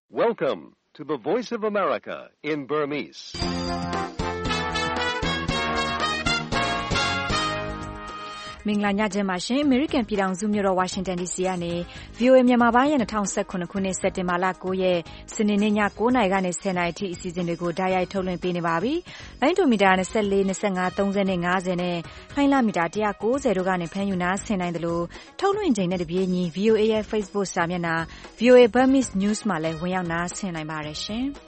Welcome to the Voice of America in Burmese. ။မင်္ဂလာညချမ်းပါရှင်။ American ပြည်ထောင်စုမြို့တော် Washington DC ကနေ VOA မြန်မာပိုင်းရဲ့2019ခုနှစ်စက်တင်ဘာလ9ရက်စနေနေ့ည9:00နာရီကနေ10:00နာရီအထိအစီအစဉ်တွေကိုဓာတ်ရိုက်ထုတ်လွှင့်ပေးနေပါပြီ။လိုင်းဒိုမီတာ24 25 30နဲ့50နဲ့လိုင်းလမီတာ190တို့ကနေဖမ်းယူနားဆင်နိုင်တယ်လို့ထုတ်လွှင့်ချိန်နဲ့တပြေးညီ VOA ရဲ့ Facebook စာမျက်နှာ VOA Burmese News မှာလည်းဝင်ရောက်နားဆင်နိုင်ပါတယ်ရှင်။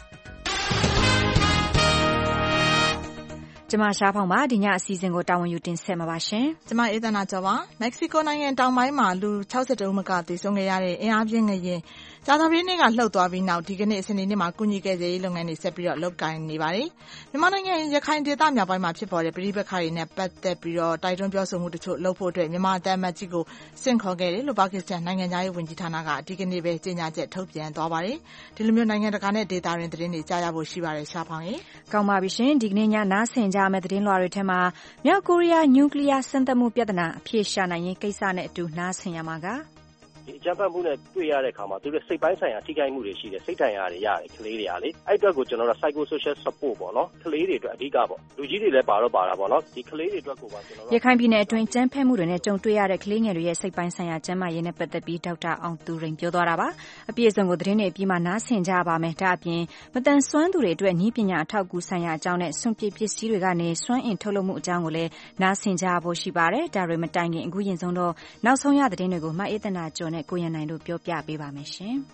ကျမရှားဖောင်ပါဒီညအစီအစဉ်ကိုတာဝန်ယူတင်ဆက်မှာပါရှင်။ကျမအေးသနာကျော်ပါ။မက္ကဆီကိုနိုင်ငံတောင်ပိုင်းမှာလူ62ဦးမကသေဆုံးခဲ့ရတဲ့အင်အားပြင်းငလျင်ကြာသပတေးနေ့ကလှုပ်သွားပြီးနောက်ဒီကနေ့စနေနေ့မှာကုညီကယ်ဆယ်ရေးလုပ်ငန်းတွေဆက်ပြီးတော့လုပ်ကိုင်နေပါတယ်။မြန်မာနိုင်ငံရခိုင်ဒေသမြောက်ပိုင်းမှာဖြစ်ပေါ်တဲ့ပြည်ပခါတွေနဲ့ပတ်သက်ပြီးတော့တိုက်တွန်းပြောဆိုမှုတချို့လုပ်ဖို့အတွက်မြန်မာအသံအမတ်ကြီးကိုစင့်ခေါ်ခဲ့တယ်လို့ပါကစ္စတန်နိုင်ငံသားရေးဝန်ကြီးဌာနကဒီကနေ့ပဲကြေညာချက်ထုတ်ပြန်သွားပါတယ်။ဒီလိုမျိုးနိုင်ငံတကာနဲ့ဒေသတွင်သတင်းတွေကြားရဖို့ရှိပါတယ်ရှားဖောင်ရေ။ကောင်းပါပြီရှင်။ဒီကနေ့ညနားဆင်ကြမယ့်သတင်းလွှာတွေထဲမှာမြောက်ကိုရီးယားနျူကလ িয়ার စမ်းသပ်မှုပြဿနာအဖြေရှာနိုင်ရေးကိစ္စနဲ့အတူနားဆင်ရမှာကဒီအကြမ်းဖက်မှုနဲ့တွေ့ရတဲ့အခါမှာသူတို့စိတ်ပိုင်းဆိုင်ရာထိခိုက်မှုတွေရှိတယ်စိတ်ဒဏ်ရာတွေရတယ်ကလေးတွေကလေအဲ့အတွက်ကိုကျွန်တော်တို့ psycho social support ပေါ့နော်ကလေးတွေအတွက်အဓိကပေါ့လူကြီးတွေလည်းပါတော့ပါတာပေါ့နော်ဒီကလေးတွေအတွက်ကိုပါကျွန်တော်တို့ရခိုင်ပြည်နယ်အတွင်းအကြမ်းဖက်မှုတွေနဲ့ကြုံတွေ့ရတဲ့ကလေးငယ်တွေရဲ့စိတ်ပိုင်းဆိုင်ရာကျန်းမာရေးနဲ့ပတ်သက်ပြီးဒေါက်တာအောင်သူရိန်ပြောသွားတာပါအပြည့်အစုံကိုသတင်းတွေအပြီးမှာနားဆင်ကြပါမယ်ဒါအပြင်မတန်ဆွမ်းသူတွေအတွက်နည်းပညာအထောက်အကူဆိုင်ရာအကြောင်းနဲ့စွန့်ပစ်ပစ္စည်းတွေကနေစွမ်းအင်ထုတ်လုပ်မှုအကြောင်းကိုလည်းနားဆင်ကြဖို့ရှိပါတယ်ဒါတွေမတိုင်ခင်အခုရင်ဆုံးတော့နောက်ဆုံးရသတင်းတွေကိုမအေးသနာကျော်နဲ့ကိုရန်နိုင်တို့ပြောပြပေးပါမယ်ရှင်။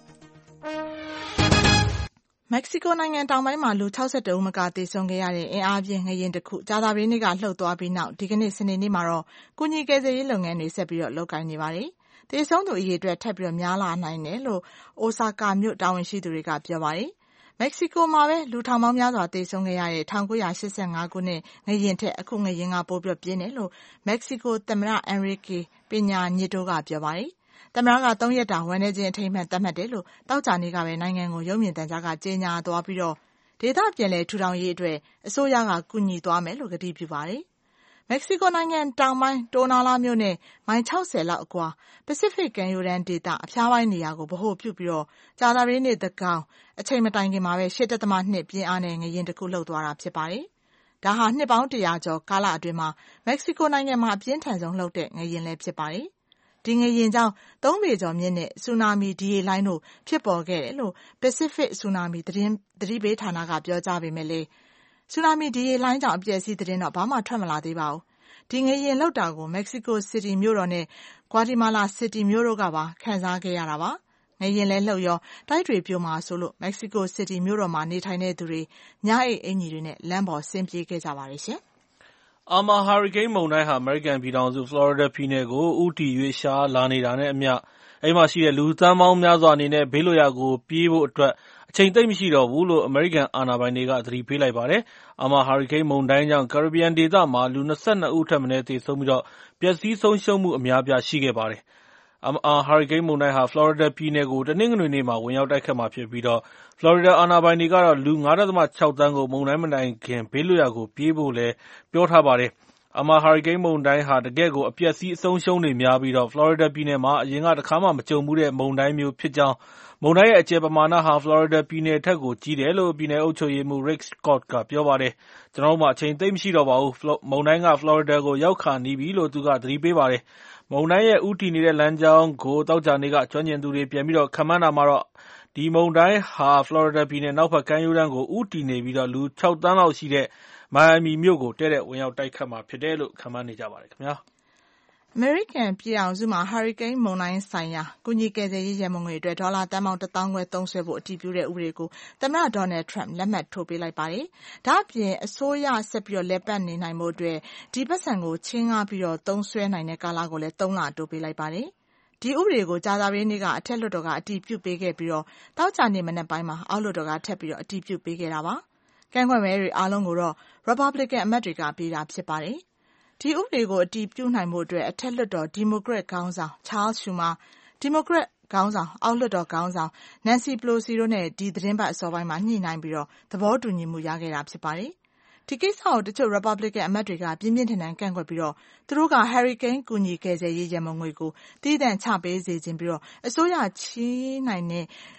မက္ကဆီကိုနိုင်ငံတောင်ပိုင်းမှာလူ62ဦးမကသေဆုံးခဲ့ရတဲ့အင်အားပြင်းငလျင်တစ်ခုကြာသပတေးနေ့ကလှုပ်သွားပြီးနောက်ဒီကနေ့စနေနေ့မှာတော့ကုညီကယ်ဆယ်ရေးလုပ်ငန်းတွေဆက်ပြီးတော့လုပ်ကိုင်နေပါတယ်။သေဆုံးသူအရေအတွက်ထပ်ပြီးတော့များလာနိုင်တယ်လို့အိုဆာကာမြို့တာဝန်ရှိသူတွေကပြောပါတယ်။မက္ကဆီကိုမှာပဲလူထောင်ပေါင်းများစွာသေဆုံးခဲ့ရတဲ့1985ခုနှစ်ငလျင်ထက်အခုငလျင်ကပိုပြီးပြင်းတယ်လို့မက္ကဆီကိုသမ္မတအန်ရီကေပညာညစ်တိုးကပြောပါတယ်။သမ္မတက3ရက်တာဝန်နေခြင်းအထိမ်းအမှတ်သတ်မှတ်တယ်လို့တောက်ကြနေကပဲနိုင်ငံကိုရုပ်မြင်သံကြားကကြေညာသွားပြီးတော့ဒေသပြည်လဲထူထောင်ရေးအတွက်အစိုးရကကူညီသွားမယ်လို့ကတိပြုပါတယ်။မက္ကဆီကိုနိုင်ငံတောင်ပိုင်းတိုနာလာမြို့နဲ့မိုင်60လောက်အကွာပစိဖိတ်ကမ်းရိုးတန်းဒေသအဖျားပိုင်းနေရာကိုဗဟိုပြုပြီးတော့ကြာသပတေးနေ့သန်းခေါင်အချိန်မတိုင်ခင်မှာပဲ 8.2 ပြင်းအားနဲ့ငလျင်တစ်ခုလှုပ်သွားတာဖြစ်ပါတယ်။ဒါဟာနှစ်ပေါင်း100ကျော်ကာလအတွင်းမှာမက္ကဆီကိုနိုင်ငံမှာအပြင်းထန်ဆုံးလှုပ်တဲ့ငလျင်လည်းဖြစ်ပါတယ်။ဒီငလျင်ကြောင့်3ပေကျော်မြင့်တဲ့ဆူနာမီဒီရေလှိုင်းတို့ဖြစ်ပေါ်ခဲ့တယ်လို့ Pacific ဆူနာမီသတင်းပေးဌာနကပြောကြားပေမဲ့လေဆူနာမီဒီရေလှိုင်းကြောင့်အပျက်အစီးသတင်းတော့ဘာမှထွက်မလာသေးပါဘူး။ဒီငလျင်လှုပ်တာကို Mexico City မြို့တော်နဲ့ Guatemala City မြို့တို့ကပါခံစားခဲ့ရတာပါ။ငလျင်လဲလှုပ်ရောတိုက်တွေပြိုမှာဆိုလို့ Mexico City မြို့တော်မှာနေထိုင်တဲ့သူတွေညအိတ်အင်ကြီးတွေနဲ့လမ်းပေါ်ဆင်းပြေးခဲ့ကြပါတယ်ရှင်။အာမာဟာရီကိန်းမုန်တိုင်းဟာအမေရိကန်ပြည်ထောင်စုဖလော်ရီဒါပြည်နယ်ကိုဦးတည်ရွေ့လျားလာနေတာနဲ့အမျှအဲဒီမှာရှိတဲ့လူသန်းပေါင်းများစွာအနေနဲ့ဘေးလွတ်ရာကိုပြေးဖို့အတွက်အချိန်သိပ်မရှိတော့ဘူးလို့အမေရိကန်အာဏာပိုင်တွေကသတိပေးလိုက်ပါတယ်။အာမာဟာရီကိန်းမုန်တိုင်းကြောင့်ကာရစ်ဘီယန်ဒေသမှာလူ22ဦးထက်မနည်းသေဆုံးပြီးတော့ပျက်စီးဆုံးရှုံးမှုအများအပြားရှိခဲ့ပါတယ်။ဟာရီကိန်းမုန်တိုင်းဟာဖလော်ရီဒါပြည်နယ်ကိုတနင်္ဂနွေနေ့မှာဝင်ရောက်တိုက်ခတ်မှာဖြစ်ပြီးတော့ဖလော်ရီဒါအာဏာပိုင်တွေကတော့လူ 5.6 သန်းကိုမုန်တိုင်းမတိုင်ခင်ဘေးလွတ်ရာကိုပြေးဖို့လည်းပြောထားပါတယ်။ဟာရီကိန်းမုန်တိုင်းဟာတကယ့်ကိုအပျက်စီးအဆုံးရှုံးတွေများပြီးတော့ဖလော်ရီဒါပြည်နယ်မှာအရင်ကတခါမှမကြုံဘူးတဲ့မုန်တိုင်းမျိုးဖြစ်ကြောင်းမုန်တိုင်းရဲ့အကျယ်ပမာဏဟာဖလော်ရီဒါပြည်နယ်ထက်ကိုကြီးတယ်လို့ပြည်နယ်အုပ်ချုပ်ရေးမှူး Rick Scott ကပြောပါတယ်။ကျွန်တော်တို့မှာအချိန်သိပ်မရှိတော့ပါဘူး။မုန်တိုင်းကဖလော်ရီဒါကိုရောက်ခါနီးပြီလို့သူကသတိပေးပါတယ်။မုန်တိုင်းရဲ့ဦးတည်နေတဲ့လမ်းကြောင်းကိုသောကြာနေ့ကကျွမ်းကျင်သူတွေပြန်ပြီးတော့ခန့်မှန်းတာမှာတော့ဒီမုန်တိုင်းဟာဖလော်ရီဒါပြည်နယ်နောက်ဘက်ကမ်းရိုးတန်းကိုဦးတည်နေပြီးတော့လူ6သန်းလောက်ရှိတဲ့မိုင်ယာမီမြို့ကိုတဲ့ဝင်ရောက်တိုက်ခတ်မှာဖြစ်တယ်လို့ခန့်မှန်းနေကြပါတယ်ခင်ဗျာ။အမေရိကန်ပြည်ထောင်စုမှာဟာရီကိန်းမုန်တိုင်းဆိုင်ရာကုညီကယ်ဆယ်ရေးရန်ပုံငွေအတွက်ဒေါ်လာသန်းပေါင်း1,000 ခွဲသုံးစွဲဖို့အတည်ပြုတဲ့ဥပဒေကိုသမ္မတဒေါ်နယ်ထရမ့်လက်မှတ်ထိုးပေးလိုက်ပါတယ်။ဒါ့အပြင်အစိုးရဆက်ပြီးတော့လက်ပတ်နေနိုင်မှုအတွက်ဒီပတ်စံကိုချင်းကားပြီးတော့သုံးစွဲနိုင်တဲ့ကာလကိုလည်း3လတိုးပေးလိုက်ပါတယ်။ဒီဥပဒေကိုကြာသပတေးနေ့ကအထက်လွှတ်တော်ကအတည်ပြုပေးခဲ့ပြီးတော့တောက်ကြနေမနက်ပိုင်းမှာအောက်လွှတ်တော်ကထပ်ပြီးတော့အတည်ပြုပေးခဲ့တာပါ။ကန့်ကွက်မဲတွေအားလုံးကိုတော့ Republican အမတ်တွေကပေးတာဖြစ်ပါတယ်။ဒီဥပဒေကိုအတည်ပြုနိုင်မှုအတွက်အထက်လွှတ်တော်ဒီမိုကရက်ခေါင်းဆောင် Charles Schumer ဒီမိုကရက်ခေါင်းဆောင်အောက်လွှတ်တော်ခေါင်းဆောင် Nancy Pelosi တို့နဲ့ဒီသတင်းပတ်အစောပိုင်းမှာညှိနှိုင်းပြီးတော့သဘောတူညီမှုရခဲ့တာဖြစ်ပါတယ်။ဒီကိစ္စကိုတချို့ Republican အမတ်တွေကပြင်းပြင်းထန်ထန်ကန့်ကွက်ပြီးတော့သူတို့က Hurricane ကူညီကယ်ဆယ်ရေးရန်ပုံငွေကိုတည်တံ့ချပေးစေခြင်းပြီးတော့အစိုးရချီးနိုင်တဲ့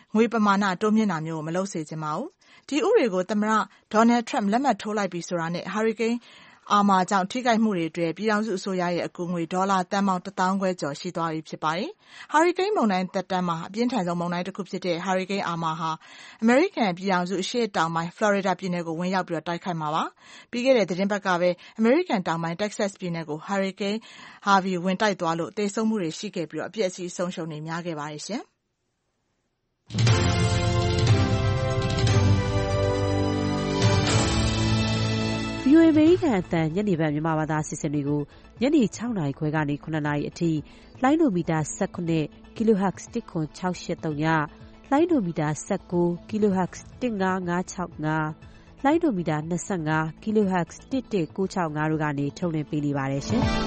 ငွေပမာဏတိုးမြင့်တာမျိုးကိုမလုပ်စေချင်ပါဘူး။ဒီဥပဒေကိုသမ္မတ Donald Trump လက်မှတ်ထိုးလိုက်ပြီဆိုတာနဲ့ ဟာရီကိန်းအာမာကြောင့်ထိခိုက်မှုတွေအတွက်ပြည်ထောင်စုအစိုးရရဲ့အကူငွေဒေါ်လာသန်းပေါင်း1,500 ကျော်ရှိသွားပြီဖြစ်ပါတယ်။ဟာရီကိန်းမုန်တိုင်းသက်တမ်းမှာအပြင်းထန်ဆုံးမုန်တိုင်းတစ်ခုဖြစ်တဲ့ဟာရီကိန်းအာမာဟာအမေရိကန်ပြည်ထောင်စုအရှေ့တောင်ပိုင်းဖလော်ရီဒါပြည်နယ်ကိုဝင်ရောက်ပြီးတိုက်ခိုက်မှာပါ။ပြီးခဲ့တဲ့သတင်းပတ်ကပဲအမေရိကန်တောင်ပိုင်းတက်ဆက်စ်ပြည်နယ်ကိုဟာရီကိန်းဟာဗီဝင်တိုက်သွားလို့သေဆုံးမှုတွေရှိခဲ့ပြီးအပျက်အစီးဆုံးရှုံးတွေများခဲ့ပါတယ်ရှင်။ VOA အမေရိကန်အသံညနေပိုင်းမြန်မာဘာသာအစီအစဉ်တွေကိုညနေ 6 နာရီခွဲကနေ 9 နာရီအထိလိုင်းဒိုမီတာ 19 kHz 10683ညလိုင်းဒိုမီတာ19 kHz 15565လိုင်းဒိုမီတာ25 kHz 11965တို့ကနေထုတ်လွှင့်ပေးနေပါတယ်ရှင်။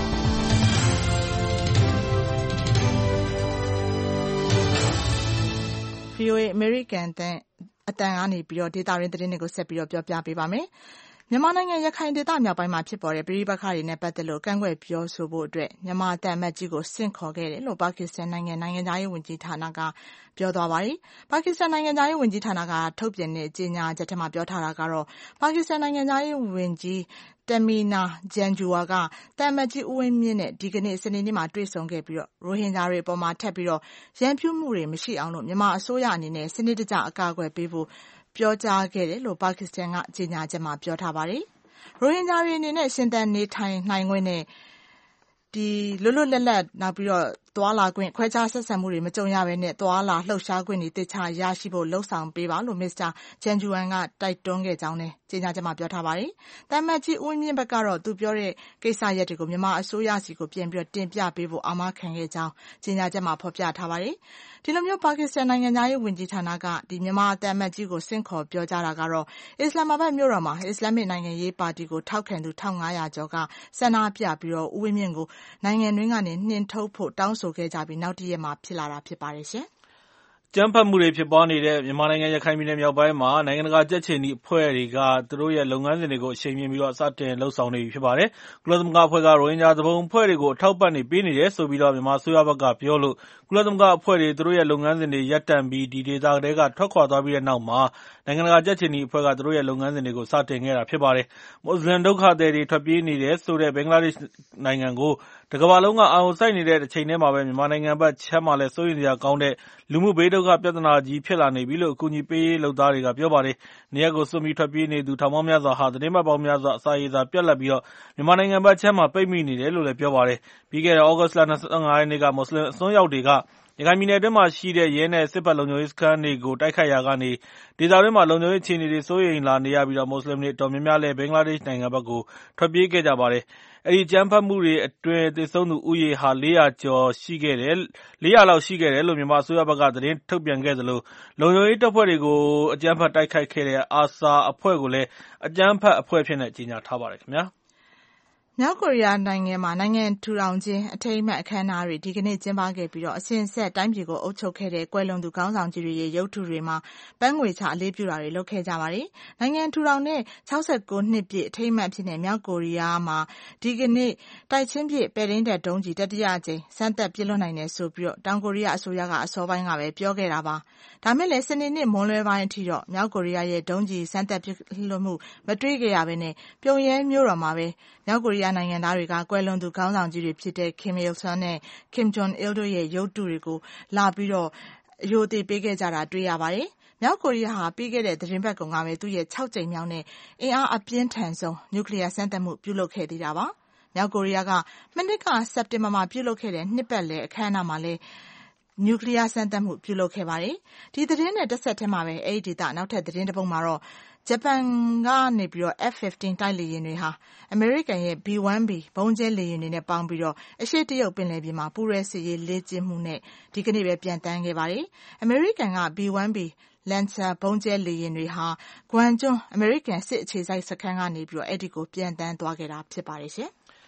VOA အမေရိကန်အသံကနေပြီးတော့ဒေတာရင်းသတင်းတွေကိုဆက်ပြီးတော့ပြောပြပေးပါမယ်။မြန်မာနိုင်ငံရခိုင်ဒေသမြောက်ပိုင်းမှာဖြစ်ပေါ်တဲ့ပြည်ပခါတွေနဲ့ပတ်သက်လို့ကန့်ကွက်ပြောဆိုဖို့အတွက်မြန်မာအသံအမတ်ကြီးကိုဆင့်ခေါ်ခဲ့တယ်လို့ပါကစ္စတန်နိုင်ငံသားရေးဝန်ကြီးဌာနကပြောသွားပါတယ်။ပါကစ္စတန်နိုင်ငံသားရေးဝန်ကြီးဌာနကထုတ်ပြန်တဲ့ကြေညာချက်ထဲမှာပြောထားတာကတော့ပါကစ္စတန်နိုင်ငံသားရေးဝန်ကြီးTamina Janjua ကတမ်မတ်ကြီးဦးဝင်းမြင့်နဲ့ဒီကနေ့စနေနေ့မှာတွေ့ဆုံခဲ့ပြီးရိုဟင်ဂျာတွေအပေါ်မှာထပ်ပြီးတော့ရန်ပြုမှုတွေမရှိအောင်လို့မြန်မာအစိုးရအနေနဲ့စနစ်တကျအကာအကွယ်ပေးဖို့ပြောကြားခဲ့တယ်လို့ပါကစ္စတန်ကကြေညာချက်မှာပြောထားပါတယ်။ရိုဟင်ဂျာတွေအနေနဲ့ရှင်သန်နေထိုင်နိုင်ခွင့်နဲ့လွတ်လွတ်လပ်လပ်နောက်ပြီးတော့သွားလာခွင့်ခွဲခြားဆက်ဆံမှုတွေမကြုံရဘဲနဲ့သွားလာလှုပ်ရှားခွင့်တွေတေချာရရှိဖို့လှုံ့ဆော်ပေးပါလို့မစ္စတာဂျန်ဂျူဝမ်ကတိုက်တွန်းခဲ့ကြောင်းနဲ့ကြေညာချက်မှာပြောထားပါတယ်။တမ်မတ်ကြီးဦးမြင့်ဘက်ကတော့သူပြောတဲ့ကိစ္စရပ်တွေကိုမြန်မာအစိုးရစီကိုပြန်ပြီးတင်ပြပေးဖို့အာမခံခဲ့ကြောင်းကြေညာချက်မှာဖော်ပြထားပါတယ်။ဒီလိုမျိုးပါကစ္စတန်နိုင်ငံသားရေးဝန်ကြီးဌာနကမြန်မာတမ်မတ်ကြီးကိုဆင့်ခေါ်ပြောကြတာကတော့အစ္စလာမာဘတ်မြို့တော်မှာအစ္စလာမစ်နိုင်ငံရေးပါတီကိုထောက်ခံသူ1500ကျော်ကဆန္ဒပြပြီးတော့ဦးဝင်းမြင့်ကိုနိုင်ငံတွင်းကနေနှင်ထုတ်ဖို့တောင်းဆိုခဲ့ကြပြီးနောက်တရက်မှာဖြစ်လာတာဖြစ်ပါတယ်ရှင်။ကြမ်းဖက်မှုတွေဖြစ်ပွားနေတဲ့မြန်မာနိုင်ငံရခိုင်ပြည်နယ်မြောက်ပိုင်းမှာနိုင်ငံတကာကြက်ခြေနီအဖွဲ့တွေကသူတို့ရဲ့လုပ်ငန်းစဉ်တွေကိုအရှိန်မြှင့်ပြီးစတင်လှုပ်ဆောင်နေပြီဖြစ်ပါတယ်။ကုလသမဂ္ဂအဖွဲ့ကရိုဟင်ဂျာသူပုန်အဖွဲ့တွေကိုအထောက်ပံ့ပေးနေတယ်ဆိုပြီးမြန်မာအစိုးရဘက်ကပြောလို့ကုလသမဂ္ဂအဖွဲ့တွေသူတို့ရဲ့လုပ်ငန်းစဉ်တွေရပ်တန့်ပြီးဒီဒေသတွေကထွက်ခွာသွားပြီးတဲ့နောက်မှာနိုင်ငံတကာကြက်ခြေနီအဖွဲ့ကသူတို့ရဲ့လုပ်ငန်းစဉ်တွေကိုစတင်ခဲ့တာဖြစ်ပါတယ်။မွတ်စလင်ဒုက္ခသည်တွေထွက်ပြေးနေတယ်ဆိုတဲ့ဘင်္ဂလားဒေ့ရှ်နိုင်ငံကိုတကမ္ဘာလုံးကအာရုံစိုက်နေတဲ့တစ်ချိန်တည်းမှာပဲမြန်မာနိုင်ငံဘက်ခြမ်းမှာလည်းစိုးရိမ်စရာကောင်းတဲ့လူမှုဘေးဒုက္ခပြဿနာကြီးဖြစ်လာနေပြီလို့အကူအညီပေးရေးလုပ်သားတွေကပြောပါတယ်။နေရပ်ကိုစွန့်ပြီးထွက်ပြေးနေသူထောင်ပေါင်းများစွာဟာသတင်းပတ်ပေါင်းများစွာအစာရေစာပြတ်လပ်ပြီးမြန်မာနိုင်ငံဘက်ခြမ်းမှာပိတ်မိနေတယ်လို့လည်းပြောပါတယ်။ပြီးခဲ့တဲ့သြဂုတ်လ25ရက်နေ့ကမွတ်စလင်အစွန်းရောက်တွေကရခိုင်ပြည်နယ်အတွင်းမှာရှိတဲ့ရဲနဲ့စစ်ဘက်လုံခြုံရေးစခန်းတွေကိုတိုက်ခိုက်ရာကနေဒေသတွင်းမှာလုံခြုံရေးအခြေအနေတွေစိုးရိမ်လာနေရပြီးမွတ်စလင်တွေအတော်များများလည်းဘင်္ဂလားဒေ့ရှ်နိုင်ငံဘက်ကိုထွက်ပြေးခဲ့ကြပါတယ်။အဲဒီအကြမ်းဖက်မှုတွေအတွင်းသေဆုံးသူဦးရေဟာ400လောက်ရှိခဲ့တယ်လို့မြန်မာအစိုးရဘက်ကသတင်းထုတ်ပြန်ခဲ့သလိုလုံခြုံရေးတပ်ဖွဲ့တွေကိုအကြမ်းဖက်တိုက်ခိုက်ခဲ့တဲ့ ARSA အဖွဲ့ကိုလည်းအကြမ်းဖက်အဖွဲ့အဖြစ်နဲ့ကြေညာထားပါတယ်ခင်ဗျာ။မြောက်ကိုရီးယားနိုင်ငံမှာနိုင်ငံထူထောင်ခြင်းအထိမ်းအမှတ်အခမ်းအနားတွေဒီကနေ့ကျင်းပခဲ့ပြီးအစဉ်ဆက်တိုင်းပြည်ကိုအုပ်ချုပ်ခဲ့တဲ့ကွယ်လွန်သူခေါင်းဆောင်ကြီးတွေရဲ့ရုပ်ထုတွေမှာပန်းငွေချအလေးပြုတာတွေလုပ်ခဲ့ကြပါတယ်။နိုင်ငံထူထောင်တဲ့69နှစ်ပြည့်အထိမ်းအမှတ်အဖြစ်နဲ့မြောက်ကိုရီးယားမှာဒီကနေ့တိုက်ချင်းပြည့်ပဲ့ထိန်းတပ်ဒုံးကျည်တတိယအကြိမ်စမ်းသပ်ပစ်လွှတ်နိုင်တယ်ဆိုပြီးတောင်ကိုရီးယားအစိုးရကအစောပိုင်းကပဲပြောခဲ့တာပါ။ဒါမဲ့လည်းစနေနေ့မွန်းလွဲပိုင်းအထိတော့မြောက်ကိုရီးယားရဲ့ဒုံးကျည်စမ်းသပ်ပစ်လွှတ်မှုမတွေ့ခဲ့ရဘဲနဲ့ပြုံယမ်းမြို့တော်မှာပဲမြောက်ကိုရီးယားနိုင်ငံသားတွေကကွယ်လွန်သူခေါင်းဆောင်ကြီးတွေဖြစ်တဲ့ Kim Il Sung နဲ့ Kim Jong Il တို့ရဲ့ရုပ်တုတွေကိုလာပြီးတော့အယိုသေးပေးခဲ့ကြတာတွေ့ရပါတယ်။မြောက်ကိုရီးယားဟာပြီးခဲ့တဲ့သတင်းပတ်ကုန်ကပဲသူ့ရဲ့6ကြိမ်မြောက်နဲ့အင်အားအပြင်းထန်ဆုံးနျူကလ িয়ার စမ်းသပ်မှုပြုလုပ်ခဲ့သေးတာပါ။မြောက်ကိုရီးယားကမနှစ်ကစက်တင်ဘာမှာပြုလုပ်ခဲ့တဲ့နှစ်ပတ်လည်အခမ်းအနားမှာလည်းနျူကလ িয়ার စမ်းသပ်မှုပြုလုပ်ခဲ့ပါတယ်။ဒီသတင်းနဲ့တစ်ဆက်တည်းမှာပဲအဲဒီဒေသနောက်ထပ်သတင်းတစ်ပုဒ်မှာတော့ဂျပန်ကနေပြီးတော့ F-15 တိုက်လေယာဉ်တွေဟာအမေရိကန်ရဲ့ B-1B ဘုံးကျဲလေယာဉ်တွေနဲ့ပေါင်းပြီးတော့အရှေ့တရုတ်ပင်လယ်ပြင်မှာပူးရဲစစ်ရေးလေ့ကျင့်မှုနဲ့ဒီကနေ့ပဲပြန်တန်းခဲ့ပါတယ်။အမေရိကန်က B-1B Lancer ဘုံးကျဲလေယာဉ်တွေဟာဂွမ်ကျွန်းအမေရိကန်စစ်အခြေစိုက်စခန်းကနေပြီးတော့အဲ့ဒီကိုပြန်တန်းသွားခဲ့တာဖြစ်ပါတယ်ရှင်။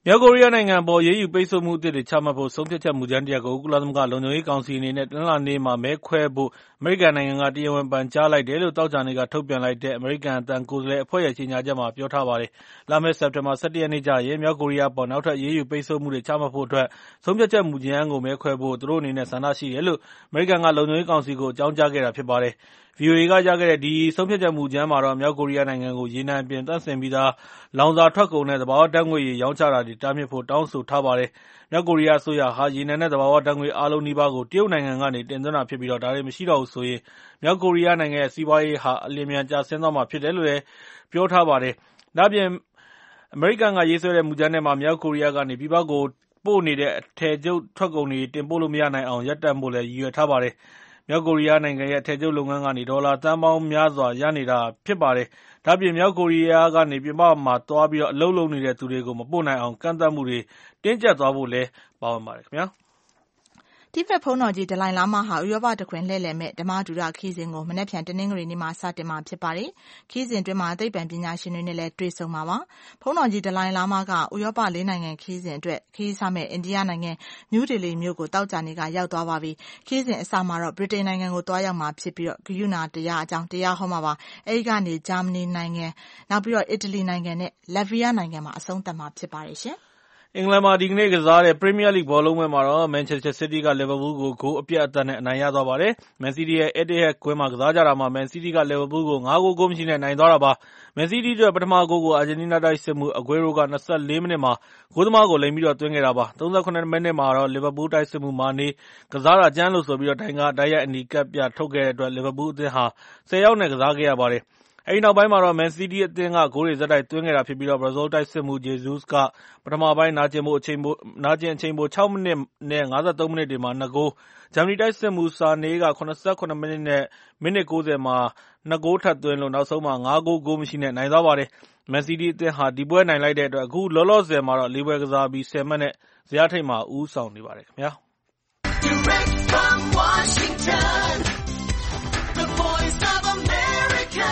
မြောက်ကိုရီးယားနိုင်ငံအပေါ်အရေးယူပိတ်ဆို့မှုအသစ်တွေချမှတ်ဖို့ဆုံးဖြတ်ချက်မူကြမ်းတရပ်ကိုကုလသမဂ္ဂလုံခြုံရေးကောင်စီအနေနဲ့တနင်္လာနေ့မှာမဲခွဲဖို့အမေရိကန်နိုင်ငံကတရားဝင်ပန်ကြားလိုက်တယ်လို့သောကြာနေ့ကထုတ်ပြန်လိုက်တဲ့အမေရိကန်အသံကိုယ်စားလှယ်အဖွဲ့ရဲ့ကြေညာချက်မှာပြောထားပါတယ်။လာမယ့်စက်တင်ဘာ 17 ရက်နေ့ကျရင်မြောက်ကိုရီးယားပေါ်နောက်ထပ်အရေးယူပိတ်ဆို့မှုတွေချမှတ်ဖို့အတွက်ဆုံးဖြတ်ချက်မူကြမ်းကိုမဲခွဲဖို့သူတို့အနေနဲ့ဆန္ဒရှိတယ်လို့အမေရိကန်ကလုံခြုံရေးကောင်စီကိုအကြောင်းကြားခဲ့တာဖြစ်ပါတယ်။ VOA ကရခဲ့တဲ့ဒီဆုံးဖြတ်ချက်မူကြမ်းမှာတော့မြောက်ကိုရီးယားနိုင်ငံကိုရေနံအပြင်သန့်စင်ပြီးသားလောင်စာထွက်ကုန်နဲ့သဘာဝဓာတ်ငွေ့ရည်ရောင်းချတာတွေတားမြစ်ဖို့တောင်းဆိုထားပါတယ်။မြောက်ကိုရီးယားအစိုးရဟာရေနံနဲ့သဘာဝဓာတ်ငွေ့အားလုံးနီးပါးကိုတရုတ်နိုင်ငံကနေတင်သွင်းတာဖြစ်ပြီးဒါတွေမရှိတော့ဘူးဆိုရင်မြောက်ကိုရီးယားနိုင်ငံရဲ့စီးပွားရေးဟာအလျင်အမြန်ကျဆင်းသွားမှာဖြစ်တယ်လို့လည်းပြောထားပါတယ်။ဒါ့အပြင်အမေရိကန်ကရေးဆွဲတဲ့မူကြမ်းထဲမှာမြောက်ကိုရီးယားကနေပြည်ပကိုပို့နေတဲ့အထည်ချုပ်ထွက်ကုန်တွေတင်ပို့လို့မရနိုင်အောင်ရပ်တန့်ဖို့လည်းရည်ရွယ်ထားပါတယ်။မြောက်ကိုရီးယားနိုင်ငံရဲ့အထည်ချုပ်လုပ်ငန်းကနေဒေါ်လာသန်းပေါင်းများစွာရနေတာဖြစ်ပါတယ်။ဒါ့အပြင်မြောက်ကိုရီးယားကနေပြည်ပမှာသွားပြီးအလုပ်လုပ်နေတဲ့သူတွေကိုမပို့နိုင်အောင်ကန့်သတ်မှုတွေတင်းကျပ်သွားဖို့လည်းပါဝင်ပါတယ်ခင်ဗျာ။တိဘက်ဘုန်းတော်ကြီးဒလိုင်လာမာဟာဥရောပတခွင်လှည့်လည်မဲ့ဓမ္မဒူရခီးစဉ်ကိုမနက်ဖြန်တနင်္ဂနွေနေ့မှာစတင်မှာဖြစ်ပါတယ်။ခီးစဉ်တွင်မှာသိပ္ပံပညာရှင်တွေနဲ့လည်းတွေ့ဆုံမှာပါ။ဘုန်းတော်ကြီးဒလိုင်လာမာကဥရောပ၄နိုင်ငံခီးစဉ်အတွက်ခီးစားမဲ့အိန္ဒိယနိုင်ငံနယူးဒေလီမြို့ကိုတောက်ကြနေကရောက်သွားပါပြီ။ခီးစဉ်အစမှာတော့ဗြိတိန်နိုင်ငံကိုသွားရောက်မှာဖြစ်ပြီးဂရုဏာတရားအကြောင်းတရားဟောမှာပါ။အဲဒီကနေဂျာမနီနိုင်ငံနောက်ပြီးအီတလီနိုင်ငံနဲ့လက်ဗီးယားနိုင်ငံမှာအဆုံးသတ်မှာဖြစ်ပါတယ်ရှင်။အင်္ဂလန်မှာဒီကနေ့ကစားတဲ့ Premier League ဘောလုံးပွဲမှာတော့ Manchester City က Liverpool ကိုဂိုးအပြတ်အသတ်နဲ့အနိုင်ရသွားပါတယ်။ Man City ရဲ့ Etihad ကွင်းမှာကစားကြတာမှာ Man City က Liverpool ကို 5 ဂိုးမရှိနဲ့နိုင်သွားတာပါ။ Man City အတွက်ပထမဂိုးကိုအာဂျင်တီးနားတိုက်စစ်မှူး Aguero က 24 မိနစ်မှာဂိုးသမားကိုလိမ်ပြီးသွင်းခဲ့တာပါ။ 37 မိနစ်မှာတော့ Liverpool တိုက်စစ်မှူး Mane ကစားတာကြမ်းလို့ဆိုပြီးဒိုင်ကတိုက်ရိုက်အနီကပ်ပြထုတ်ခဲ့တဲ့အတွက် Liverpool အသင်းဟာ 10 ယောက်နဲ့ကစားခဲ့ရပါတယ်။ အဲဒီနောက်ပိုင်းမှာတော့ Man City အသင်းကဂိုးတွေဆက်တိုက်သွင်းခဲ့တာဖြစ်ပြီးဘရာဇီးတိုက်စစ်မှူး Jesus ကပထမပိုင်းနာကျင်အချိန်ပို 6 မိနစ်နဲ့ 53 မိနစ်တွေမှာ 2 ဂိုး၊ ဂျာမနီတိုက်စစ်မှူး Sané က 77 မိနစ်နဲ့ မိနစ် 90 မှာ 2 ဂိုးထပ်သွင်းလို့နောက်ဆုံးမှာ 5 ဂိုး ဂိုးမရှိနဲ့နိုင်သွားပါတယ်။ Man City အသင်းဟာဒီပွဲနိုင်လိုက်တဲ့အတွက်အခုလောလောဆယ်မှာတော့4 ပွဲကစားပြီး 10 မှတ်နဲ့ဇယားထိပ်မှာဦးဆောင်နေပါတယ်ခင်ဗျာ။ Direct from Washington, the voice of America,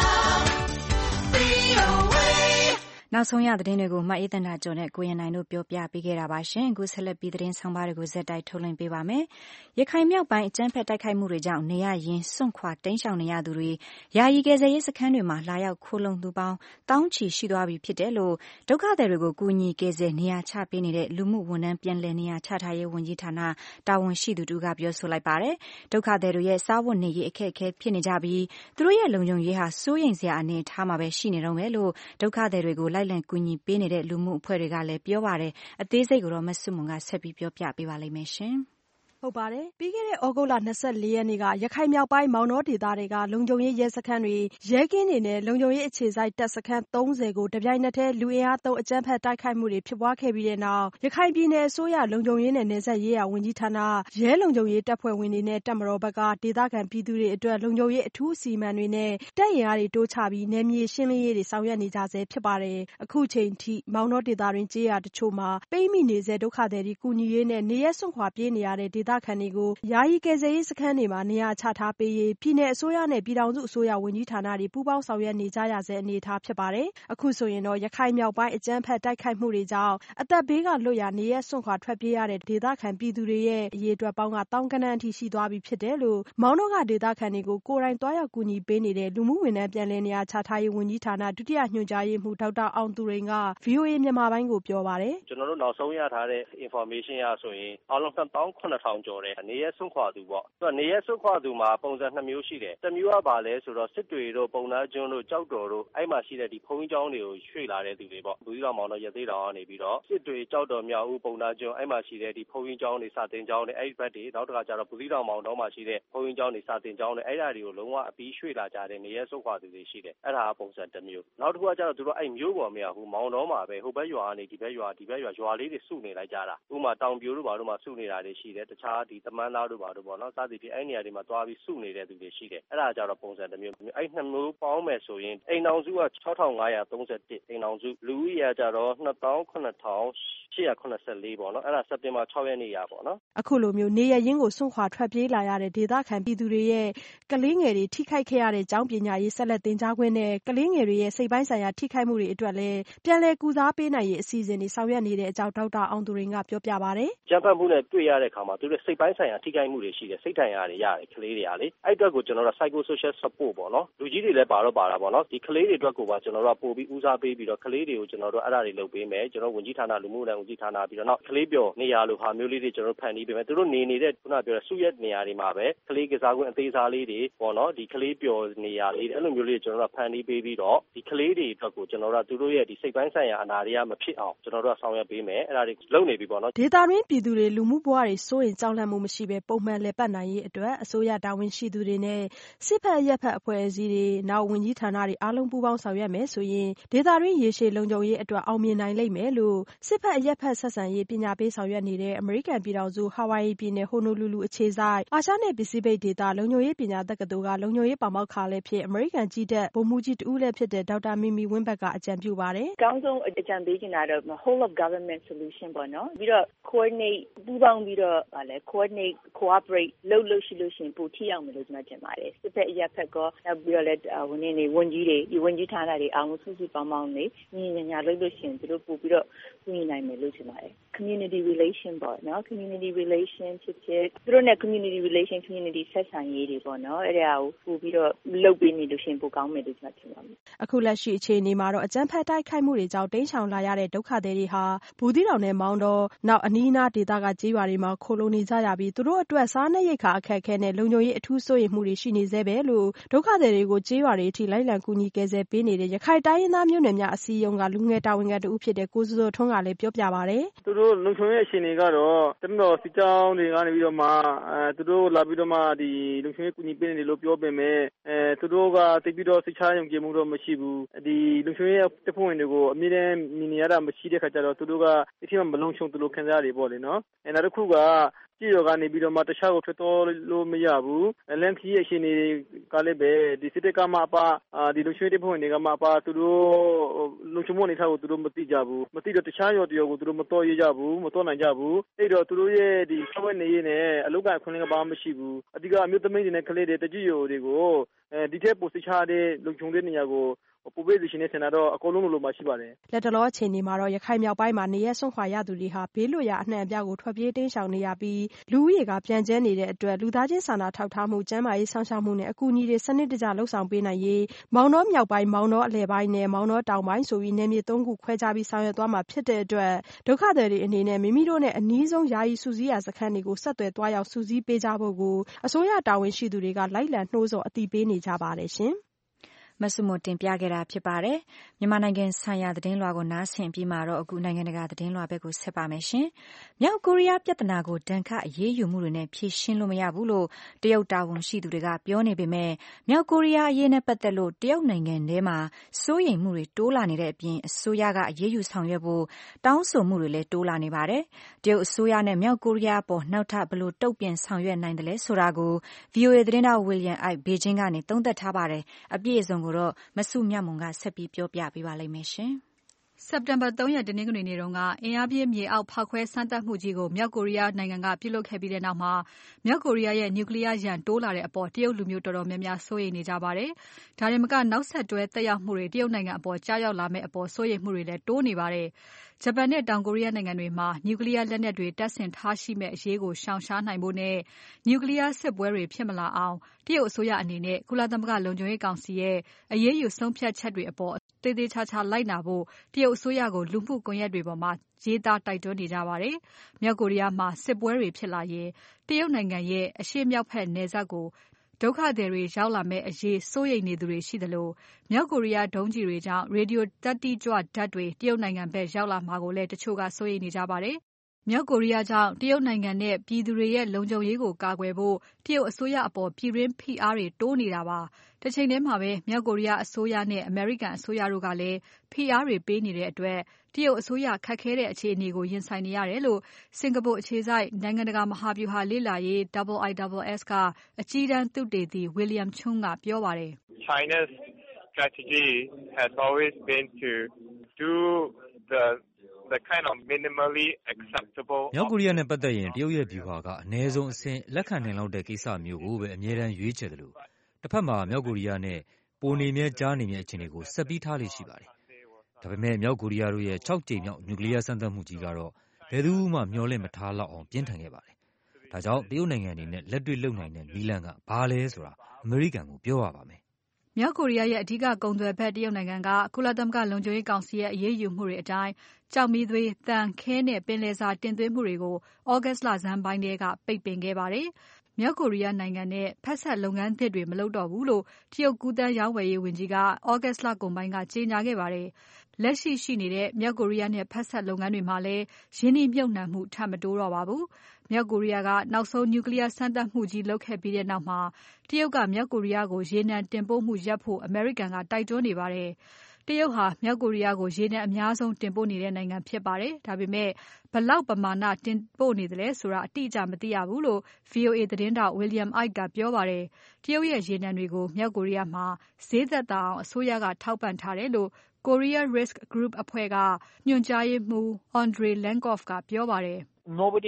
VOA. နောက်ဆုံးရသတင်းတွေကိုမအေးသန္တာကျော်နဲ့ကိုရန်နိုင်တို့ပြောပြပေးခဲ့တာပါရှင်။အခုဆက်လက်ပြီးသတင်းဆောင်ပါတွေကိုဇက်တိုက်ထုတ်လွှင့်ပေးပါမယ်။ရခိုင်မြောက်ပိုင်းအကြမ်းဖက်တိုက်ခိုက်မှုတွေကြောင့်နေရရင်စွန့်ခွာတိမ်းရှောင်နေရသူတွေယာယီကယ်ဆယ်ရေးစခန်းတွေမှာလာရောက်ခိုလုံသူပေါင်းတောင်းချီရှိသွားပြီဖြစ်တယ်လို့ဒုက္ခသည်တွေကိုကူညီကယ်ဆယ်နေရာချပေးနေတဲ့လူမှုဝန်ထမ်းပြန်လည်နေရာချထားရေးဝန်ကြီးဌာနတာဝန်ရှိသူတို့ကပြောဆိုလိုက်ပါတယ်။ဒုက္ခသည်တွေရဲ့စားဝတ်နေရေးအခက်အခဲဖြစ်နေကြပြီးသူတို့ရဲ့လုံခြုံရေးဟာစိုးရိမ်စရာအနေအထားမှာပဲရှိနေတော့မယ်လို့ဒုက္ခသည်တွေကိုလိုက်လံကူညီပေးနေတဲ့လူမှုအဖွဲ့တွေကလည်းပြောပါတယ်။အသေးစိတ်ကိုတော့မဆုမွန်ကဆက်ပြီးပြောပြပေးပါလိမ့်မယ်ရှင်။ဟုတ်ပါတယ်။ပြီးခဲ့တဲ့ဩဂုတ်လ24ရက်နေ့ကရခိုင်မြောက်ပိုင်းမောင်တောဒေသတွေကလုံခြုံရေးရဲစခန်းတွေရဲကင်းတွေနဲ့လုံခြုံရေးအခြေစိုက်တပ်စခန်း30ကိုတပြိုင်နက်တည်းလူအင်အားသုံးအကြမ်းဖက်တိုက်ခိုက်မှုတွေဖြစ်ပွားခဲ့ပြီးတဲ့နောက်ရခိုင်ပြည်နယ်အစိုးရလုံခြုံရေးနဲ့နယ်စပ်ရေးရာဝန်ကြီးဌာနရဲလုံခြုံရေးတပ်ဖွဲ့ဝင်တွေနဲ့တပ်မတော်ဘက်ကဒေသခံပြည်သူတွေအတွက်လုံခြုံရေးအထူးအစီအမံတွေနဲ့တပ်အင်အားတွေတိုးချပြီးနယ်မြေရှင်းလင်းရေးတွေဆောင်ရွက်နေကြဆဲဖြစ်ပါတယ်။အခုချိန်ထိမောင်တောဒေသတွင်းကျေးရွာတချို့မှာပိတ်မိနေဆဲဒုက္ခသည်တွေကူညီရေးနဲ့နေရပ်စွန့်ခွာပြေးနေရတဲ့ဒေသခံတွေကိုယာယီကယ်ဆယ်ရေးစခန်းတွေမှာနေရာချထားပေးရေးပြည်နယ်အစိုးရနဲ့ပြည်ထောင်စုအစိုးရဝန်ကြီးဌာနတွေပူးပေါင်းဆောင်ရွက်နေကြရဆဲအနေအထားဖြစ်ပါတယ်။အခုဆိုရင်တော့ရခိုင်မြောက်ပိုင်းအကြမ်းဖက်တိုက်ခိုက်မှုတွေကြောင့်အသက်ဘေးကလွတ်ရာနေရပ်စွန့်ခွာထွက်ပြေးရတဲ့ဒေသခံပြည်သူတွေရဲ့အရေအတွက်ပေါင်းကသောင်းဂဏန်းအထိရှိသွားပြီဖြစ်တယ်လို့မောင်တောကဒေသခံတွေကိုကိုယ်တိုင်သွားရောက်ကူညီပေးနေတဲ့လူမှုဝန်ထမ်းပြန်လည်နေရာချထားရေးဝန်ကြီးဌာနဒုတိယညွှန်ကြားရေးမှူးဒေါက်တာအောင်သူရိန်က VOA မြန်မာပိုင်းကိုပြောပါတယ်။ကျွန်တော်တို့နောက်ဆုံးရထားတဲ့ information ရဆိုရင်အားလုံး2,700ကျော်တယ်နေရပ်စွန့်ခွာသူပေါ့။နေရပ်စွန့်ခွာသူမှာပုံစံ2မျိုးရှိတယ်။တစ်မျိုးကပါလဲဆိုတော့စစ်တွေတို့ပုံနာကျွန်းတို့ကြောက်တော်တို့အဲ့မှာရှိတဲ့ဒီဘုန်းကြီးကျောင်းတွေကိုရွှေ့လာတဲ့သူတွေပေါ့။ဘူးသီးတောင်မောင်တော်ရသေးတောင်ကနေပြီးတော့စစ်တွေကြောက်တော်မြောက်ဦးပုံနာကျွန်းအဲ့မှာရှိတဲ့ဒီဘုန်းကြီးကျောင်းတွေစာသင်ကျောင်းတွေအဲ့ဒီဘက်တွေနောက်တစ်ခါကျတော့ဘူးသီးတောင်မောင်တော်မှာရှိတဲ့ဘုန်းကြီးကျောင်းတွေစာသင်ကျောင်းတွေအဲ့ဓာတွေကိုလုံးဝအပြီးရွှေ့လာကြတဲ့နေရပ်စွန့်ခွာသူတွေရှိတယ်။အဲ့ဒါကပုံစံ1မျိုး။နောက်တစ်ခုကကျတော့သူတို့အဲ့မျိုးပေါ်မရဘူးမောင်တော်မှာပဲဟိုဘက်ရွာကနေဒီဘက်ရွာရွာလေးတွေစုနေလိုက်ကြတာ။ဥပမာတောင်ပြိုတို့ဘာလို့မှစုနေတာတွေရှိတယ်။တခြခြားဒီတမန်သားတို့ဘာတို့ပေါ့နော်စသည်ဖြင့်အဲ့နေရာတွေမှာတွားပြီးစုနေတဲ့သူတွေရှိတယ်အဲ့ဒါကြတော့ပုံစံတစ်မျိုးအဲ့နှစ်မျိုးပေါင်းမယ်ဆိုရင်အိမ်ထောင်စုက6531အိမ်ထောင်စုလူဦးရေကြတော့29884ပေါ့နော်အဲ့ဒါစက်တင်ဘာ6ရက်နေ့ရပေါ့နော်အခုလိုမျိုးနေရရင်းကိုစွန့်ခွာထွက်ပြေးလာရတဲ့ဒေသခံပြည်သူတွေရဲ့ကလေးငယ်တွေထိခိုက်ခဲ့ရတဲ့ကျောင်းပညာရေးဆက်လက်သင်ကြားခွင့်နဲ့ကလေးငယ်တွေရဲ့စိတ်ပိုင်းဆိုင်ရာထိခိုက်မှုတွေအတွက်လည်းပြန်လည်ကုစားပေးနိုင်ရေးအစီအစဉ်တွေဆောင်ရွက်နေတဲ့အကြောင်းဒေါက်တာအောင်သူရိန်ကပြောပြပါတယ်။ကျန်းဖတ်မှုနဲ့တွေ့ရတဲ့အခါမှာသူတို့စိတ်ပိုင်းဆိုင်ရာထိခိုက်မှုတွေရှိတယ်စိတ်ဒဏ်ရာတွေရတယ်ကလေးတွေကလေအဲ့အတွက်ကိုကျွန်တော်တို့ psychosocial support ပေါ့နော်လူကြီးတွေလည်းပါတော့ပါတာပေါ့နော်ဒီကလေးတွေအတွက်ကိုပါကျွန်တော်တို့ပို့ပြီးဦးစားပေးပြီးတော့ကလေးတွေကိုကျွန်တော်တို့အဲ့ဒါတွေလုပ်ပေးမယ်ကျွန်တော်ဝန်ကြီးဌာနလူမှုဝန်ကြီးဌာနပြီးတော့နောက်ကလေးပျော်နေရာလိုဟာမျိုးလေးတွေကျွန်တော်ဖန်တီးပေးမယ်သူတို့နေနေတဲ့ခုနပြောတဲ့စုရက်နေရာတွေမှာပဲကလေးကစားကွင်းအသေးစားလေးတွေပေါ့နော်ဒီကလေးပျော်နေရာလေးအဲ့လိုမျိုးလေးကျွန်တော်တို့ဖန်တီးပေးပြီးတော့ဒီကလေးတွေအတွက်ကိုကျွန်တော်တို့သူတို့ရဲ့ဒီစိတ်ပိုင်းဆိုင်ရာအနာတွေကမဖြစ်အောင်ကျွန်တော်တို့ဆောင်ရွက်ပေးမယ်အဲ့ဒါတွေလုပ်နေပြီပေါ့နော်ဒေတာရင်းပြည်သူတွေလူမှုဘဝတွေစိုးရင်ကြောက်လန့်မှုမရှိဘဲပုံမှန်လည်ပတ်နိုင်ရေးအတွက်အစိုးရတာဝန်ရှိသူတွေနဲ့စစ်ဖက်ရက်ဖက်အဖွဲ့အစည်းတွေနောက်ဝန်ကြီးဌာနတွေအားလုံးပူးပေါင်းဆောင်ရွက်မယ်ဆိုရင်ဒေတာရင်းရေရှည်လုံခြုံရေးအတွက်အောင်မြင်နိုင်လိမ့်မယ်လို့စစ်ဖက်ရက်ဖက်ဆက်ဆံရေးပညာပေးဆောင်ရွက်နေတဲ့အမေရိကန်ပြည်ထောင်စုဟာဝိုင်ယီပြည်နယ်ဟိုနိုလူလူအခြေစိုက်အာရှနဲ့ပစိဖိတ်ဒေသလုံခြုံရေးပညာတက္ကသိုလ်ကလုံခြုံရေးပါမောက္ခလည်းဖြစ်အမေရိကန်ကြီးတပ်ဗိုလ်မှူးကြီးတဦးလည်းဖြစ်တဲ့ဒေါက်တာမီမီဝင်းဘတ်ကအကြံပြုပါတယ်အကောင်းဆုံးအကြံပေးချင်တာတော့ whole of government solution ပေါ့နော်ပြီးတော့ coordinate ပူးပေါင်းပြီးတော့ဗာလဲ coordinate cooperate လုပ်လို့ရှိလို့ရှင်ပိုထိရောက်မယ်လို့ကျွန်တော်ထင်ပါတယ်စစ်ဖက်အရက်ဖက်ကောနောက်ပြီးတော့လည်းဝန်ကြီးတွေဒီဝန်ကြီးဌာနတွေအားလုံးစုစုပေါင်းပေါင်းနေညီညာလုပ်လို့ရှင်သူတို့ပို့ပြီးတော့ကူညီနိုင်မယ်လို့ထင်ပါတယ် community relation ပေါ့နော် community relation ဖြစ်သူတို့နဲ့ community relation community ဆက်ဆံရေးတွေပေါ့နော်အဲ့ဒါကိုပို့ပြီးတော့လုပ်ပေးနေလို့ရှင်ပိုကောင်းမယ်လို့ကျွန်တော်ထင်ပါတယ်အခုလက်ရှိအခြေအနေမှာတော့အကြမ်းဖက်တိုက်ခိုက်မှုတွေကြောင့်တိမ်းရှောင်လာရတဲ့ဒုက္ခသည်တွေဟာဘူးသီးတောင်နဲ့မောင်တော်နောက်အနီးအနားဒေသကကျေးရွာတွေမှာခိုလုံနေကြရပြီးသူတို့အတွက်စားနပ်ရိက္ခာအခက်အခဲနဲ့လုံခြုံရေးအထူးစိုးရိမ်မှုတွေရှိနေသေးပဲလို့ဒုက္ခသည်တွေကိုကျေးရွာတွေအထိလိုက်လံကူညီကယ်ဆယ်ပေးနေတဲ့ရခိုင်တိုင်းရင်းသားမျိုးနွယ်များအစည်းအရုံးကလူငယ်တာဝန်ခံတဦးဖြစ်တဲ့ကိုစိုးစိုးထွန်းကလည်းပြောပြပါတယ်သူတို့လုံခြုံရေးအခြေအနေကတော့တမတော်စစ်ကြောင်းတွေကနေပြီးတော့မှသူတို့လာပြီးတော့မှဒီလုံခြုံရေးကူညီပေးနေတယ်လို့ပြောပေမဲ့သူတို့ကတိတ်ပြီးတော့စိတ်ချယုံကြည်မှုတော့မရှိဘူးဒီလုံခြုံရေးတပ်ဖွဲ့ဝင်တွေကိုအမြဲတမ်းမြင်နေရတာမရှိတဲ့ခါကျတော့သူတို့ကဒီထိမှမလုံခြုံသူလိုခံစားရတယ်ပေါ့လေနော်နောက်တစ်ခုကကြည့်ရကနေပြီးတော့မှတခြားကိုထွက်တော့လို့မရဘူးလန်ခီရဲ့အခြေအနေကလည်းပဲဒီစစ်တပ်ကမှအပဒီလုံခြုံရေးတပ်ဖွဲ့ဝင်တွေကမှအပသူတို့လုံခြုံမှုအနေထားကိုသူတို့မသိကြဘူးမသိတော့တခြားရော်တရော်ကိုသူတို့မတော်ရကြဘူးမတော်နိုင်ကြဘူးအဲ့တော့သူတို့ရဲ့ဒီဆောက်ဝဲနေရင်းနဲ့အလုပ်ကအခွင့်အလမ်းကဘာမှမရှိဘူးအဓိကအမျိုးသမီးတွေနဲ့ကလေးတွေတကြည်ရော်တွေကိုဒီထက်ပိုစိတ်ချတဲ့လုံခြုံတဲ့နေရာကိုပို့ပေးစီရှင်နေစင်တော့အကုန်လုံးလိုမှရှိပါတယ်လက်တလောအချိန်ဒီမှာတော့ရခိုင်မြောက်ပိုင်းမှာနေရဆွန့်ခွာရသူတွေဟာဘေးလွတ်ရာအနှံ့အပြားကိုထွက်ပြေးတင်းရှောင်နေရပြီးလူဦးရေကပြန်ကျဲနေတဲ့အတွက်လူသားချင်းစာနာထောက်ထားမှုကျန်းမာရေးဆောင်ရှောက်မှုနဲ့အကူအညီတွေစနစ်တကျလှုပ်ဆောင်ပေးနိုင်ရေးမောင်နှောမြောက်ပိုင်းမောင်နှောအလယ်ပိုင်းနဲ့မောင်နှောတောင်ပိုင်းဆိုပြီးနယ်မြေ၃ခုခွဲခြားပြီးဆောင်ရွက်သွားမှာဖြစ်တဲ့အတွက်ဒုက္ခသည်တွေအနေနဲ့မိမိတို့နဲ့အနီးဆုံးယာယီစုစည်းရာစခန်းတွေကိုဆက်သွယ်သွားရောက်စုစည်းပေးကြဖို့ကိုအစိုးရတာဝန်ရှိသူတွေကလိုက်လံနှိုးဆော်အသိပေးနေကြပါတယ်ရှင်မဆုမတင်ပြခဲ့တာဖြစ်ပါတယ်။မြန်မာနိုင်ငံဆိုင်ရာသတင်းလွှာကိုနားဆင်ပြီးမှတော့အခုနိုင်ငံတကာသတင်းလွှာဘက်ကိုဆက်ပါမယ်ရှင်။မြောက်ကိုရီးယားပြဿနာကိုဒဏ်ခတ်အရေးယူမှုတွေနဲ့ဖြေရှင်းလို့မရဘူးလို့တရုတ်တာဝန်ရှိသူတွေကပြောနေပေမဲ့မြောက်ကိုရီးယားအရေးနဲ့ပတ်သက်လို့တရုတ်နိုင်ငံထဲမှာစိုးရိမ်မှုတွေတိုးလာနေတဲ့အပြင်အစိုးရကအရေးယူဆောင်ရွက်ဖို့တောင်းဆိုမှုတွေလည်းတိုးလာနေပါတယ်။တရုတ်အစိုးရနဲ့မြောက်ကိုရီးယားပေါ်နောက်ထပ်ဘယ်လိုတုံ့ပြန်ဆောင်ရွက်နိုင်တယ်လဲဆိုတာကို VOA သတင်းတောက် William I ဘေဂျင်းကနေသုံးသပ်ထားပါတယ်။အပြည့်အစုံကိုတော့မဆုမြတ်မွန်ကဆက်ပြီးပြောပြပေးပါလိမ့်မယ်ရှင်။စက်တင်ဘာ3ရက်တနင်္ဂနွေနေ့ကအင်အားပြင်းမြေအောက်ဖောက်ခွဲစမ်းသပ်မှုကြီးကိုမြောက်ကိုရီးယားနိုင်ငံကပြုလုပ်ခဲ့ပြီးတဲ့နောက်မှာမြောက်ကိုရီးယားရဲ့နျူကလ িয়ার ရန်တိုးလာတဲ့အပေါ်တရုတ်လူမျိုးတော်တော်များများစိုးရိမ်နေကြပါတယ်။ဒါတွေမကနောက်ဆက်တွဲသက်ရောက်မှုတွေတရုတ်နိုင်ငံအပေါ်ကြားရောက်လာမယ့်အပေါ်စိုးရိမ်မှုတွေလည်းတိုးနေပါတယ်။ဂျပန်နဲ့တောင်ကိုရီးယားနိုင်ငံတွေမှာနျူကလ িয়ার လက်နက်တွေတပ်ဆင်ထားရှိမဲ့အရေးကိုရှောင်ရှားနိုင်ဖို့နဲ့နျူကလ িয়ার စစ်ပွဲတွေဖြစ်မလာအောင်တရုတ်အစိုးရအနေနဲ့ကုလသမဂ္ဂလုံခြုံရေးကောင်စီရဲ့အရေးယူဆုံးဖြတ်ချက်တွေအပေါ်သေသေးချာချာလိုက်နာဖို့တရုတ်အစိုးရကိုလူမှုကွန်ရက်တွေပေါ်မှာရေးသားတိုက်တွန်းနေကြပါတယ်။မြောက်ကိုရီးယားမှာစစ်ပွဲတွေဖြစ်လာရင်တရုတ်နိုင်ငံရဲ့အရှေ့မြောက်ဘက်နယ်စပ်ကိုဒုက္ခသည်တွေရောက်လာမဲ့အရေးစိုးရိမ်နေသူတွေရှိသလိုမြောက်ကိုရီးယားဒုံးကျည်တွေကြောင့်ရေဒီယိုတတ်တိကြွဓာတ်တွေတရုတ်နိုင်ငံဘက်ရောက်လာမှာကိုလည်းတချို့ကစိုးရိမ်နေကြပါတယ်မြောက်ကိုရီးယားကြောင့်တရုတ်နိုင်ငံနဲ့ပြည်သူတွေရဲ့လုံခြုံရေးကိုကာကွယ်ဖို့တရုတ်အစိုးရအပေါ်ပြည်တွင်းဖိအားတွေတိုးနေတာပါ။တစ်ချိန်တည်းမှာပဲမြောက်ကိုရီးယားအစိုးရနဲ့အမေရိကန်အစိုးရတို့ကလည်းဖိအားတွေပေးနေတဲ့အတွက်တရုတ်အစိုးရခက်ခဲတဲ့အခြေအနေကိုရင်ဆိုင်နေရတယ်လို့စင်ကာပူအခြေစိုက်နိုင်ငံတကာမဟာဗျူဟာလေ့လာရေး IISS ကအကြီးတန်းသုတေသီ William Chung ကပြောပါတယ်။ China's strategy has always been to do the kind of minimally acceptable မြောက်ကိုရီးယားနဲ့ပတ်သက်ရင်တရုတ်ရဲ့ဗျူဟာကအနည်းဆုံးအဆင့်လက်ခံနိုင်လောက်တဲ့ကိစ္စမျိုးကိုပဲအမြဲတမ်းရွေးချယ်တယ်လို့တစ်ဖက်မှာမြောက်ကိုရီးယားနဲ့ပိုနေမြဲကြားနေမြဲအခြေအနေကိုဆက်ပြီးထားလေ့ရှိပါတယ်။ဒါပေမဲ့မြောက်ကိုရီးယားတို့ရဲ့6ကြိမ်မြောက်နျူကလ িয়ার စမ်းသပ်မှုကြီးကတော့ဘယ်သူမှမျှော်လင့်မထားလောက်အောင်ပြင်းထန်ခဲ့ပါတယ်။ဒါကြောင့်တရုတ်နိုင်ငံအနေနဲ့လက်တွေ့လုပ်နိုင်တဲ့နည်းလမ်းကဘာလဲဆိုတာအမေရိကန်ကိုပြောရပါမယ်။မြောက်ကိုရီးယားရဲ့အဓိကကုန်သွယ်ဖက်တရုတ်နိုင်ငံကကုလသမဂ္ဂလုံခြုံရေးကောင်စီရဲ့အရေးယူမှုတွေအတိုင်းကျောက်မီးသွေး၊သံ၊ခဲနဲ့ပင်လယ်စာတင်သွင်းမှုတွေကို August လဆန်းပိုင်းထဲကပိတ်ပင်ခဲ့ပါတယ်။မြောက်ကိုရီးယားနိုင်ငံနဲ့ဖက်စပ်လုပ်ငန်းသစ်တွေမလုပ်တော့ဘူးလို့တရုတ်ကူးသန်းရောင်းဝယ်ရေးဝန်ကြီးက August လကုန်ပိုင်းကကြေညာခဲ့ပါတယ်။လက်ရှိရှိနေတဲ့မြောက်ကိုရီးယားနဲ့ဖက်စပ်လုပ်ငန်းတွေမှာလည်းရင်းနှီးမြှုပ်နှံမှုထပ်မတိုးတော့ပါဘူး။မြောက်ကိုရီးယားကနောက်ဆုံး Nuclear စမ်းသပ်မှုကြီးလုပ်ခဲ့ပြီးတဲ့နောက်မှာတရုတ်ကမြောက်ကိုရီးယားကိုရေနံတင်ပို့မှုရပ်ဖို့အမေရိကန်ကတိုက်တွန်းနေပါတယ်။တရုတ်ဟာမြောက်ကိုရီးယားကိုရေနံအများဆုံးတင်ပို့နေတဲ့နိုင်ငံဖြစ်ပါတယ်။ဒါပေမဲ့ဘယ်လောက်ပမာဏတင်ပို့နေသလဲဆိုတာအတိအကျမသိရဘူးလို့ VOA သတင်းထောက် William Ide ကပြောပါတယ်။တရုတ်ရဲ့ရေနံတွေကိုမြောက်ကိုရီးယားမှာဈေးသက်သာအောင်အစိုးရကထောက်ပံ့ထားတယ်လို့ Korea Risk Group အဖွဲ့ကညွှန်ကြားရေးမှူး Andrei Lenkov ကပြောပါတယ်။ Nobody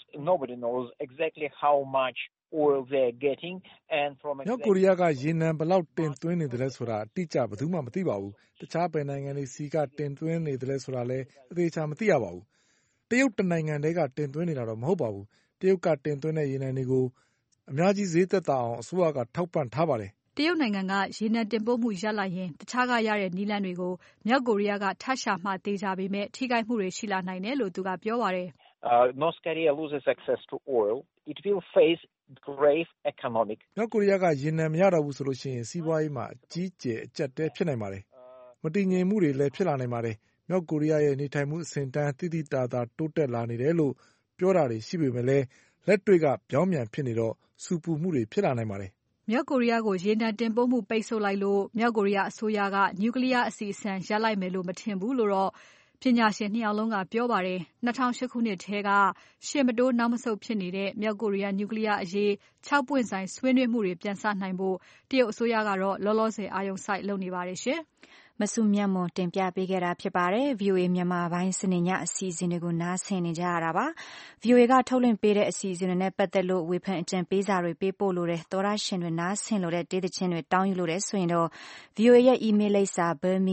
knows exactly how much oil they're getting and from မြောက်ကိုရီးယားကရေနံဘယ်လောက်တင်သွင်းနေတယ်ဆိုတာအတိအကျဘယ်သူမှမသိပါဘူး။တခြားဘယ်နိုင်ငံတွေစီကတင်သွင်းနေတယ်ဆိုတာလည်းအသေးချာမသိရပါဘူး။တရုတ်တနိုင်ငံတည်းကတင်သွင်းနေတာတော့မဟုတ်ပါဘူး။တရုတ်ကတင်သွင်းတဲ့ရေနံတွေကိုအများကြီးဈေးသက်သာအောင်အစိုးရကထောက်ပံ့ထားပါတယ်။တရုတ်နိုင်ငံကရေနံတင်ပို့မှုရပ်လိုက်ရင်တခြားကရတဲ့နည်းလမ်းတွေကိုမြောက်ကိုရီးယားကထပ်ရှာမှသေချာပေမဲ့ထိခိုက်မှုတွေရှိလာနိုင်တယ်လို့သူကပြောပါတယ်။ North Korea loses access to oil. It will face grave economic. မြောက်ကိုရီးယားကရေနံမရတော့ဘူးဆိုလို့ရှိရင်စီးပွားရေးမှာအကြီးအကျယ်အကျပ်တဲဖြစ်နိုင်ပါတယ်။မတည်ငြိမ်မှုတွေလည်းဖြစ်လာနိုင်ပါတယ်။မြောက်ကိုရီးယားရဲ့နေထိုင်မှုအဆင့်တန်းတိတိတသာတိုးတက်လာနေတယ်လို့ပြောတာတွေရှိပေမဲ့လည်းလက်တွေ့ကပြောင်းပြန်ဖြစ်နေတော့စူပူမှုတွေဖြစ်လာနိုင်ပါတယ်။မြောက်ကိုရီးယားကိုရေနံတင်ပို့မှုပိတ်ဆို့လိုက်လို့မြောက်ကိုရီးယားအစိုးရက Nuclear အစီအစဉ်ရပ်လိုက်မယ်လို့မထင်ဘူးလို့တော့ပညာရှင်2 ယောက်လုံးကပြောပါတယ်။2008ခုနှစ်ထဲကရှေ့မတိုးနောက်မဆုတ်ဖြစ်နေတဲ့မြောက်ကိုရီးယား Nuclear အရေး6ပွင့်ဆိုင်ဆွေးနွေးမှုတွေပြန်စနိုင်ဖို့တရုတ်အစိုးရကတော့လောလောဆယ်အာရုံစိုက်လုပ်နေပါတယ်ရှင်။မစုမြတ်မွန်တင်ပြပေးခဲ့တာဖြစ်ပါတယ်။ VOA မြန်မာပိုင်းစနေညအစီအစဉ်တွေကိုနားဆင်နေကြရတာပါ။ VOA ကထုတ်လွှင့်ပေးတဲ့အစီအစဉ်တွေနဲ့ပတ်သက်လို့ဝေဖန်အကြံပေးစာတွေပေးပို့လို့တဲ့သောရရှင်တွေနားဆင်လို့တဲ့ဒေသချင်းတွေတောင်းယူလို့တဲ့ဆိုရင်တော့ VOA ရဲ့ email လိပ်စာ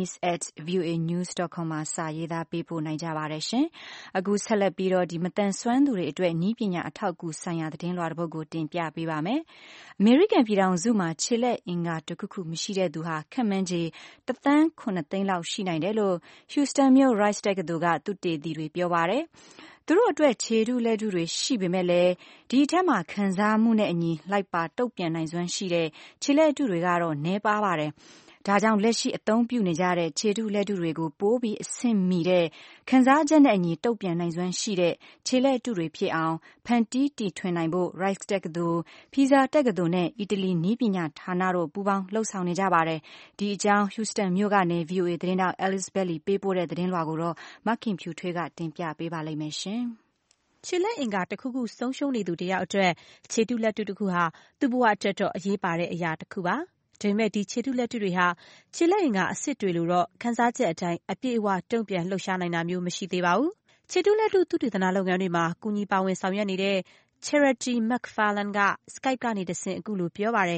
burmese@voanews.com မှာစာရေးသားပေးပို့နိုင်ကြပါတယ်ရှင်။အခုဆက်လက်ပြီးတော့ဒီမတန်ဆွမ်းသူတွေအတွက်နည်းပညာအထောက်အကူဆိုင်ရာသတင်းလွှာတစ်ပုဒ်ကိုတင်ပြပေးပါမယ်။ အမေရိကန်ပြည်ထောင်စုမှာခြေလက်အင်္ဂါတစ်ခုခုမရှိတဲ့သူဟာခန့်မှန်းခြေ1.9 သန်းလောက်ရှိနိုင်တယ်လို့ Houston မြို့ Rice တက္ကသိုလ်ကသုတေသီတွေပြောပါတယ်။သူတို့အတွက်ခြေထုလက်ထုတွေရှိပေမဲ့လည်းဒီအထက်မှာခံစားမှုနဲ့အညီလိုက်ပါတုတ်ပြန်နိုင်စွမ်းရှိတဲ့ခြေလက်ထုတွေကတော့နည်းပါးပါတယ်။ဒါကြောင့်လက်ရှိအသုံးပြုနေကြတဲ့ခြေထုလက်ထုတွေကိုပိုးပြီးအဆင့်မီတဲ့ခံစားချက်နဲ့အညီတုတ်ပြန်နိုင်စွမ်းရှိတဲ့ခြေလက်ထုတွေဖြစ်အောင်ဖန်တီးတီထွင်နိုင်ဖို့ Rice တက္ကသိုလ် Pisa တက္ကသိုလ်နဲ့အီတလီနည်းပညာဌာနတို့ပူးပေါင်းလှုပ်ဆောင်နေကြပါတယ်။ဒီအကြောင်း Houston မြို့ကနေ VOA သတင်းထောက် Alice Bailey ပေးပို့တဲ့သတင်းလွှာကိုတော့မခင်ဖြူထွေးကတင်ပြပေးပါလိမ့်မယ်ရှင်။ခြေလက်အင်္ဂါတစ်ခုခုဆုံးရှုံးနေသူတယောက်အတွက်ခြေထုလက်ထုတစ်ခုဟာသူ့ဘဝအတွက်တော့အရေးပါတဲ့အရာတစ်ခုပါ။ဒါပေမဲ့ဒီခြေထုလက်ထုတွေဟာခြေလက်အင်္ဂါအစစ်တွေလိုတော့ခံစားချက်အတိုင်းအပြည့်အဝတုံ့ပြန်လှုပ်ရှားနိုင်တာမျိုးမရှိသေးပါဘူး။ခြေထုလက်ထုသုတေသနလုပ်ငန်းတွေမှာကူညီပါဝင်ဆောင်ရွက်နေတဲ့ Charity McFarlane က Skype ကနေတဆင့်အခုလိုပြောပါတယ်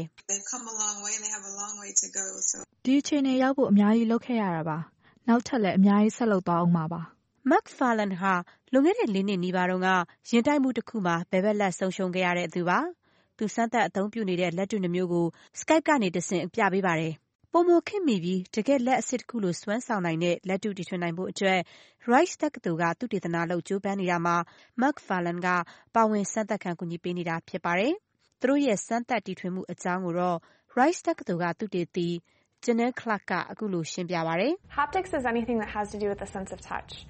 ဒီအခြေအနေရောက်ဖို့အများကြီးလုပ်ခဲ့ရတာပါ။နောက်ထပ်လည်းအများကြီးဆက်လုပ်သွားအောင်ပါ။ McFarlane ဟာလွန်ခဲ့တဲ့4 နှစ်နီးပါးတုန်းကရင်တိုက်မှုတစ်ခုမှာဘယ်ဘက်လက်ဆုံးရှုံးခဲ့ရတဲ့သူပါ။သူစမ်းသပ်အသုံးပြုနေတဲ့လက်ထုနှမျိုးကို Skype ကနေတဆင့်ပြပေးပါတယ်။ပုံမခေတ်မီပြီးတကယ်လက်အစစ်တစ်ခုလိုစွမ်းဆောင်နိုင်တဲ့လက်ထုတီထွင်နိုင်ဖို့အတွက် Rice တက္ကသိုလ်ကသုတေသနလုပ်ကြိုးပမ်းနေတာမှာ McFarlane ကပါဝင်စမ်းသပ်ခံကူညီပေးနေတာဖြစ်ပါတယ်။သူတို့ရဲ့စမ်းသပ်တီထွင်မှုအကြောင်းကိုတော့ Rice တက္ကသိုလ်ကသုတေသီ Janelle Clark ကအခုလိုရှင်းပြပါတယ်။ Haptics is anything that has to do with the sense of touch.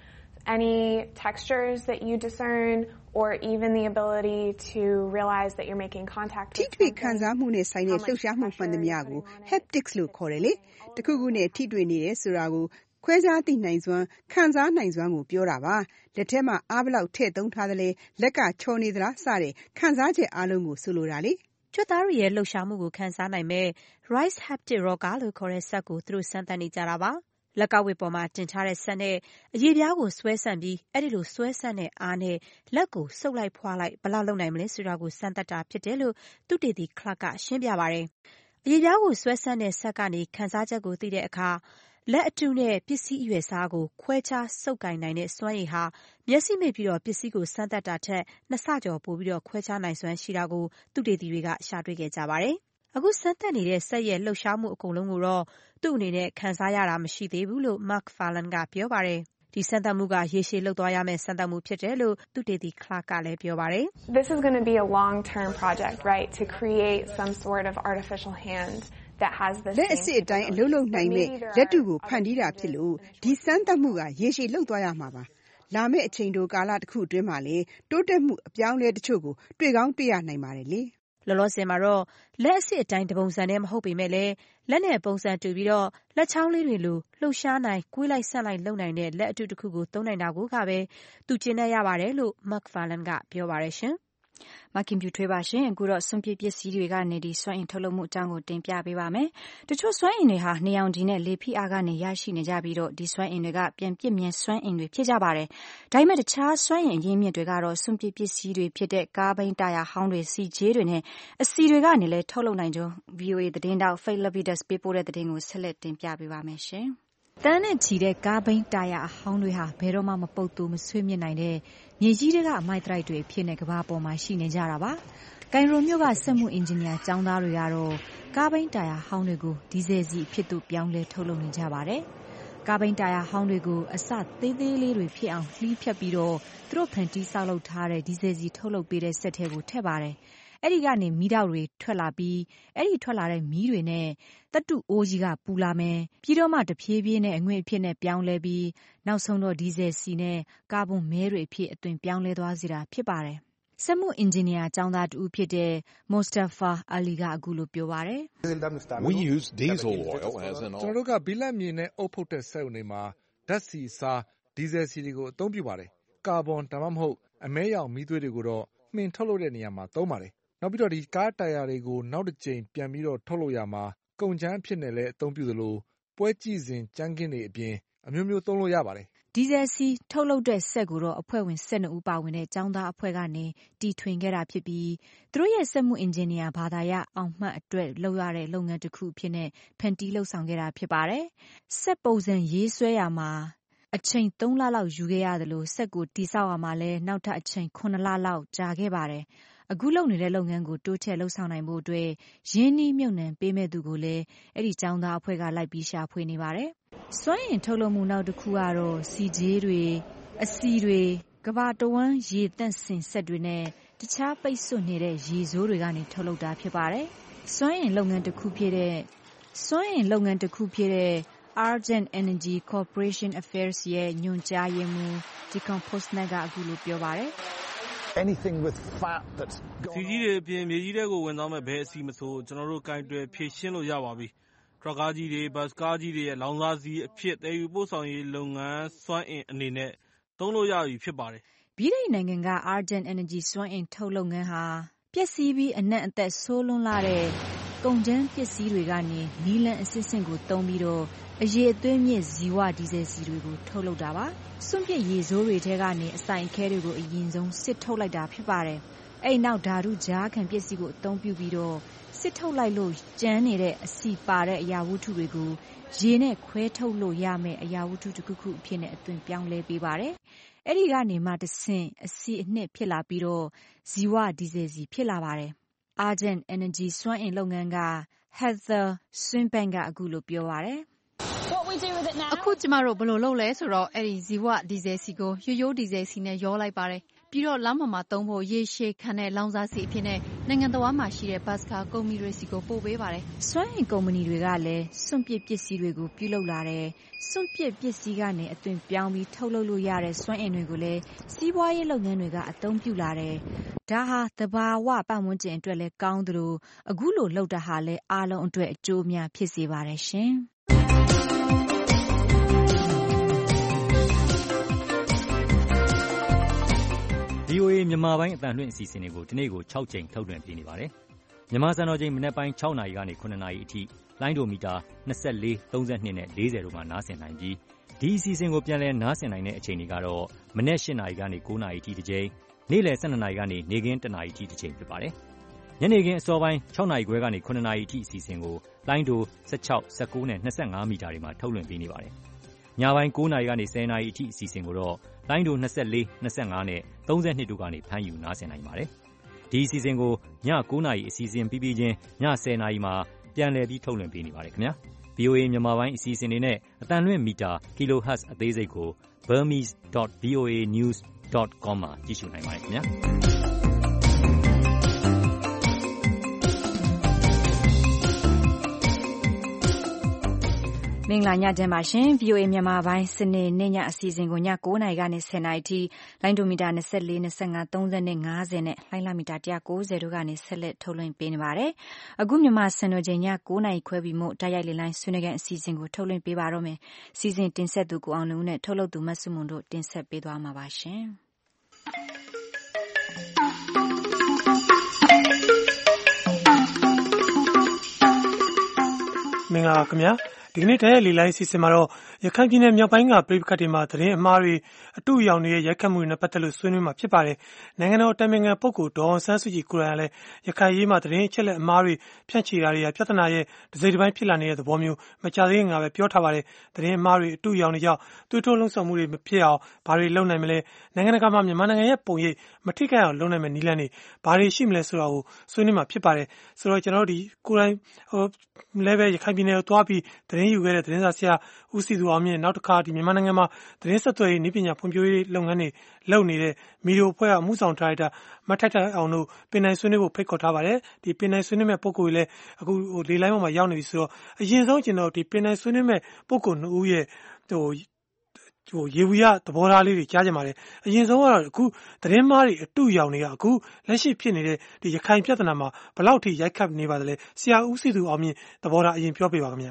any textures that you discern or even the ability to realize that you're making contact with ထိတွေ့ခံစားမှုနဲ့ဆိုင်တဲ့လှုပ်ရှားမှုမှန်သမျှကို haptics လို့ခေါ်တယ်လေတခုခုနဲ့ထိတွေ့နေတယ်ဆိုတာကိုခွဲခြားသိနိုင်စွမ်းခံစားနိုင်စွမ်းကိုပြောတာပါလက်ထဲမှာအားဘလောက်ထည့်သုံးထားသလဲလက်ကချောနေသလားစတဲ့ခံစားချက်အားလုံးကိုဆိုလိုတာလေကြွက်သားတွေရဲ့လှုပ်ရှားမှုကိုခံစားနိုင်မဲ့ Rise Haptic Rocker လို့ခေါ်တဲ့စက်ကိုသူတို့စမ်းသပ်နေကြတာပါလက်ကဝတ်ပေါ်မှာတင်ထားတဲ့စက်နဲ့အရေပြားကိုဆွဲဆန့်ပြီးအဲ့ဒီလိုဆွဲဆန့်တဲ့အားနဲ့လက်ကိုဆုပ်လိုက်ဖွာလိုက်ဘယ်လောက်လုပ်နိုင်မလဲဆိုတာကိုစမ်းသပ်တာဖြစ်တယ်လို့သူတေသီ Clark ကရှင်းပြပါတယ်အရေပြားကိုဆွဲဆန့်တဲ့စက်ကနေခံစားချက်ကိုသိတဲ့အခါလက်အတုနဲ့ပစ္စည်းအရွယ်စားကိုခွဲခြားစုပ်ကိုင်နိုင်တဲ့စွမ်းရည်ဟာမျက်စိမိတ်ပြီးတော့ပစ္စည်းကိုစမ်းသပ်တာထက်2ဆကျော်ပိုပြီးတော့ခွဲခြားနိုင်စွမ်းရှိတာကိုသူတေသီတွေကရှာတွေ့ခဲ့ကြပါတယ်အခုစမ်းသပ်နေတဲ့စက်ရဲ့လှုပ်ရှားမှုအကုန်လုံးကိုတော့သူ့အနေနဲ့ခံစားရတာမရှိသေးဘူးလို့ Mark Farland ကပြောပါတယ်ဒီစမ်းသပ်မှုကရေရှည်လုပ်သွားရမယ့်စမ်းသပ်မှုဖြစ်တယ်လို့သူတေသီ Clark ကလည်းပြောပါတယ် This is going to be a long-term project, right, to create some sort of artificial hand that has the same လက်အစစ်အတိုင်းအလုပ်လုပ်နိုင်မဲ့လက်တူကိုဖန်တီးတာဖြစ်လို့ဒီစမ်းသပ်မှုကရေရှည်လုပ်သွားရမှာပါလာမယ့်အချိန်တိုကာလတစ်ခုအတွင်းမှာလေတိုးတက်မှုအပြောင်းလဲတချို့ကိုတွေ့ကောင်းတွေ့ရနိုင်ပါတယ်လေလောလောဆယ်မှာတော့လက်အစစ်အတိုင်းတပုံစံနဲ့မဟုတ်ပေမဲ့လည်းလက်နဲ့ပုံစံတူပြီးတော့လက်ချောင်းလေးတွေလိုလှုပ်ရှားနိုင်ကွေးလိုက်ဆန့်လိုက်လုပ်နိုင်တဲ့လက်အတုတစ်ခုကိုသုံးနိုင်တာကိုကပဲသူကျင့်တတ်ရပါတယ်လို့ Mark Farland ကပြောပါတယ်ရှင်မခင်ပြူထွေးပါရှင်အခုတော့စွန့်ပစ်ပစ္စည်းတွေကနေဒီစွမ်းအင်ထုတ်လုပ်မှုအကြောင်းကိုတင်ပြပေးပါမယ်တချို့စွမ်းအင်တွေဟာနေအောင်ဒီနဲ့လေဖိအားကနေရရှိနေကြပြီးတော့ဒီစွမ်းအင်တွေကပြန်ပြစ်မြဲစွမ်းအင်တွေဖြစ်ကြပါတယ်ဒါပေမဲ့တခြားစွမ်းအင်အရင်းမြစ်တွေကတော့စွန့်ပစ်ပစ္စည်းတွေဖြစ်တဲ့ကားဘိန်းတာယာဟောင်းတွေစီဂျေးတွေနဲ့အစီတွေကနေလည်းထုတ်လုပ်နိုင်ကြ VOA သတင်းတောက် Faith Levitas ပေးပို့တဲ့သတင်းကိုဆက်လက်တင်ပြပေးပါမယ်ရှင်တန်းနဲ့ချီတဲ့ကားဘိန်းတာယာအဟောင်းတွေဟာဘယ်တော့မှမပုတ်တူမဆွေးမြစ်နိုင်တဲ့မြေကြီးတွေကအမိုက်တရိုက်တွေဖြစ်နေကဘာပေါ်မှာရှိနေကြတာပါ။ကိုင်ရိုမြို့ကစက်မှုအင်ဂျင်နီယာကျောင်းသားတွေကတော့ကားဘိန်းတာယာဟောင်းတွေကိုဒီဇယ်စီအဖြစ်သို့ပြောင်းလဲထုတ်လုပ်နေကြပါတယ်။ကားဘိန်းတာယာဟောင်းတွေကိုအစသေးသေးလေးတွေဖြစ်အောင်လှီးဖြတ်ပြီးတော့သူတို့ဖန်တီးဆောက်လုပ်ထားတဲ့ဒီဇယ်စီထုတ်လုပ်ပေးတဲ့စက်ထဲကိုထည့်ပါတယ်။အဲ့ဒီကနေမီးတောက်တွေထွက်လာပြီးအဲ့ဒီထွက်လာတဲ့မီးတွေနဲ့တတုအိုးကြီးကပူလာမယ်ပြီးတော့မှတဖြည်းဖြည်းနဲ့အငွေ့အဖြစ်နဲ့ပြောင်းလဲပြီးနောက်ဆုံးတော့ဒီဇယ်စီနဲ့ကာဗွန်မဲတွေအဖြစ်အသွင်ပြောင်းလဲသွားစေတာဖြစ်ပါတယ်စက်မှုအင်ဂျင်နီယာကျောင်းသားတူဖြစ်တဲ့ Mustafa Ali ကအခုလိုပြောပါတယ် We use diesel oil as an ကျွန်တော်တို့ကဘီလက်မြေနဲ့အုပ်ဖုတ်တဲ့စက်အုံတွေမှာဓာတ်ဆီစားဒီဇယ်စီတွေကိုအသုံးပြုပါတယ်ကာဗွန်ဒါမှမဟုတ်အမဲရောင်မီးသွေးတွေကိုတော့မှင်ထုတ်လုပ်တဲ့နေရာမှာသုံးပါတယ်နောက်ပြီးတော့ဒီကားတာယာတွေကိုနောက်တစ်ကြိမ်ပြန်ပြီးတော့ထုတ်လုပ်ရမှာကုန်ကျန်းအဖြစ်နဲ့လည်းအသုံးပြုသလိုပွဲကြည့်စဉ်ကြမ်းခင်းတွေအပြင်အမျိုးမျိုးသုံးလို့ရပါတယ်ဒီဇယ်စီထုတ်လုပ်တဲ့စက်ကိုတော့အဖွဲ့ဝင်12ဦးပါဝင်တဲ့ကျောင်းသားအဖွဲ့ကနေတီထွင်ခဲ့တာဖြစ်ပြီးသူတို့ရဲ့စက်မှုအင်ဂျင်နီယာဘာသာရအောင်မှတ်အတွက်လုပ်ရတဲ့လုပ်ငန်းတစ်ခုဖြစ်နေဖန်တီးလှုပ်ဆောင်ခဲ့တာဖြစ်ပါတယ်စက်ပုံစံရေးဆွဲရမှာအချိန်3လလောက်ယူခဲ့ရတယ်လို့စက်ကိုတိဆောက်ရမှာလဲနောက်ထပ်အချိန်9လလောက်ကြာခဲ့ပါတယ်အခုလုပ်နေတဲ့လုပ်ငန်းကိုတိုးချဲ့လှုပ်ဆောင်နိုင်ဖို့အတွက်ရင်းနှီးမြှုပ်နှံပေးမဲ့သူကိုလည်းအဲ့ဒီကျောင်းသားအဖွဲ့ကလိုက်ပြီးရှာဖွေနေပါတယ်။စွမ်းအင်ထုတ်လုပ်မှုနောက်တစ်ခုကတော့စီဂျေးတွေအစီတွေကဘာတဝန်းရေတန့်စင်စက်တွေနဲ့တခြားပိတ်ဆွနေတဲ့ရေဆိုးတွေကနေထုတ်လုပ်တာဖြစ်ပါတယ်။စွမ်းအင်လုပ်ငန်းတစ်ခုဖြစ်တဲ့ Argent Energy Corporation Affairs ရဲ့ညွှန်ကြားရေးမှူး Deacon Postner ကအခုလိုပြောပါတယ် anything with fat that's စီကြီးတွေအပြင်မြေကြီးတွေကိုဝင်သွားမဲ့ဘဲအစီမဆိုကျွန်တော်တို့ကင်တွယ်ဖြည့်ရှင်းလို့ရပါပြီထရပ်ကားကြီးတွေဘတ်စကားကြီးတွေရဲ့လောင်စာဆီအဖြစ်တည်ယူပို့ဆောင်ရေးလုပ်ငန်းစွမ်းအင်အနေနဲ့သုံးလို့ရပြီဖြစ်ပါတယ်ဗြိတိန်နိုင်ငံက Argent Energy စွမ်းအင်ထုတ်လုပ်ငန်းဟာပျက်စီးပြီးအနက်အသက်ဆိုးလွန်းလာတဲ့ကုန်ကျန်းပစ္စည်းတွေကနေနီလန်အစစ်စင်ကိုတုံးပြီးတော့အရေးအသွေးမြင့်ဇီဝဒီဇယ်စီတွေကိုထုတ်လုပ်တာပါစွန့်ပစ်ရေဆိုးတွေထဲကနေအစိုင်ခဲတွေကိုအရင်ဆုံးစစ်ထုတ်လိုက်တာဖြစ်ပါတယ်အဲ့နောက်ဓာတုကြားခံပစ္စည်းကိုအသုံးပြုပြီးတော့စစ်ထုတ်လိုက်လို့ကျန်းနေတဲ့အစီပါတဲ့အရာဝတ္ထုတွေကိုရေနဲ့ခွဲထုတ်လို့ရမယ့်အရာဝတ္ထုတစ်ခုခုအဖြစ်နဲ့အသွင်ပြောင်းလဲပေးပါတယ်အဲ့ဒီကနေမှတစ်ဆင့်အစီအနှစ်ဖြစ်လာပြီးတော့ဇီဝဒီဇယ်စီဖြစ်လာပါတယ်Argent Energy စွမ်းအင်လုပ်ငန်းက Heather Swinbank ကအခုလိုပြောပါတယ်အခုကျမတို့ဘယ်လိုလုပ်လဲဆိုတော့အဲ့ဒီဇီဝဒီဇယ်စီကိုရိုးရိုးဒီဇယ်စီနဲ့ရောလိုက်ပါတယ်ပပြီးတော့လမ်းပေါ်မှာသုံးဖို့ရေရှည်ခံတဲ့လောင်စာဆီအဖြစ်နဲ့နိုင်ငံတော်မှာရှိတဲ့ဘတ်စကားကုမ္ပဏီတွေစီကိုပို့ပေးပါတယ်။စွမ်းအင်ကုမ္ပဏီတွေကလည်းစွန့်ပစ်ပစ္စည်းတွေကိုပြုလုပ်လာတယ်။စွန့်ပစ်ပစ္စည်းကနေအသွင်ပြောင်းပြီးထုတ်လုပ်လို့ရတဲ့စွမ်းအင်တွေကိုလည်းစီးပွားရေးလုပ်ငန်းတွေကအသုံးပြုလာတယ်။ဒါဟာသဘာဝပတ်ဝန်းကျင်အတွက်လည်းကောင်းသလိုအခုလိုလုပ်တာဟာလည်းအားလုံးအတွက်အကျိုးများဖြစ်စေပါတယ်ရှင်။ VOA မြန်မာပိုင်းအသံလွှင့်အစီအစဉ်တွေကိုဒီနေ့ကို6ကြိမ်ထုတ်လွှင့်ပေးနေပါတယ်။မြန်မာစံတော်ချိန်မနက်ပိုင်း6နာရီကနေ9နာရီအထိလိုင်းဒိုမီတာ24 32နဲ့40တို့မှာနားဆင်နိုင်ပြီးဒီအစီအစဉ်ကိုပြန်လည်နားဆင်နိုင်တဲ့အချိန်တွေကတော့မနက်8နာရီကနေ9နာရီအထိတစ်ကြိမ်နေ့လယ်12နာရီကနေနေ့ခင်း1နာရီအထိတစ်ကြိမ်ဖြစ်ပါတယ်။ညနေခင်းအစောပိုင်း6နာရီခွဲကနေ9နာရီအထိအစီအစဉ်ကိုလိုင်းဒို16 19နဲ့25မီတာတွေမှာထုတ်လွှင့်ပေးနေပါတယ်။ညပိုင်း9နာရီကနေ10နာရီအထိအစီအစဉ်ကိုတော့လိုင်းဒို24 25နဲ့32တို့ကနေဖမ်းယူနားဆင်နိုင်ပါတယ်။ဒီအစီအစဉ်ကိုည9နာရီအစီအစဉ်ပြီးပြီးချင်းည10နာရီမှာပြန်လည်ပြီးထုတ်လွှင့်ပေးနေပါတယ်ခင်ဗျာ။ VOA မြန်မာပိုင်းအစီအစဉ်တွေနဲ့အသံလွှင့်မီတာ kilohertz အသေးစိတ်ကို burmese.voanews.com မှာကြည့်ရှုနိုင်ပါတယ်ခင်ဗျာ။မင်္ဂလာညချမ်းပါရှင် VOA မြန်မာပိုင်းစနေနေ့ညအစီအစဉ်ကိုည9နာရီကနေ10နာရီထိလိုင်းဒိုမီတာ24 25 30နဲ့50နဲ့လိုင်းလာမီတာ190တို့ကနေဆက်လက်ထုတ်လွှင့်ပေးနေပါတယ်။အခုမြန်မာစံတော်ချိန်ည9နာရီခွဲပြီးမှတိုက်ရိုက်လေလိုင်းဆွေးနွေးခန်းအစီအစဉ်ကိုထုတ်လွှင့်ပေးပါတော့မယ်။စီစဉ်တင်ဆက်သူကိုအောင်လုံးနဲ့ထုတ်လုပ်သူမဆုမွန်တို့တင်ဆက်ပေးသွားမှာပါရှင်။မင်္ဂလာခင်ဗျာဒီကနေ့တရက်လီလိုင်းအစီအစဉ်မှာတော့ရခိုင်ပြည်နယ်မြောက်ပိုင်းကပြည်ပခတ်တွေမှာသတင်းအမှားတွေအတူရောင်တွေရဲ့ရိုက်ခတ်မှုတွေနဲ့ပတ်သက်လို့ဆွေးနွေးမှာဖြစ်ပါတယ်။နိုင်ငံတော်တိုင်ပင်ခံပုဂ္ဂိုလ်ဒေါ်အောင်ဆန်းစုကြည်ကိုယ်တိုင်လည်းရခိုင်ရေးမှာသတင်းအချက်လက်အမှားတွေဖြန့်ချီတာတွေကပြဿနာရဲ့တစ်စိတ်တစ်ပိုင်းဖြစ်လာနေတဲ့သဘောမျိုးမကြသေးခင်ကပဲပြောထားပါတယ်။သတင်းအမှားတွေအတူရောင်တွေကြောင့်တွေးထိုးလှုံ့ဆော်မှုတွေမဖြစ်အောင်ဘာတွေလုပ်နိုင်မလဲနိုင်ငံတကာမှာမြန်မာနိုင်ငံရဲ့ပုံရိပ်မထိခိုက်အောင်လုပ်နိုင်မယ့်နည်းလမ်းတွေဘာတွေရှိမလဲဆိုတာကိုဆွေးနွေးမှာဖြစ်ပါတယ်။ဆိုတော့ကျွန်တော်တို့ဒီကိုယ်တိုင်လည်းပဲရခိုင်ပြည်နယ်ကိုသွားပြီးသတင်းယူခဲ့တဲ့သတင်းစာဆရာဦးစီသူအောင်မြင့်နောက်တစ်ခါဒီမြန်မာနိုင်ငံမှာသတင်းဆက်သွယ်ရေးနည်းပညာဖွံ့ဖြိုးရေးလုပ်ငန်းတွေလုပ်နေတဲ့မီဒီယိုအဖွဲ့ကအမှုဆောင်ဒါရိုက်တာမထိုက်ထိုက်အောင်တို့ပင်နိုင်ဆွေးနွေးဖို့ဖိတ်ခေါ်ထားပါတယ်ဒီပင်နိုင်ဆွေးနွေးမဲ့ပုံကိုယ်လည်းအခုလေလိုင်းပေါ်မှာရောက်နေပြီဆိုတော့အရင်ဆုံးကျွန်တော်ဒီပင်နိုင်ဆွေးနွေးမဲ့ပုံကိုယ်နှစ်ဦးရဲ့ရေဝီရသဘောထားလေးတွေကြားကြပါတယ်အရင်ဆုံးကတော့အခုသတင်းမားတွေအတူရောင်တွေကအခုလက်ရှိဖြစ်နေတဲ့ဒီရခိုင်ပြဿနာမှာဘယ်လောက်ထိရိုက်ခတ်နေပါသလဲဆရာဦးစီသူအောင်မြင့်သဘောထားအရင်ပြောပြပါခင်ဗျာ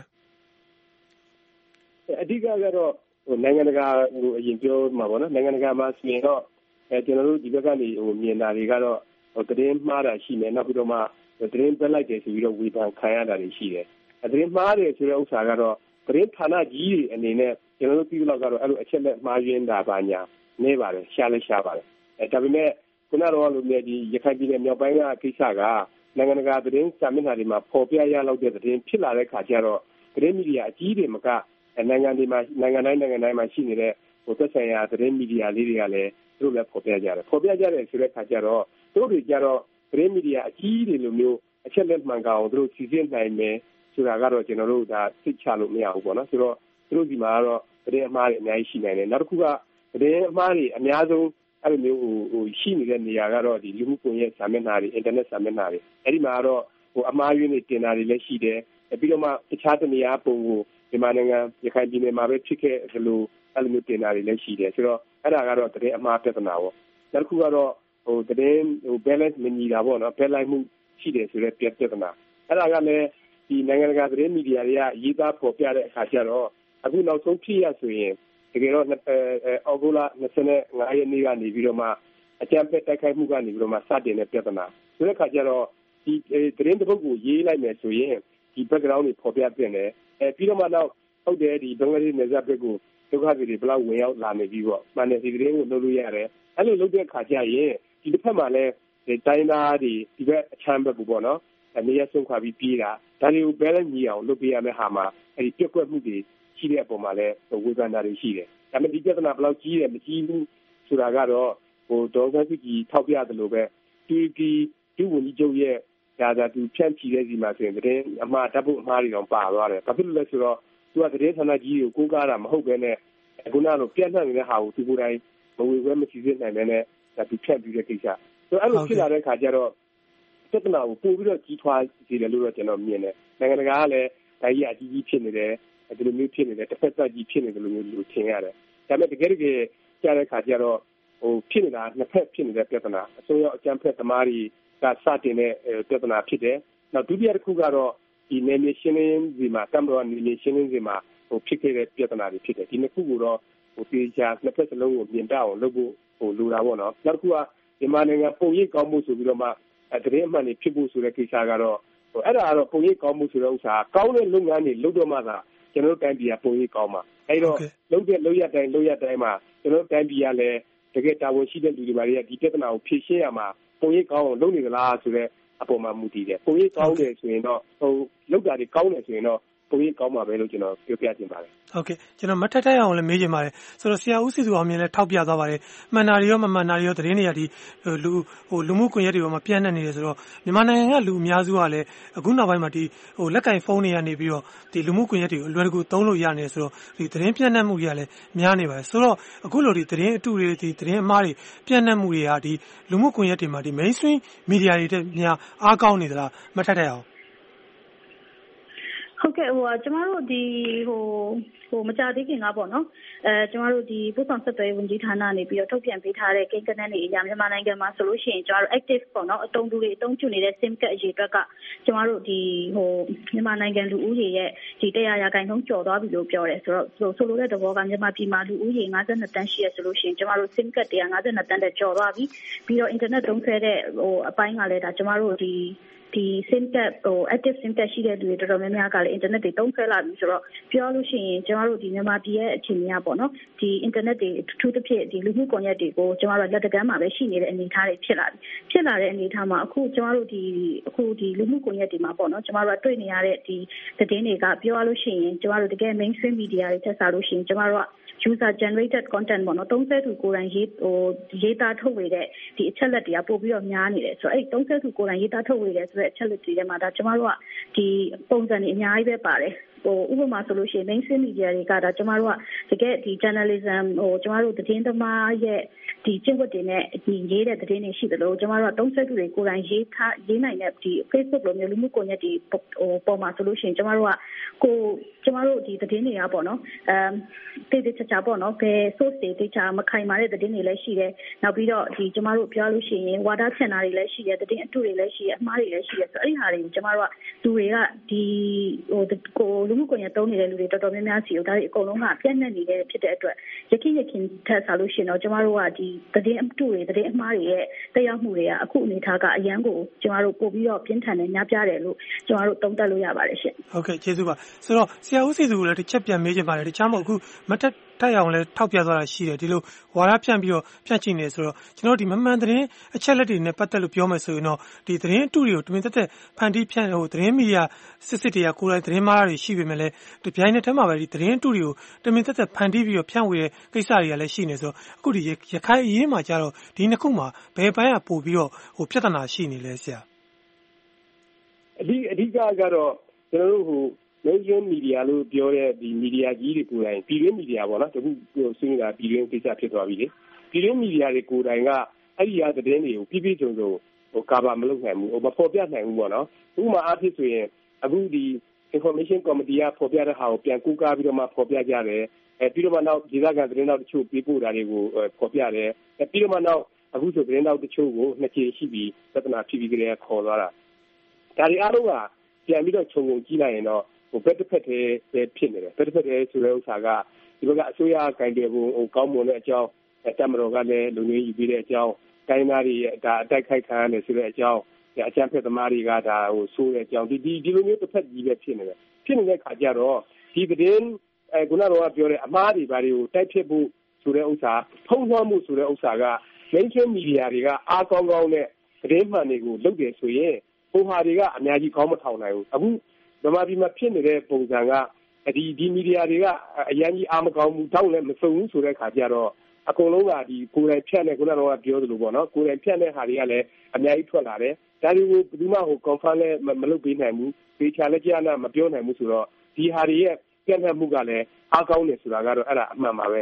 အဓိကကတော့နိုင်ငံတကာအရင်ပြောမှာပေါ့နော်နိုင်ငံတကာမှာဆိုရင်တော့ကျွန်တော်တို့ဒီဘက်ကနေမြင်တာတွေကတော့သတင်းမှားတာရှိနေနောက်ပြီးတော့မှသတင်းပြလိုက်တယ်ဆိုပြီးတော့ဝေဖန်ခံရတာတွေရှိတယ်သတင်းမှားတယ်ဆိုတဲ့ဥစ္စာကတော့သတင်းဌာနကြီးတွေအနေနဲ့ကျွန်တော်တို့ပြီးတော့ကတော့အဲ့လိုအချက်လက်မှားယွင်းတာပါညာနေပါတယ်ရှားလဲရှားပါတယ်ဒါပေမဲ့ခုနကတော့လိုမျိုးဒီရခိုင်ပြည်နယ်မြောက်ပိုင်းကကိစ္စကနိုင်ငံတကာသတင်းစာမျက်နှာတွေမှာပေါ်ပြရလောက်တဲ့သတင်းဖြစ်လာတဲ့ခါကျတော့သတင်းမီဒီယာအကြီးတွေမကနိုင်ငံတွေမှာနိုင်ငံတိုင်းမှာရှိနေတဲ့သက်ဆိုင်ရာသတင်းမီဒီယာလေးတွေကလည်းသူတို့လည်းပေါ်ပြကြတယ်ဆိုတဲ့ခါကျတော့သူတို့တွေကြတော့သတင်းမီဒီယာအကြီးတွေလိုမျိုးအချက်လက်မှန်ကန်အောင်သူတို့စီစဉ်နိုင်မယ်ဆိုတာကတော့ကျွန်တော်တို့ဒါသိချလို့မရဘူးပေါ့နော်ဆိုတော့သူတို့ဒီမှာကတော့သတင်းအမှားတွေအများကြီးရှိနိုင်တယ်နောက်တစ်ခုကသတင်းအမှားတွေအများဆုံးအဲ့လိုမျိုးရှိနေတဲ့နေရာကတော့ဒီလူမှုကွန်ရက်စာမျက်နှာတွေအင်တာနက်စာမျက်နှာတွေအဲ့ဒီမှာကတော့အမှားယွင်းတွေတင်တာတွေလည်းရှိတယ်ပြီးတော့မှတခြားတနေရာပုံကိုမြန်မာနိုင်ငံရခိုင်ပြည်နယ်မှာပဲဖြစ်ခဲ့သလိုအဲ့လိုမျိုးတင်တာတွေလည်းရှိတယ်ဆိုတော့အဲ့ဒါကတော့သတင်းအမှားပြဿနာပေါ့နောက်တစ်ခုကတော့သတင်းbalance မညီတာပေါ့နော် balance မှုရှိတယ်ဆိုတဲ့ပြဿနာအဲ့ဒါကလည်းဒီနိုင်ငံတကာသတင်းမီဒီယာတွေကရေးသားဖော်ပြတဲ့အခါကျတော့အခုနောက်ဆုံးဖြစ်ရဆိုရင်တကယ်တော့အောက်တိုဘာ25ရက်နေ့ကနေပြီးတော့မှအကြမ်းဖက်တိုက်ခိုက်မှုကနေပြီးတော့မှစတင်တဲ့ပြဿနာဆိုတဲ့အခါကျတော့ဒီသတင်းတစ်ပုဒ်ကိုရေးလိုက်မယ်ဆိုရင်ဒီ background တွေဖော်ပြပြင်တယ်ပြီးတော့မှနောက်ဟုတ်တယ်ဒီဘင်္ဂလားဒေ့ရှ်နယ်စပ်ဘက်ကိုဒုက္ခသည်တွေဘယ်လောက်ဝင်ရောက်လာနေပြီပေါ့မှန်တယ်ဒီသတင်းကိုလုပ်လို့ရတယ်အဲ့လိုလုပ်တဲ့အခါကျရင်ဒီတစ်ဖက်မှာလည်းတိုင်းသားတွေဒီဘက်အချမ်းဘက်ကိုပေါ့နော်နေရာဆုံးခွာပြီးပြေးတာဒါတွေကို balance ညီအောင်လုပ်ပေးရမယ့်ဟာမှာအဲ့ဒီပြက်ကွက်မှုတွေရှိတဲ့အပေါ်မှာလည်းဝေဖန်တာတွေရှိတယ်ဒါပေမဲ့ဒီပြဿနာဘယ်လောက်ကြီးတယ်မကြီးဘူးဆိုတာကတော့ဒေါ်ဆန်းစုကြည်ထောက်ပြသလိုပဲဒီဝန်ကြီးချုပ်ရဲ့ဒါသူဖြန့်ချီတဲ့စီမှာဆိုရင်သတင်းအမှားဓာတ်ပုံအမှားတွေတော့ပါသွားတယ်ဘာဖြစ်လို့လဲဆိုတော့သူကသတင်းဌာနကြီးကိုကိုးကားတာမဟုတ်ဘဲနဲ့ခုနကလိုပြန့်နှံ့နေတဲ့ဟာကိုသူကိုယ်တိုင်မဝေခွဲမစီစစ်နိုင်ဘဲနဲ့သူဖြန့်ပြီးတဲ့ကိစ္စဆိုအဲ့လိုဖြစ်လာတဲ့အခါကျတော့ပြဿနာကိုပို့ပြီးတော့ကြီးထွားစေတယ်လို့တော့ကျွန်တော်မြင်တယ်နိုင်ငံတကာကလည်းဒါကြီးအကြီးကြီးဖြစ်နေတယ်ဒီလိုမျိုးဖြစ်နေတယ်တစ်ဖက်သက်ကြီးဖြစ်နေတယ်လို့မျိုးလို့ထင်ရတယ်ဒါပေမဲ့တကယ်ကြားတဲ့အခါကျတော့ဖြစ်နေတာနှစ်ဖက်ဖြစ်နေတဲ့ပြဿနာအစိုးရအကြမ်းဖက်သမားတွေကစတင်တဲ့ပြဿနာဖြစ်တယ်နောက်ဒုတိယတစ်ခုကတော့ဒီနယ်မြေရှင်းလင်းစီမှာတမ်တော်နယ်မြေရှင်းလင်းစီမှာဖြစ်ခဲ့တဲ့ပြဿနာတွေဖြစ်တယ်ဒီနှစ်ခုကိုတော့တေချာနှစ်ဖက်စလုံးကိုပြင်ပအောင်လုပ်ဖို့လိုတာပေါ့နော်နောက်တစ်ခုကမြန်မာနိုင်ငံပုံရိပ်ကောင်းမှုဆိုပြီးတော့မှသတင်းအမှန်တွေဖြစ်ဖို့ဆိုတဲ့ကိစ္စကတော့အဲ့ဒါကတော့ပုံရိပ်ကောင်းမှုဆိုတဲ့ဥစ္စာကောင်းတဲ့လုပ်ငန်းတွေလုပ်တော့မှသာကျွန်တော်တို့တိုင်းပြည်ကပုံရိပ်ကောင်းမှာအဲ့တော့လုပ်ရတိုင်းမှာကျွန်တော်တို့တိုင်းပြည်ကလည်းတကယ်တာဝန်ရှိတဲ့လူတွေပါတွေကဒီပြဿနာကိုဖြေရှင်းရမှာပုံရိပ်ကောင်းအောင်လုပ်နေသလားဆိုတဲ့အပေါ်မှာမူတည်တယ်ပုံရိပ်ကောင်းတယ်ဆိုရင်တော့လုပ်တာတွေကောင်းတယ်ဆိုရင်တော့ပုံရိပ်ကောင်းမှာပဲလို့ကျွန်တော်ပြောပြချင်ပါတယ်ဟုတ်ကဲ့ကျွန်တော်မထက်ထိုက်အောင်လည်းမေးချင်ပါတယ်ဆိုတော့ဆရာဦးစီစုအောင်မြင်လည်းထောက်ပြသွားပါတယ်မှန်တာတွေရောမမှန်တာတွေရောသတင်းတွေကဒီလူမှုကွန်ရက်တွေပေါ်မှာပြန့်နှံ့နေတယ်ဆိုတော့မြန်မာနိုင်ငံကလူအများစုကလည်းအခုနောက်ပိုင်းမှာဒီလက်ကင်ဖုန်းတွေကနေပြီးတော့ဒီလူမှုကွန်ရက်တွေကိုအလွယ်တကူသုံးလို့ရနေဆိုတော့ဒီသတင်းပြန့်နှံ့မှုတွေကလည်းများနေပါတယ်ဆိုတော့အခုလိုဒီသတင်းအတုတွေဒီသတင်းအမှားတွေပြန့်နှံ့မှုတွေကဒီလူမှုကွန်ရက်တွေမှာဒီ mainstream media တွေတက်များအားကောင်းနေသလားမထက်ထိုက်အောင်ဟုတ်ကဲ့ကျမတို့ဒီမကြသေးခင်ကပေါ့နော်ကျမတို့ဒီပို့ဆောင်ဆက်သွယ်ရေးဝန်ကြီးဌာနနေပြီးတော့ထုတ်ပြန်ပေးထားတဲ့ကိန်းဂဏန်းတွေအရမြန်မာနိုင်ငံမှာဆိုလို့ရှိရင်ကျမတို့ active ပေါ့နော်အသုံးပြုတွေအသုံးပြုနေတဲ့ SIM card အရေအတွက်ကကျမတို့ဒီမြန်မာနိုင်ငံလူဦးရေရဲ့ဒီ100%ကျော်သွားပြီလို့ပြောတယ်ဆိုတော့ဆိုလိုတဲ့သဘောကမြန်မာပြည်မှာလူဦးရေ52တန်းရှိရဆိုလို့ရှိရင်ကျမတို့ SIM card 152တန်းတဲ့ကျော်သွားပြီပြီးတော့ internet သုံးစွဲတဲ့အပိုင်းကလည်းဒါကျမတို့ဒီ SIM card active SIM card ရှိတဲ့လူတွေတော်တော်များများကလည်း internet တွေသုံးစွဲလာပြီဆိုတော့ပြောလို့ရှိရင်ကျမတို့ဒီမြန်မာပြည်ရဲ့အခြေအနေကပေါ့နော်ဒီ internet တွေအထူးသဖြင့်ဒီလူမှုကွန်ရက်တွေကိုကျမတို့လက်တကမ်းမှာပဲရှိနေတဲ့အနေအထားတွေဖြစ်လာတဲ့အနေအထားမှာအခုကျမတို့ဒီလူမှုကွန်ရက်တွေမှာပေါ့နော်ကျမတို့တွေ့နေရတဲ့ဒီသတင်းတွေကပြောလို့ရှိရင်ကျမတို့တကယ် mainstream media တွေတက်စားလို့ရှိရင်ကျမတို့ကuser generated content ပေါ့နော်သုံးစွဲသူကိုယ်တိုင်ရေးသားထုတ်ဝေတဲ့ဒီအချက်လက်တွေကပို့ပြီးတော့များနေတယ်ဆိုတော့အဲ့သုံးစွဲသူကိုယ်တိုင်ရေးသားထုတ်ဝေတဲ့ဆိုတဲ့အချက်လက်တွေထဲမှာဒါကျမတို့ကဒီပုံစံတွေအများကြီးပဲပါတယ်ဥပမာဆိုလို့ရှိရင် mainstream media တွေကဒါကျမတို့ကတကယ်ဒီ journalism ကျမတို့သတင်းသမားရဲ့ဒီကျင့်ဝတ်တွေနဲ့ဒီရေးတဲ့သတင်းတွေရှိတယ်လို့ကျမတို့ကသုံးစွဲသူတွေကိုယ်တိုင်ရေးနိုင်တဲ့ဒီ Facebook လိုမျိုးလူမှုကွန်ရက်တွေပေါ်မှာဆိုလို့ရှိရင်ကျမတို့ဒီသတင်းတွေကပေါ့နော်တေးချာပေါ့နော်ဘယ် source တွေတေးချာမခိုင်မာတဲ့သတင်းတွေလည်းရှိတယ်နောက်ပြီးတော့ဒီကျမတို့ပြောလို့ရှိရင်ဝါဒဖြန့်တာတွေလည်းရှိတယ်သတင်းအတုတွေလည်းရှိတယ်အမှားတွေလည်းရှိတယ်ဆိုတော့အဲ့ဒီဟာတွေကိုကျမတို့ကလူတွေကဒီလူမှုကွန်ရက်သုံးနေတဲ့လူတွေတော်တော်များများစီကိုဒါတွေအကုန်လုံးကပြန့်နှံ့နေတဲ့ဖြစ်တဲ့အတွက်ရခင်ထက်စားလို့ရှိရင်တော့ကျမတို့ကဒီသတင်းအတုတွေသတင်းအမှားတွေရဲ့တက်ရောက်မှုတွေကအခုအနေထားကအရန်ကိုကျမတို့ပို့ပြီးတော့ပြင်းထန်နေများပြားတယ်လို့ကျမတို့သုံးသပ်လို့ရပါတယ်ရှင်ဟုတ်ကဲ့ကျေးဇူးပါဆိုတော့ဆရာဦးစီသူကိုလည်းတစ်ချက်ပြန်မေးချင်ပါတယ်တခြားမဟုတ်အခုမထက်ထိုက်အောင်လည်းထောက်ပြသွားတာရှိတယ်ဒီလိုဝါဒဖြန့်ပြီးတော့ဖြန့်ချိနေဆိုတော့ကျွန်တော်ဒီမမှန်သတင်းအချက်လက်တွေနဲ့ပတ်သက်လို့ပြောမယ်ဆိုရင်တော့ဒီသတင်းအတုတွေကိုတမင်သက်ဖန်တီးဖြန့်သတင်းမီဒီယာစစ်တွေကကိုယ်တိုင်သတင်းမှားတွေရှိပေမဲ့လည်းဒီပြိုင်နဲ့ထဲမှာပဲဒီသတင်းအတုတွေကိုတမင်သက်ဖန်တီးပြီးတော့ဖြန့်ဝေတဲ့ကိစ္စတွေကလည်းရှိနေဆိုတော့အခုဒီရခိုင်အရေးမှာကြတော့ဒီနှစ်ခုမှာဘယ်ပိုင်းကပို့ပြီးတော့ပြဿနာရှိနေလဲဆရာအဓိကကတော့ကျွန်တော်တို့mainstream media လို့ပြောတဲ့ဒီ media ကြီးတွေကိုယ်တိုင်ပြည်တွင်း media ပေါ့နော်တခုဆွေးနွေးတာပြည်တွင်းကိစ္စဖြစ်သွားပြီလေပြည်တွင်း media တွေကိုယ်တိုင်ကအဲ့ဒီအသတင်းတွေကိုပြည့်စုံcover မလုပ်နိုင်ဘူးမဖော်ပြနိုင်ဘူးပေါ့နော်ဥပမာအားဖြင့်ဆိုရင်အခုဒီ information committee ကဖော်ပြတဲ့ဟာကိုပြန်ကူးကားပြီးတော့မှဖော်ပြကြတယ်ပြီးတော့မှနောက်ဒေသခံသတင်းတောက်တချို့ပေးပို့တာတွေကိုဖော်ပြတယ်ပြီးတော့မှနောက်အခုဆိုသတင်းတောက်တချို့ကိုနှစ်ကြိမ်ရှိပြီးပြဿနာဖြစ်ပြီးကြတဲ့ခေါ်သွားတာဒါတွေအားလုံးကပြန်ပြီးတော့ခြုံငုံကြည့်လိုက်ရင်တော့ဘက်တစ်ဖက်တည်းဖြစ်နေတယ်ဘက်တစ်ဖက်တည်းဆိုတဲ့ဥစ္စာကဒီဘက်ကအစိုးရကင်တယ်ကိုကောင်းမွန်တဲ့အကြောင်းတပ်မတော်ကလည်းလူမျိုးယူပြီးတဲ့အကြောင်းတိုင်းသားတွေဒါအတိုက်ခိုက်ခံရတယ်ဆိုတဲ့အကြောင်းအကြမ်းဖက်သမားတွေကဒါဆိုးတဲ့အကြောင်းဒီလိုမျိုးတစ်ဖက်ကြီးပဲဖြစ်နေတယ်ဖြစ်နေတဲ့ခါကျတော့ဒီသတင်းခုနကတော့ပြောတဲ့အမှားတွေဘာတွေကိုတိုက်ဖြစ်ဖို့ဆိုတဲ့ဥစ္စာဖုံးလွှမ်းမှုဆိုတဲ့ဥစ္စာက mainstream media တွေကအားကောင်းကောင်းနဲ့သတင်းမှန်တွေကိုလုပ်တယ်ဆိုရင်ဟိုဟာတွေကအများကြီးခေါင်းမထောင်နိုင်ဘူးအခုမြန်မာပြည်မှာဖြစ်နေတဲ့ပုံစံကဒီမီဒီယာတွေကအရင်ကြီးအားမကောင်းဘူးတောက်လည်းမစုံဘူးဆိုတဲ့ခါကျတော့အကုန်လုံးကဒီကိုယ်တိုင်ဖြတ်နေခုနကတော့ပြောသလိုပေါ့နော်ကိုယ်တိုင်ဖြတ်တဲ့ဟာတွေကလည်းအများကြီးထွက်လာတယ်ဒါတွေကိုဘယ်သူမှconfirm လည်းမလုပ်ပေးနိုင်ဘူးဒေချာလည်းကြားနာမပြောနိုင်ဘူးဆိုတော့ဒီဟာတွေရဲ့ပြန့်နှံ့မှုကလည်းအားကောင်းတယ်ဆိုတာကတော့အဲ့ဒါအမှန်ပါပဲ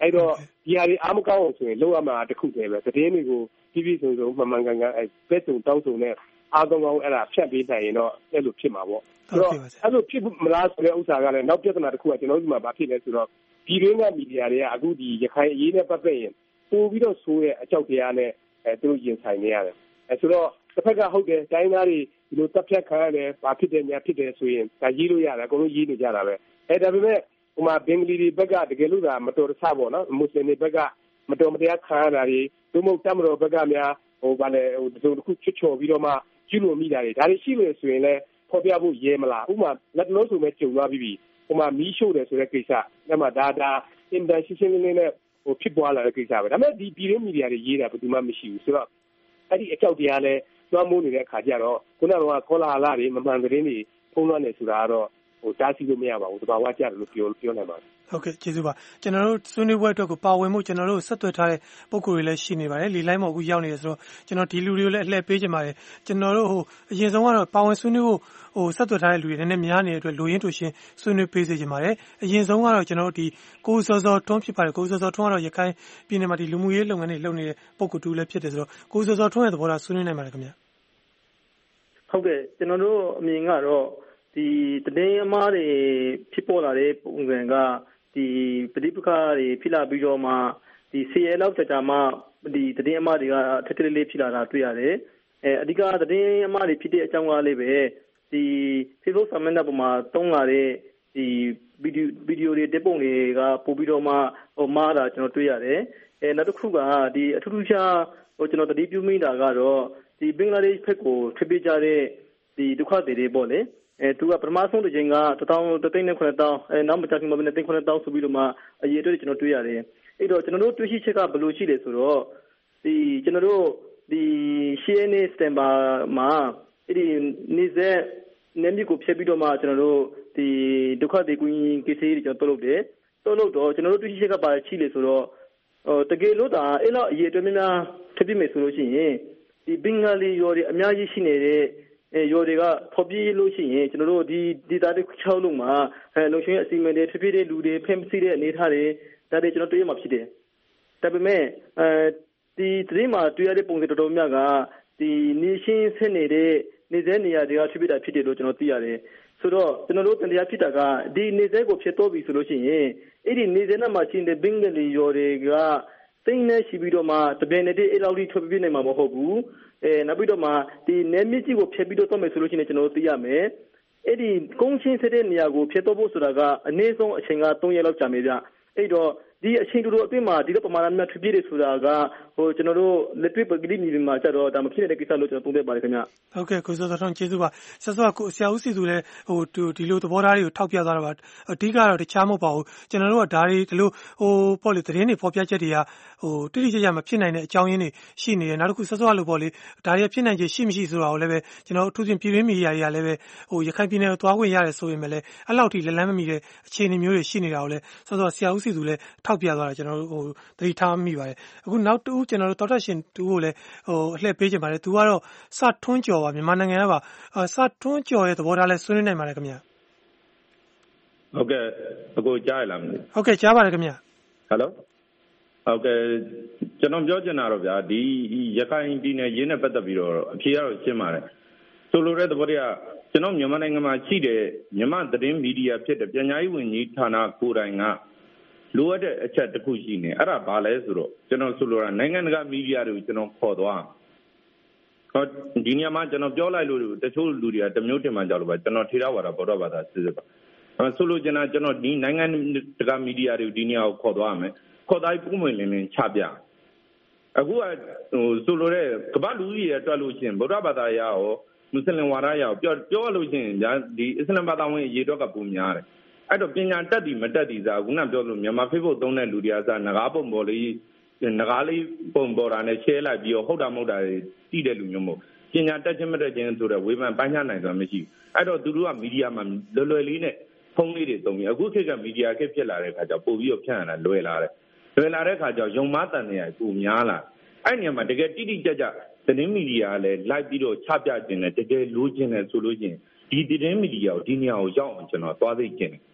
အဲ့တော့ဒီဟာတွေအားမကောင်းအောင်ဆိုရင်လောက်ရမှာတစ်ခုတည်းပဲသတင်းတွေကိုပြည့်ပြည့်စုံစုံမှန်မှန်ကန်ကန်ဘက်စုံတောင်းစုံနဲ့အားကောင်းကောင်းအဲ့ဒါဖြတ်ပေးနိုင်ရင်တော့အဲ့လိုဖြစ်မှာပေါ့ဆိုတော့အဲ့လိုဖြစ်မလားဆိုတဲ့ဥစ္စာကလည်းနောက်ပြဿနာတစ်ခုကကျွန်တော်တို့ဒီမှာဘာဖြစ်လဲဆိုတော့ဒီရင်းကမီဒီယာတွေကအခုဒီရခိုင်အရေးနဲ့ပတ်သက်ရင်ပို့ပြီးတော့ဆိုးတဲ့အကြောက်တရားနဲ့သူတို့ရင်ဆိုင်နေရတယ်ဆိုတော့တစ်ဖက်ကဟုတ်တယ်တိုင်းသားတွေဒီလိုတပ်ဖြတ်ခံရတယ်ဘာဖြစ်တယ်ညာဖြစ်တယ်ဆိုရင်ဒါရေးလို့ရတယ်အကုန်လုံးရေးနေကြတာပဲဒါပေမဲ့ဟိုမှာဘင်္ဂလီတွေဘက်ကတကယ်လို့ဒါမတော်တဆပေါ့နော်မွတ်စလင်တွေဘက်ကမတော်မတရားခံရတာတွေသို့မဟုတ်တမတော်ဘက်ကများဟိုဗာလေဟိုဒီလိုတစ်ခုချွတ်ချော်ပြီးတော့မှကျူးလွန်မိတာတွေဒါတွေရှိလို့ဆိုရင်လည်းဖော်ပြဖို့ရဲမလားဥပမာလက်လုံးဆိုမဲ့ကြုံသွားပြီးဟိုမှာမီးရှို့တယ်ဆိုတဲ့ကိစ္စအဲ့မှာဒါအင်တန်ရှင်းရှင်းလင်းလင်းနဲ့ဟိုဖြစ်ပွားလာတဲ့ကိစ္စပဲဒါပေမဲ့ဒီပြည်တွင်းမီဒီယာတွေရေးတာဘယ်သူမှမရှိဘူးဆိုတော့အဲ့ဒီအကြောက်တရားလဲလွှမ်းမိုးနေတဲ့အခါကျတော့ခုနကခေါ်လာလာတွေမမှန်သတင်းတွေဖုံးလွှမ်းနေဆိုတာကတော့ဟိုတားဆီးလို့မရပါဘူးတဘာဝကြတယ်လို့ပြောနိုင်ပါတယ်ဟုတ်ကဲ့ကျေးဇူးပါကျွန်တော်တို့ဆွေးနွေးပွဲအတွက်ကိုပါဝင်မှုကျွန်တော်တို့ဆက်သွယ်ထားတဲ့ပုံကိုယ်တွေလည်းရှိနေပါတယ်လီလိုက်မော်အခုရောက်နေတယ်ဆိုတော့ကျွန်တော်ဒီလူတွေကိုလည်းအလှည့်ပေးချင်ပါတယ်ကျွန်တော်တို့ဟိုအရင်ဆုံးကတော့ပါဝင်ဆွေးနွေးဖို့ဟိုဆက်သွယ်ထားတဲ့လူတွေနည်းနည်းများနေတဲ့အတွက်လူရင်းတူရှင်းဆွေးနွေးပေးစေချင်ပါတယ်အရင်ဆုံးကတော့ကျွန်တော်တို့ဒီကိုစောစောထွန်းဖြစ်ပါတယ်ကိုစောစောထွန်းကတော့ရခိုင်ပြည်နယ်မှာဒီလူမှုရေးလုပ်ငန်းတွေလုပ်နေတဲ့ပုံကိုယ်တူလည်းဖြစ်တယ်ဆိုတော့ကိုစောစောထွန်းရဲ့သဘောထားဆွေးနွေးနိုင်ပါတယ်ခင်ဗျာဟုတ်ကဲ့ကျွန်တော်တို့အမြင်ကတော့ဒီတင်းအမားတွေဖြစ်ပေါ်လာတဲ့ပုံစံကဒီပဋိပက္ခတွေဖြစ်လာပြီးတော့မှဒီ CL လောက်ကြာမှဒီတင်းအမားတွေကထက်ထက်လေးဖြစ်လာတာတွေ့ရတယ်အဓိကတင်းအမားတွေဖြစ်တဲ့အကြောင်းကလေးပဲဒီ Facebook ဆာမန်တာပေါ်မှာတုံးလာတဲ့ဒီဗီဒီယိုတွေတက်ပုံတွေကပို့ပြီးတော့မှဟိုမားတာကျွန်တော်တွေ့ရတယ်နောက်တစ်ခုကဒီအထူးထူးခြားဟိုကျွန်တော်တတိပြုမိတာကတော့ဒီဘင်္ဂလားဒေ့ရှ်ဘက်ကိုထွက်ပြေးကြတဲ့ဒီဒုက္ခသည်တွေပေါ့လေသူကပထမဆုံးတစ်ချိန်က1,900နောက်မကြခင်မှာပဲ1,900ဆိုပြီးတော့မှအရေးအတွက်ကျွန်တော်တွေ့ရတယ်အဲ့တော့ကျွန်တော်တို့တွေ့ရှိချက်ကဘယ်လိုရှိလဲဆိုတော့ဒီကျွန်တော်တို့ဒီရှေ့နေ့စတမ်ဘာမှာအဲ့ဒီနေဆက်နေမြကိုဖြတ်ပြီးတော့မှကျွန်တော်တို့ဒီဒုက္ခသည်ကွင်းကိစ္စတွေကျွန်တော်လုပ်တယ်တော့ကျွန်တော်တို့တွေ့ရှိချက်ကပါရှိလေဆိုတော့တကယ်လို့ဒါအဲ့လောက်အရေးအတွက်များထပ်ပြမယ်ဆိုလို့ရှိရင်ဒီဘင်္ဂလီရောတွေအများကြီးရှိနေတဲ့ရောတွေကဖော်ပြလို့ရှိရင်ကျွန်တော်တို့ဒီဒေတာတွေ6လုံးမှာလုံခြုံရေးအစီအမံတွေထပ်ပြတဲ့လူတွေဖင်ပစီတဲ့အနေထားတွေဒါတွေကျွန်တော်တွေ့ရမှာဖြစ်တယ်ဒါပေမဲ့ဒီသတင်းမှာတွေ့ရတဲ့ပုံစံတော်တော်များကဒီနေရှင်းဆက်နေတဲ့နေတဲ့နေရာတွေကထပ်ပြတာဖြစ်တယ်လို့ကျွန်တော်သိရတယ်ဆိုတော့ကျွန်တော်တို့တရားဖြစ်တာကဒီနေဆက်ကိုဖြစ်တော့ပြီဆိုလို့ရှိရင်အဲ့ဒီနေဆက်နဲ့မှာရှိတဲ့ဘင်္ဂလီရောတွေကသိနေရှိပြီးတော့မှတပင်နဲ့အဲ့လောက်ထိထွက်ပြေးနိုင်မှာမဟုတ်ဘူးနောက်ပြီးတော့မှဒီနယ်မြစ်ကြီးကိုဖျက်ပြီးတော့မယ်ဆိုလို့ရှိရင်ကျွန်တော်တို့သိရမယ်အဲ့ဒီကုန်းချင်းဆက်တဲ့နေရာကိုဖျက်တော့ဖို့ဆိုတာကအနည်းဆုံးအချိန်က3ရက်လောက်ကြာမယ်ဗျအဲ့တော့ဒီအချိန်တူအတွင်းမှာဒီလိုပမာဏများထွက်ပြေးတယ်ဆိုတာကဟိုကျွန်တော်တို့လက်တွေ့ပကတိမြေပြင်မှာကျတော့ဒါမဖြစ်တဲ့ကိစ္စလို့ကျွန်တော်သုံးသပ်ပါတယ်ခင်ဗျဟုတ်ကဲ့ကိုစောစောထွန်းကျေးဇူးပါဆက်စောဆရာဦးစီသူလည်းဟိုဒီလိုသဘောထားတွေကိုထောက်ပြသွားတာပါအဓိကတော့တခြားမဟုတ်ပါဘူးကျွန်တော်တို့ကဒါတွေဒီလိုဟိုပေါ့လေသတင်းတွေဖော်ပြချက်တွေကဟိုတိတိကျကျမဖြစ်နိုင်တဲ့အကြောင်းရင်းတွေရှိနေတယ်နောက်တစ်ခုဆက်စောလို့ပေါ့လေဒါတွေဖြစ်နိုင်ခြေရှိမရှိဆိုတာကိုလည်းပဲကျွန်တော်အထူးသဖြင့်ပြည်တွင်းမီဒီယာတွေကလည်းပဲဟိုရခိုင်ပြည်နယ်ကိုသွားခွင့်ရတယ်ဆိုရင်လည်းအဲ့လောက်ထိလက်လန်းမမီတဲ့အခြေအနေမျိုးတွေရှိနေတာကိုလည်းဆက်စောဆရာဦးစီသူလည်းထောက်ပြသွားကျွန်တော်တို့ဟိုသတိထားမိပါတယ်အခုနောက်တူကျွန်တော်တို့တော်တော်ရှင်တူကိုလည်းဟိုအလှည့်ပေးချင်ပါတယ်သူကတော့စထွန်းကျော်ပါမြန်မာနိုင်ငံကပါစထွန်းကျော်ရဲ့သဘောထားလဲဆွေးနွေးနိုင်ပါတယ်ခင်ဗျဟုတ်ကဲ့အခုကြားရလားမသိဟုတ်ကဲ့ကြားပါတယ်ခင်ဗျဟယ်လိုဟုတ်ကဲ့ကျွန်တော်ပြောချင်တာတော့ဗျာဒီရခိုင်ပြည်နယ်ရင်းနဲ့ပတ်သက်ပြီးတော့အဖြေကတော့ရှင်းပါတယ်ဆိုလိုတဲ့သဘောတရားကျွန်တော်မြန်မာနိုင်ငံမှာရှိတဲ့မြန်မာသတင်းမီဒီယာဖြစ်တဲ့ပြည်냐ရေးဝန်ကြီးဌာနကိုယ်တိုင်ကလိုအပ်တဲ့အချက်တစ်ခုရှိနေအဲ့ဒါဘာလဲဆိုတော့ကျွန်တော်ဆိုလိုတာနိုင်ငံတကာမီဒီယာတွေကိုကျွန်တော်ခေါ်သွားဟောဒီနေရာမှာကျွန်တော်ပြောလိုက်လို့တချို့လူတွေကတမျိုးတင်မှကြောက်လို့ပါကျွန်တော်ထေရဝါဒဗုဒ္ဓဘာသာစစ်စစ်ပါဆိုလိုချင်တာကျွန်တော်ဒီနိုင်ငံတကာမီဒီယာတွေကိုဒီနေရာကိုခေါ်သွားရမယ်ခေါ်သွားပြီးပုံမှန်လင်းလင်းချပြအခုကဟိုဆိုလိုတဲ့ကမ္ဘာလူကြီးတွေတွက်လို့ရှိရင်ဗုဒ္ဓဘာသာရာရောမွတ်စလင်ဝါဒရာရောပြောလို့ရှိရင်ဒီအစ္စလာမ်ဘာသာဝင်ရေတော့ကပုံများတယ်အဲ့တော့ပညာတတ်ဒီမတတ်ဒီစားခုနပြောလို့မြန်မာ Facebook သုံးတဲ့လူတွေကစားငကားပုံပေါ်လေးငကားလေးပုံပေါ်တာနဲ့ share လိုက်ပြီးတော့ဟုတ်တာမဟုတ်တာတွေတည်တဲ့လူမျိုးမို့ပညာတတ်ခြင်းမတတ်ခြင်းဆိုတော့ဝေဖန်ပိုင်းခြားနိုင်ဆိုတာမရှိဘူးအဲ့တော့သူတို့ကမီဒီယာမှာလွယ်လေးနဲ့ဖုန်းလေးတွေသုံးပြီးအခုခေတ်ကမီဒီယာခေတ်ဖြစ်လာတဲ့အခါကျပို့ပြီးတော့ဖြန့်ရတာလွယ်လာတဲ့အခါကျယုံမားတန်နေရပိုများလာအဲ့နေရာမှာတကယ်တိတိကျကျသတင်းမီဒီယာလည်းလိုက်ပြီးတော့ချပြခြင်းနဲ့တကယ်လိုချင်တယ်ဆိုလို့ချင်းဒီသတင်းမီဒီယာကိုဒီနေရာကိုရောက်အောင်ကျွန်တော်သွားသိခြင်း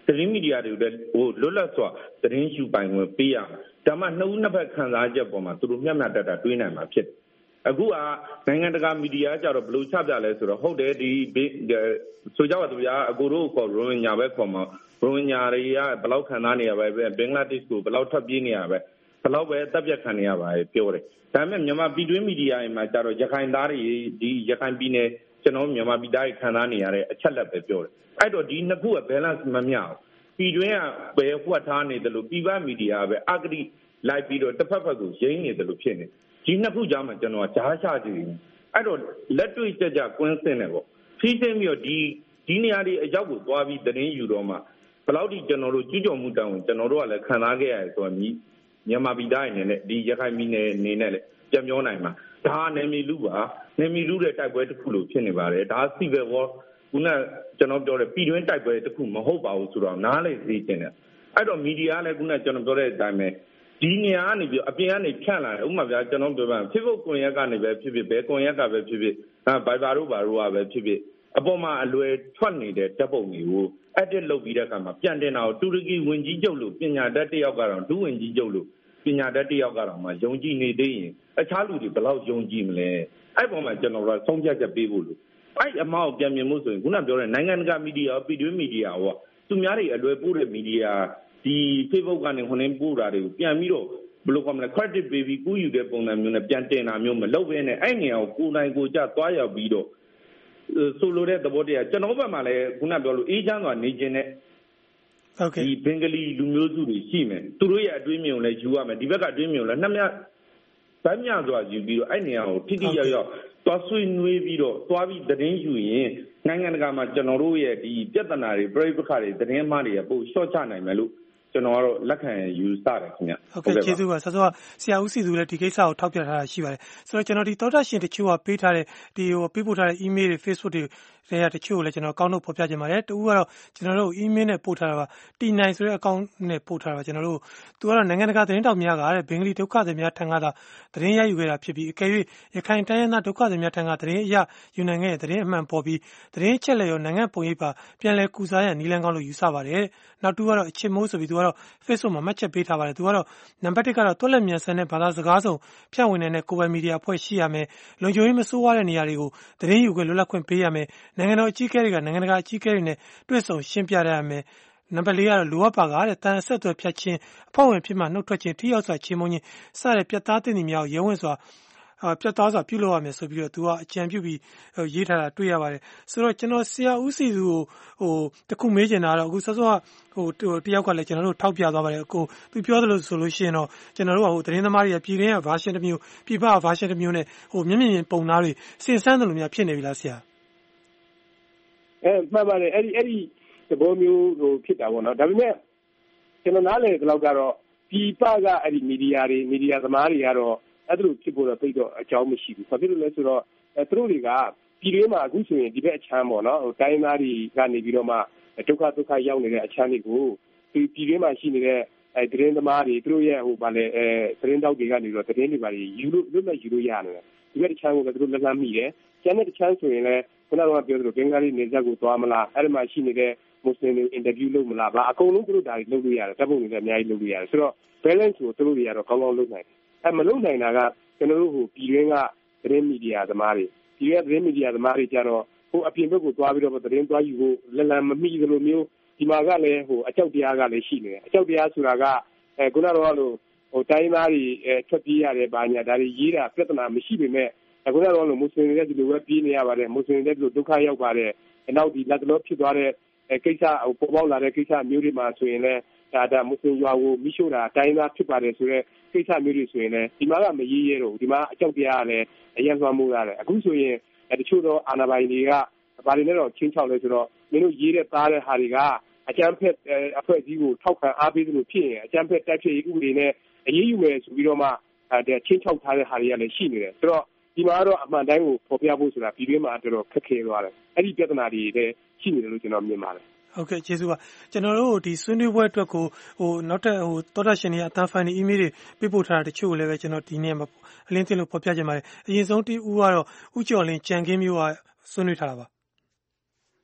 သတင်းမီဒီယာတွေလည်းလွတ်လပ်စွာသတင်းယူပိုင်ခွင့်ပေးရမယ်ဒါမှနှစ်ဦးနှစ်ဖက်ခံစားချက်ပေါ်မှာသူတို့မျှမျှတတတွေးနိုင်မှာဖြစ်တယ်အခုကနိုင်ငံတကာမီဒီယာကြတော့ဘယ်လိုချပြလဲဆိုတော့ဟုတ်တယ်ဒီဆိုကြပါစို့ဗျာအကိုတို့ခေါ်ရိုဟင်ဂျာပဲခေါ်မှာရိုဟင်ဂျာတွေကဘယ်လောက်ခံစားနေရပဲဘင်္ဂလားဒေ့ရှ်ကိုဘယ်လောက်ထွက်ပြေးနေရပဲဘယ်လောက်ပဲတပ်ပြတ်ခံနေရပါပဲပြောတယ်ဒါပေမဲ့မြန်မာပြည်တွင်းမီဒီယာတွေမှာကြတော့ရခိုင်သားတွေဒီရခိုင်ပြည်နယ်ကျွန်တော်မြန်မာပြည်သားတွေခံစားနေရတဲ့အချက်လက်ပဲပြောတယ်အဲ့တော့ဒီနှစ်ခုက balance မမျှဘူးပြည်တွင်းကပဲဖွက်ထားနေတယ်လို့ပြည်ပမီဒီယာပဲအဂတိလိုက်ပြီးတော့တစ်ဖက်ဖက်ကိုရင်းနေတယ်လို့ဖြစ်နေဒီနှစ်ခုကြားမှာကျွန်တော်ကကြားချကြည့်အဲ့တော့လက်တွေ့ကြကွင်းစင်းတယ်ပေါ့ဖြည်းဖြည်းပြီးတော့ဒီနေရာတွေအရောက်ကိုသွားပြီးသတင်းယူတော့မှဘယ်လောက်ထိကျွန်တော်တို့ကျူးကျော်မှုတောင်းကျွန်တော်တို့ကလည်းခံစားခဲ့ရတယ်ဆိုတော့မြန်မာပြည်သားအနေနဲ့ဒီရခိုင်ပြည်နယ်အနေနဲ့လည်းပြန်ပြောနိုင်မှာဒါနယ်မြေလူပါနယ်မြေလူတဲ့တိုက်ပွဲတစ်ခုလို့ဖြစ်နေပါတယ်ဒါ civil war ခုနကျွန်တော်ပြောတဲ့ပြည်တွင်းတိုက်ပွဲတစ်ခုမဟုတ်ပါဘူးဆိုတော့နားလေသိတင်တယ်အဲ့တော့မီဒီယာလည်းခုနကျွန်တော်ပြောတဲ့အတိုင်းပဲဒီနေရာကနေပြီးအပြင်ကနေဖြန့်လာတယ်ဥပမာပြကျွန်တော်ပြောပါ Facebook ကွန်ရက်ကနေပဲဖြစ်ဖြစ်ဘယ်ကွန်ရက်ကပဲဖြစ်ဖြစ်Viber တို့ဘာတို့ကပဲဖြစ်ဖြစ်အပေါ်မှာအလွယ်ထွက်နေတဲ့ဓာတ်ပုံတွေကို edit လုပ်ပြီးတဲ့အခါမှာပြန်တင်တာကိုတူရကီဝင်ကြီးချုပ်လို့ပညာတတ်တစ်ယောက်ကတော့ဒုဝင်ကြီးချုပ်လို့ပညာတတ်တစ်ယောက်ကတော့မှယုံကြည်နေသေးရင်အခြားလူတွေဘယ်လောက်ယုံကြည်မလဲအဲ့ပေါ်မှာကျွန်တော်တို့ဆုံးဖြတ်ချက်ပေးဖို့လို့အဲ့အမောက်ပြန်မြင်မှုဆိုရင်ခုနပြောတဲ့နိုင်ငံတကာမီဒီယာပြည်တွင်းမီဒီယာဟောသူများတွေအလွယ်ပို့တဲ့မီဒီယာဒီ Facebook ကနေခွန်င်းပို့တာတွေကိုပြန်ပြီးတော့ဘယ်လိုခေါ်မလဲ credit ပေးပြီးကူးယူတဲ့ပုံစံမျိုးနဲ့ပြန်တင်တာမျိုးမလုပ်ဘဲနဲ့အဲ့နေရာကိုကိုယ်တိုင်ကိုကြသွားရောက်ပြီးတော့ဆိုလိုတဲ့သဘောတရားကျွန်တော်ဘက်မှာလည်းခုနပြောလို့အေးချမ်းစွာနေခြင်းနဲ့ဒီဘင်္ဂလီလူမျိုးစုတွေရှိမယ်သူတို့ရဲ့အတွင်းမြင်ကိုလည်းယူရမယ်ဒီဘက်ကအတွင်းမြင်ကိုလည်းနှစ်မြတ်ဗတ်မြစွာယူပြီးတော့အဲ့နေရာကိုထိထိရောက်ရောက်သွားဆွေးနွေးပြီးတော့သွားပြီးသတင်းယူရင်နိုင်ငံတကာမှာကျွန်တော်တို့ရဲ့ဒီပြဿနာတွေပြိပခါတွေသတင်းမှားတွေပို့ရှော့ချနိုင်မယ်လို့ကျွန်တော်ကတော့လက်ခံယူဆတယ်ခင်ဗျဟုတ်ကဲ့ကျေးဇူးပါဆောစောဆရာဦးစီသူလည်းဒီကိစ္စကိုထောက်ပြထားတာရှိပါတယ်ဆိုတော့ကျွန်တော်ဒီသောတာရှင်တချို့ကပေးထားတဲ့ဒီပေးပို့ထားတဲ့ email တွေ Facebook တွေတွေကတချို့ကိုလည်းကျွန်တော်အကောင့်တို့ဖော်ပြခြင်းပါတယ်တူကတော့ကျွန်တော်တို့ email နဲ့ပို့ထားတာပါ T9 ဆိုတဲ့အကောင့်နဲ့ပို့ထားတာပါကျွန်တော်တို့သူကတော့နိုင်ငံတကာသတင်းတောက်များကတဲ့ဘင်္ဂလီဒုက္ခသည်များထံကသာသတင်းရယူခဲ့တာဖြစ်ပြီးအကယ်၍ရခိုင်တိုင်းရင်းသားဒုက္ခသည်များထံကသတင်းအရယူနိုင်ခဲ့တဲ့သတင်းအမှန်ပေါ်ပြီးသတင်းချက်လက်ရောနိုင်ငံပုံရိပ်ပါပြန်လည်ကူစားရနီလန်ကောင်းလို့ယူဆပါတယ်နောက်တူကတော့အချစ်မိုးဆိုပြီးသူကတော့ Facebook မှာမှတ်ချက်ပေးထားပါတယ်သူကတော့နံပါတ်1ကတော့တွက်လက်မြန်ဆန်တဲ့ဘာသာစကားစုံဖြန့်ဝေနိုင်တဲ့ကိုယ်ပိုင်မီဒီယာအဖွဲ့ရှိရမယ်လုံခြုံရေးမစိုးဝါးတဲ့နေရာတွေကိုသတင်းယူခွင့်လွတ်လပ်ခွင့်ပေးရမယ်နိုင်ငံတော်အကြီးအကဲတွေကနိုင်ငံတကာအကြီးအကဲတွေနဲ့တွေ့ဆုံရှင်းပြရမယ်နံပါတ်4ကတော့လိုအပ်ပါကတဲ့တန်အဆက်အသွယ်ဖြတ်ချင်းအဖွဲ့ဝင်ဖြစ်မှနှုတ်ထွက်ခြင်းထိရောက်စွာချင်းမုံချင်းစတဲ့ပြတ်သားတဲ့နေများကိုရဲဝင်စွာပြတ်သားစွာပြုလုပ်ရမယ်ဆိုပြီးတော့သူကအကြံပြုပြီးရေးထားတာတွေ့ရပါတယ်ဆိုတော့ကျွန်တော်ဆရာဦးစီသူကိုတခုမေးချင်တာတော့အခုစောစောတယောက်ကလည်းကျွန်တော်တို့ထောက်ပြသွားပါတယ်အခုသူပြောသလိုဆိုလို့ရှိရင်တော့ကျွန်တော်တို့ကသတင်းသမားတွေကပြည်တွင်းက version တစ်မျိုးပြည်ပက version တစ်မျိုးနဲ့မျက်မြင်ပုံသားတွေစင်စမ်းတယ်လို့များဖြစ်နေပြီလားဆရာမှန်ပါတယ်အဲ့ဒီသဘောမျိုးဖြစ်တာပေါ့နော်ဒါပေမဲ့ကျွန်တော်နားလည်တဲ့လောက်ကတော့ပြည်ပကအဲ့ဒီမီဒီယာသမားတွေကတော့အဲ့ဒါလိုဖြစ်ဖို့တော့သိတော့အကြောင်းမရှိဘူး။ဘာဖြစ်လို့လဲဆိုတော့သူတို့တွေကပြည်တွင်းမှာအခုဆိုရင်ဒီဘက်အချမ်းပေါ့နော်တိုင်းသားတွေကနေပြီးတော့မှဒုက္ခရောက်နေတဲ့အချမ်းတွေကိုဒီပြည်တွင်းမှာရှိနေတဲ့သတင်းသမားတွေသူတို့ရဲ့သတင်းတောက်တွေကနေတော့သတင်းတွေပါယူလို့လွတ်လပ်ယူလို့ရတယ်။ဒီဘက်အချမ်းကိုလည်းသူတို့လက်လန်းမိတယ်။ကျန်တဲ့ချမ်းဆိုရင်လည်းခုနကပြောသလိုဘင်္ဂလားဒေ့ရှ်နယ်စပ်ကိုသွားမလားအဲ့ဒီမှာရှိနေတဲ့မွတ်စလင်တွေအင်တာဗျူးလုပ်မလားဘာအကုန်လုံးသူတို့ဒါတွေလုပ်လို့ရတယ်တပ်ပုံတွေလည်းအများကြီးလုပ်လို့ရတယ်ဆိုတော့ balance ကိုသူတို့တွေကတော့ကောင်းကောင်းလုပ်နိုင်တယ်မလုပ်နိုင်တာကကျွန်တော်တို့ပြည်တွင်းကသတင်းမီဒီယာသမားတွေပြည်တွင်းသတင်းမီဒီယာသမားတွေကြတော့အပြင်ဘက်ကိုသွားပြီးတော့သတင်းသွားယူဖို့လက်လံမမိသလိုမျိုးဒီမှာကလည်းအကြောက်တရားကလည်းရှိနေတယ်အကြောက်တရားဆိုတာကခုနကတော့လို့တိုင်းသားတွေထွက်ပြေးရတယ်ဘာညာဒါတွေရေးတာပြဿနာမရှိပေမဲ့ခုနကတော့လို့မွတ်စလင်တွေဒီလိုပဲပြေးနေရပါတယ်မွတ်စလင်တွေဒီလိုဒုက္ခရောက်ပါတယ်နောက်ဒီလက်တလောဖြစ်သွားတဲ့ကိစ္စပေါ်ပေါက်လာတဲ့ကိစ္စမျိုးတွေမှာဆိုရင်လည်းဒါမွတ်စလင်ရွာကိုမိရှို့တာတိုင်းသားဖြစ်ပါတယ်ဆိုတော့ကိစ္စမျိုးတွေဆိုရင်လည်းဒီမှာကမရေးရဲတော့ဒီမှာအကြောက်တရားကလည်းအရင်သွားမှုရတယ်အခုဆိုရင်တချို့သောအာဏာပိုင်တွေကဘာတွေနဲ့တော့ချင်းချောက်လဲဆိုတော့မင်းတို့ရေးတဲ့သားတဲ့ဟာတွေကအကြမ်းဖက်အဖွဲ့အစည်းကိုထောက်ခံအားပေးသလိုဖြစ်ရင်အကြမ်းဖက်တိုက်ဖျက်ရေးဥပဒေနဲ့အရေးယူမယ်ဆိုပြီးတော့မှချင်းချောက်ထားတဲ့ဟာတွေကလည်းရှိနေတယ်ဆိုတော့ဒီမှာတော့အမှန်တိုင်းကိုဖော်ပြဖို့ဆိုတာပြည်တွင်းမှာတော်တော်ခက်ခဲသွားတယ်အဲ့ဒီပြဿနာတွေလည်းရှိနေတယ်လို့ကျွန်တော်မြင်ပါတယ်ဟုတ်ကဲ့ကျေးဇူးပါကျွန်တော်တို့ဒီဆွေးနွေးပွဲအတွက်ကိုနောက်ထပ်သောတာရှင်တွေအတန်းဖိုင်တွေ email တွေပေးပို့ထားတာတချို့ကိုလည်းပဲကျွန်တော်ဒီနေ့မှာအလင်းသိလို့ဖော်ပြခြင်းပါတယ်အရင်ဆုံးတီးဦးကတော့ဦးကျော်လင်းကြံခင်းမျိုးကဆွေးနွေးထားတာပါ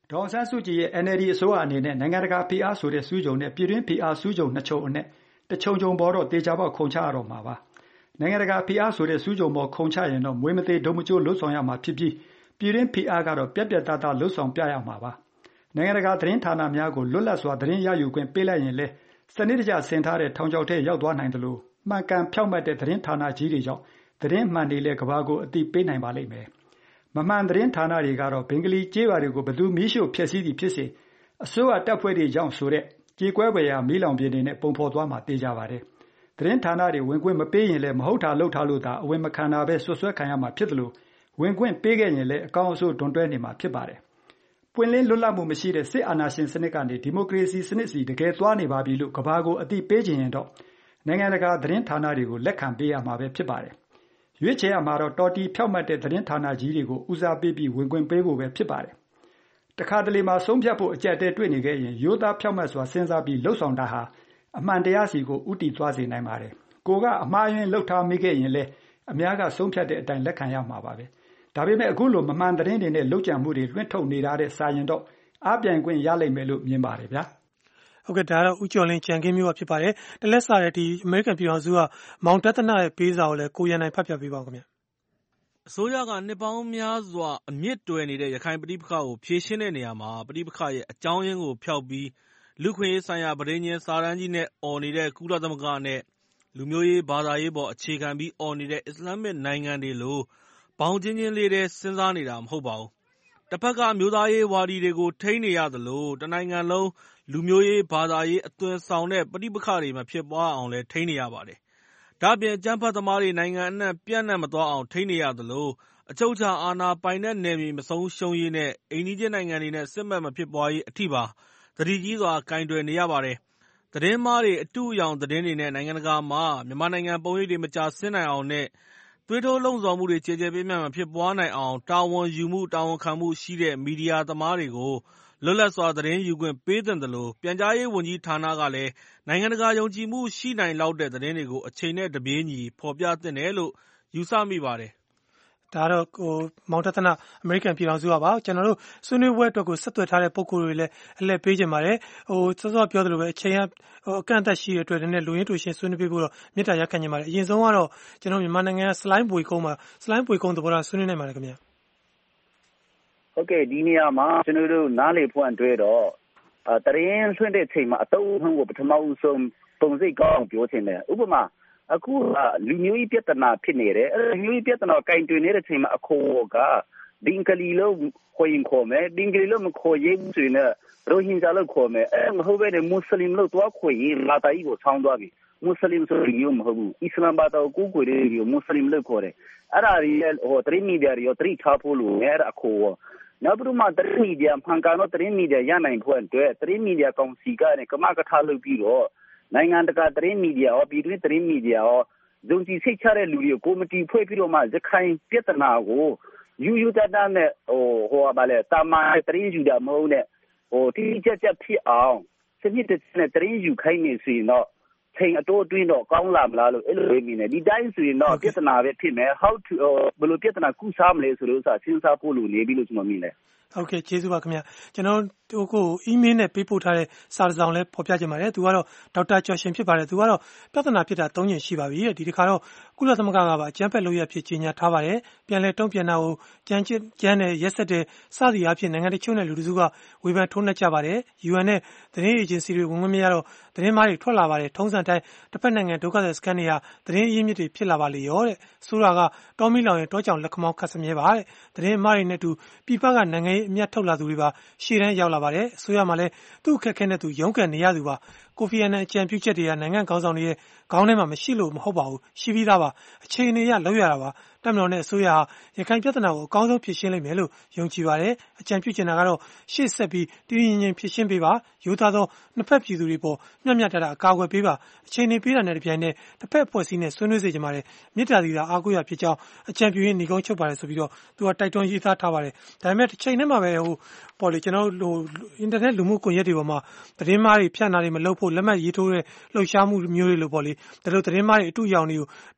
ဒေါ်အောင်ဆန်းစုကြည်ရဲ့ NLD အစိုးရအနေနဲ့နိုင်ငံတကာဖိအားဆိုတဲ့စူးကြုံနဲ့ပြည်တွင်းဖိအားစူးကြုံနှစ်ချုံအနဲ့တချုံချုံပေါ်တော့တေချာပေါက်ခုံချရတော့မှာပါနိုင်ငံတကာဖိအားဆိုတဲ့စူးကြုံပေါ်ခုံချရင်တော့မွေးမသေးဒုံမကျိုးလှုပ်ဆောင်ရမှာဖြစ်ပြီးပြည်တွင်းဖိအားကတော့ပြက်ပြက်သားသားလှုပ်ဆောင်ပြရမှာပါနိုင်ငံတကာသတင်းဌာနများကိုလွတ်လပ်စွာသတင်းရယူခွင့်ပေးလိုက်ရင်လည်းစနစ်တကျဆင်ထားတဲ့ထောင်ချောက်ထဲရောက်သွားနိုင်တယ်လို့မှန်ကန်ဖြောက်မှတ်တဲ့သတင်းဌာနကြီးတွေကြောင့်သတင်းမှန်တွေလည်းကဘာကိုအသိပေးနိုင်ပါလိမ့်မယ်မမှန်သတင်းဌာနတွေကတော့ဘင်္ဂလီကျေးရွာတွေကိုဘယ်သူမီးရှို့ဖျက်ဆီးသည်ဖြစ်စေအစိုးရတပ်ဖွဲ့တွေကြောင့်ဆိုတဲ့ကြေကွဲပွေရာမီးလောင်ပြင်းတွေနဲ့ပုံဖော်သွားမှာတေးကြပါတယ်သတင်းဌာနတွေဝင်ခွင့်မပေးရင်လည်းမဟုတ်တာလုပ်ထားလို့သာအဝင်မခံတာပဲဆွဆွဲခံရမှာဖြစ်တယ်လို့ဝင်ခွင့်ပေးခဲ့ရင်လည်းအကောင့်အဆိုးတွန်တွဲနေမှာဖြစ်ပါတယ်ပွင့်လင်းလွတ်လပ်မှုမရှိတဲ့စစ်အာဏာရှင်စနစ်ကနေဒီမိုကရေစီစနစ်စီတကယ်သွားနေပါပြီလို့ကဘာကိုအသိပေးခြင်းရင်တော့နိုင်ငံတကာသတင်းဌာနတွေကိုလက်ခံပေးရမှာပဲဖြစ်ပါတယ်ရွေးချယ်ရမှာတော့တော်တီဖြောက်မှတ်တဲ့သတင်းဌာနကြီးတွေကိုဦးစားပေးပြီးဝင်ခွင့်ပေးဖို့ပဲဖြစ်ပါတယ်တခါတလေမှာဆုံးဖြတ်ဖို့အကြက်တဲတွေ့နေခဲ့ရင်ရိုးသားဖြောက်မှတ်စွာစဉ်းစားပြီးလှုပ်ဆောင်တာဟာအမှန်တရားစီကိုဥတီသွားစေနိုင်ပါတယ်ကိုကအမှားယွင်းလှုပ်ထားမိခဲ့ရင်လည်းအများကဆုံးဖြတ်တဲ့အတိုင်းလက်ခံရမှာပါပဲဒါပေမဲ့အခုလိုမမှန်သတင်းတွေနဲ့လှုပ်ကြံမှုတွေလွှင့်ထုတ်နေတာတဲ့စာရင်တော့အားပြိုင်ခွင့်ရလိမ့်မယ်လို့မြင်ပါတယ်ဗျာဟုတ်ကဲ့ဒါတော့ဦးကျော်လင်းကြံခင်းမျိုးဖြစ်ပါတယ်တလက်စားတဲ့ဒီအမေရိကန်ပြည်ထောင်စုကမောင်တသနာရဲ့ပေးစာကိုလည်းကိုရန်နိုင်ဖတ်ပြပေးပါဦးခင်ဗျအစိုးရကနှစ်ပေါင်းများစွာအမြင့်တွယ်နေတဲ့ရခိုင်ပဋိပက္ခကိုဖြေရှင်းတဲ့နေရာမှာပဋိပက္ခရဲ့အကြောင်းရင်းကိုဖျောက်ပြီးလူခွင့်ရေးဆိုင်ရာပဋိညာဉ်စာတမ်းကြီးနဲ့អော်နေတဲ့ကုလသမဂ္ဂနဲ့လူမျိုးရေးဘာသာရေးပေါ်အခြေခံပြီးអော်နေတဲ့အစ္စလာမစ်နိုင်ငံတွေလိုဘောင်ချင်းချင်းလေးတဲ့စဉ်းစားနေတာမဟုတ်ပါဘူး။တစ်ဖက်ကမျိုးသားရေးဝါဒီတွေကိုထိန်းနေရသလိုတနိုင်ငံလုံးလူမျိုးရေးဘာသာရေးအသွင်ဆောင်တဲ့ပဋိပက္ခတွေမဖြစ်ပွားအောင်လည်းထိန်းနေရပါတယ်။ဒါ့အပြင်အကြမ်းဖက်သမားတွေနိုင်ငံအနှံ့ပြန့်နှံ့မသွားအောင်ထိန်းနေရသလိုအချုပ်အခြာအာဏာပိုင်တဲ့နယ်မြေမဆုံးရှုံးရေးနဲ့အိမ်နီးချင်းနိုင်ငံတွေနဲ့စစ်မက်မဖြစ်ပွားရေးအထိပါသတိကြီးစွာကင်တွယ်နေရပါတယ်။သတင်းမှားတွေအတုအယောင်သတင်းတွေနဲ့နိုင်ငံတကာမှာမြန်မာနိုင်ငံပုံရိပ်တွေမကျဆင်းနိုင်အောင်နဲ့သွေးထိုးလှုံ့ဆော်မှုတွေကျေကျေပြန့်ပြန့်မဖြစ်ပွားနိုင်အောင်တာဝန်ယူမှုတာဝန်ခံမှုရှိတဲ့မီဒီယာသမားတွေကိုလွတ်လပ်စွာသတင်းယူခွင့်ပေးသင့်တယ်လို့ပြန်ကြားရေးဝန်ကြီးဌာနကလည်းနိုင်ငံတကာယုံကြည်မှုရှိနိုင်လောက်တဲ့သတင်းတွေကိုအချိန်နဲ့တပြေးညီဖော်ပြသင့်တယ်လို့ယူဆမိပါတယ်ဒါတော့မောင်တသနာအမေရိကန်ပြည်ထောင်စုကပါကျွန်တော်တို့ဆွေးနွေးပွဲအတွက်ကိုဆက်သွယ်ထားတဲ့ပုံကိုယ်တွေလည်းအလှည့်ပေးကြပါတယ်စောစောပြောသလိုပဲအချိန်ကအကန့်အသတ်ရှိတဲ့အတွက်လည်းလူရင်းတူရှင်ဆွေးနွေးပေးဖို့တော့မြစ်တာရက်ခံနေပါတယ်အရင်ဆုံးကတော့ကျွန်တော်မြန်မာနိုင်ငံကစလိုင်းပွေကုန်းမှာစလိုင်းပွေကုန်းသဘောထားဆွေးနွေးနိုင်ပါတယ်ခင်ဗျာဟုတ်ကဲ့ဒီနေရာမှာကျွန်တော်တို့နားလေဖွင့်တွေ့တော့တရင်ဆွေးတဲ့ချိန်မှာအတုံးဟန်ကိုပထမဦးဆုံးပုံစိတ်ကောင်းပြောချင်တယ်ဥပမာအခုလူမျိုးရေးပြဿနာဖြစ်နေတယ်လူမျိုးရေးပြဿနာကင်တွင်နေတဲ့ချိန်မှာအခိုကဒင်ကလီလို့ခေါ်ရင်ခေါ်မယ်ဒင်ကလီလို့မခေါ်ရင်ဆိုရင်ရိုဟင်ဂျာလို့ခေါ်မယ်မဟုတ်ဘဲနဲ့မွတ်စလင်လို့တော့ခေါ်ရင်လာတိုင်းကိုဆောင်းသွားပြီမွတ်စလင်ဆိုရင်မျိုးမဟုတ်ဘူးအစ္စလာမ်ဘာသာကိုကိုယ်တွေမွတ်စလင်လို့ခေါ်တယ်အဲ့ဒါရီတရင်မီဒီယာရောတရိထားဖို့လို့အဲ့အခိုနောက်ပြီးမှတရင်မီဒီယာဖန်ကတော့တရင်မီဒီယာရနိုင်ဖို့အတွက်တရင်မီဒီယာကောင်စီကနေကမကထားလုပ်ပြီးတော့နိုင်ငံတကာသတင်းမီဒီယာရောပြည်တွင်းသတင်းမီဒီယာရောဇုံကြည်စိတ်ချတဲ့လူတွေကိုကော်မတီဖွဲ့ပြီးတော့မှရခိုင်ပြဿနာကိုယူတတ်တဲ့တာမန်သတင်းယူတာမဟုတ်နဲ့တိကျကျဖြစ်အောင်စနစ်တကျနဲ့သတင်းယူခိုင်းနေစီတော့ချိန်အတိုးအတွင်းတော့ကောင်းလာမလားလို့အဲ့လိုပဲမြင်တယ်ဒီတိုင်းဆိုရင်တော့ပြဿနာပဲဖြစ်မယ် how to ဘယ်လိုပြဿနာကုစားမလဲဆိုလို့စဉ်းစားဖို့လိုနေပြီလို့ကျွန်တော်မြင်တယ်ဟုတ်ကဲ့ကျေးဇူးပါခင်ဗျကျွန်တော်တို့ကိုအီးမေးလ်နဲ့ပေးပို့ထားတဲ့စာတစ်စောင်လည်းဖော်ပြခြင်းပါတယ်သူကတော့ဒေါက်တာကျော်ရှင်ဖြစ်ပါတယ်သူကတော့ပြဿနာဖြစ်တာ3ညရှိပါပြီဒီတစ်ခါတော့ကုလသမဂ္ဂကပါအကြမ်းဖက်လုပ်ရဖြစ်ကြီးညာထားပါတယ်ပြန်လဲတုံ့ပြန်တာကိုကြမ်းတဲ့ရက်ဆက်တဲ့စသည်အဖြစ်နိုင်ငံတချို့နဲ့လူတစုကဝေဖန်ထိုးနှက်ကြပါတယ် UN နဲ့သတင်းအေဂျင်စီတွေဝင်ခွင့်မရတော့သတင်းမားတွေထွက်လာပါတယ်ထုံးစံတိုင်းတစ်ဖက်နိုင်ငံဒုက္ခသည်စခန်းတွေကသတင်းအရင်းမြစ်တွေဖြစ်လာပါလေရောတဲ့ဆိုးတာကတောမီလောင်ရဲ့တောကြောင်လက်ခမောင်းခတ်စမြဲပါတဲ့သတင်းမားတွေနဲ့တူပြပကနိုင်ငံရေးအမြတ်ထုတ်လာသူတွေပါရှေ့တန်းရောက်လာပါတယ်အစိုးရမှလည်းသူ့အခက်ခဲနဲ့သူရုန်းကန်နေရသူပါကိုဖီအာနန်အကြံပြုချက်တွေကနိုင်ငံခေါင်းဆောင်တွေရဲ့ခေါင်းထဲမှာမရှိလို့မဟုတ်ပါဘူးရှိပြီးသားပါအခြေအနေရလောက်ရတာပါတပ်မတော်နဲ့အစိုးရဟာရခိုင်ပြဿနာကိုအကောင်းဆုံးဖြေရှင်းလိမ့်မယ်လို့ယုံကြည်ပါတယ်အကြံပြုချင်တာကတော့ရှေ့ဆက်ပြီးတည်တည်ငြိမ်ငြိမ်ဖြေရှင်းပေးပါရိုးသားသောနှစ်ဖက်ပြည်သူတွေပေါ်မျှမျှတတအကာအကွယ်ပေးပါအခြေအနေပေးတာနဲ့တပြိုင်နက်တစ်ဖက်အဖွဲ့အစည်းနဲ့ဆွေးနွေးစေချင်ပါတယ်မြစ်တာစီတာအားကိုးရဖြစ်ကြောင်းအကြံပြုရင်းညီကုန်းချုပ်ပါတယ်ဆိုပြီးတော့သူကတိုက်တွန်းရေးသားထားပါတယ်ဒါပေမဲ့တစ်ချိန်တည်းမှာပဲပေါ်လေကျွန်တော်တို့အင်တာနက်လူမှုကွန်ရက်တွေပေါ်မှာသတင်းမှားတွေဖြန့်တာတွေမလုပ်ဖို့လက်မှတ်ရေးထိုးတဲ့လှုပ်ရှားမှုမျိုးတွေလို့ပေါ့လေဒါလိုသတင်းမှားတွေအတူအယောင်တွေကို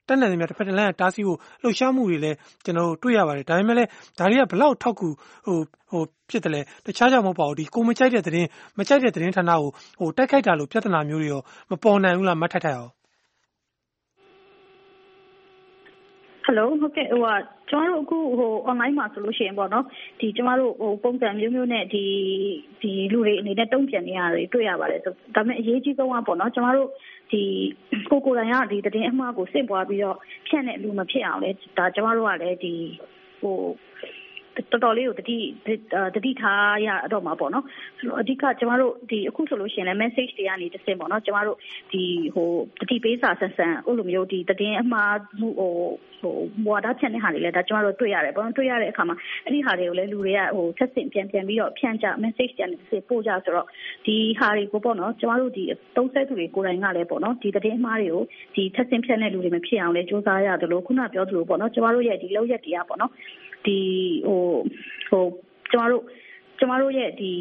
တက်နိုင်သမျှတစ်ဖက်တစ်လမ်းကတားဆီးဖို့လှုပ်ရှားမှုတွေလည်းကျွန်တော်တို့တွေ့ရပါတယ်ဒါပေမဲ့လည်းဒါတွေကဘလောက်ထောက်ကူဖြစ်တယ်လေတခြားကြောင့်မဟုတ်ပါဘူးဒီကိုမကြိုက်တဲ့သတင်းမကြိုက်တဲ့သတင်းဌာနကိုတိုက်ခိုက်တာလို့ပြဿနာမျိုးတွေရောမပေါ်နိုင်ဘူးလားမထက်အောင် Hello ဟုတ်ကဲ့ကျွန်တော်တို့အခုonline မှာဆိုလို့ရှိရင်ပေါ့နော်ဒီကျွန်တော်တို့ပုံစံမျိုးမျိုးနဲ့ဒီလူတွေအနေနဲ့တုံ့ပြန်နေရတယ်တွေ့ရပါတယ်ဆိုဒါပေမဲ့အရေးကြီးဆုံးကပေါ့နော်ကျွန်တော်တို့ဒီကိုယ်တိုင်ကဒီသတင်းအမှားကိုစင့်ပွားပြီးတော့ဖြန့်တဲ့လူမဖြစ်အောင်လဲဒါကျွန်တော်တို့ကလည်းဒီတော်တော်လေးကိုတတိထားရတော့မှာပေါ့နော်ဆိုတော့အဓိကကျမတို့ဒီအခုဆိုလို့ရှိရင်လည်း message တွေကနေတစ်ဆင့်ပေါ့နော်ကျမတို့ဒီတတိပေးစာဆက်ဆံအဲ့လိုမျိုးဒီတည်င်းအမှားမှုဝါဒဖြန့်တဲ့ဟာတွေလည်းဒါကျမတို့တွေ့ရတယ်ပေါ့နော်တွေ့ရတဲ့အခါမှာအဲ့ဒီဟာတွေကိုလည်းလူတွေကဆက်စင်ပြန်ပြီးတော့ဖြန့်ကြ message တွေတစ်ဆင့်ပို့ကြဆိုတော့ဒီဟာတွေကိုပေါ့နော်ကျမတို့ဒီသုံးဆက်သူတွေကိုယ်တိုင်ကလည်းပေါ့နော်ဒီတည်င်းအမှားတွေကိုဒီဆက်စင်ဖြန့်တဲ့လူတွေမဖြစ်အောင်လည်းစူးစမ်းရတယ်လို့ခုနပြောသလိုပေါ့နော်ကျမတို့ရဲ့ဒီလောက်ရက်တရားပေါ့နော်ဒီကျမတို့ရဲ့ဒီ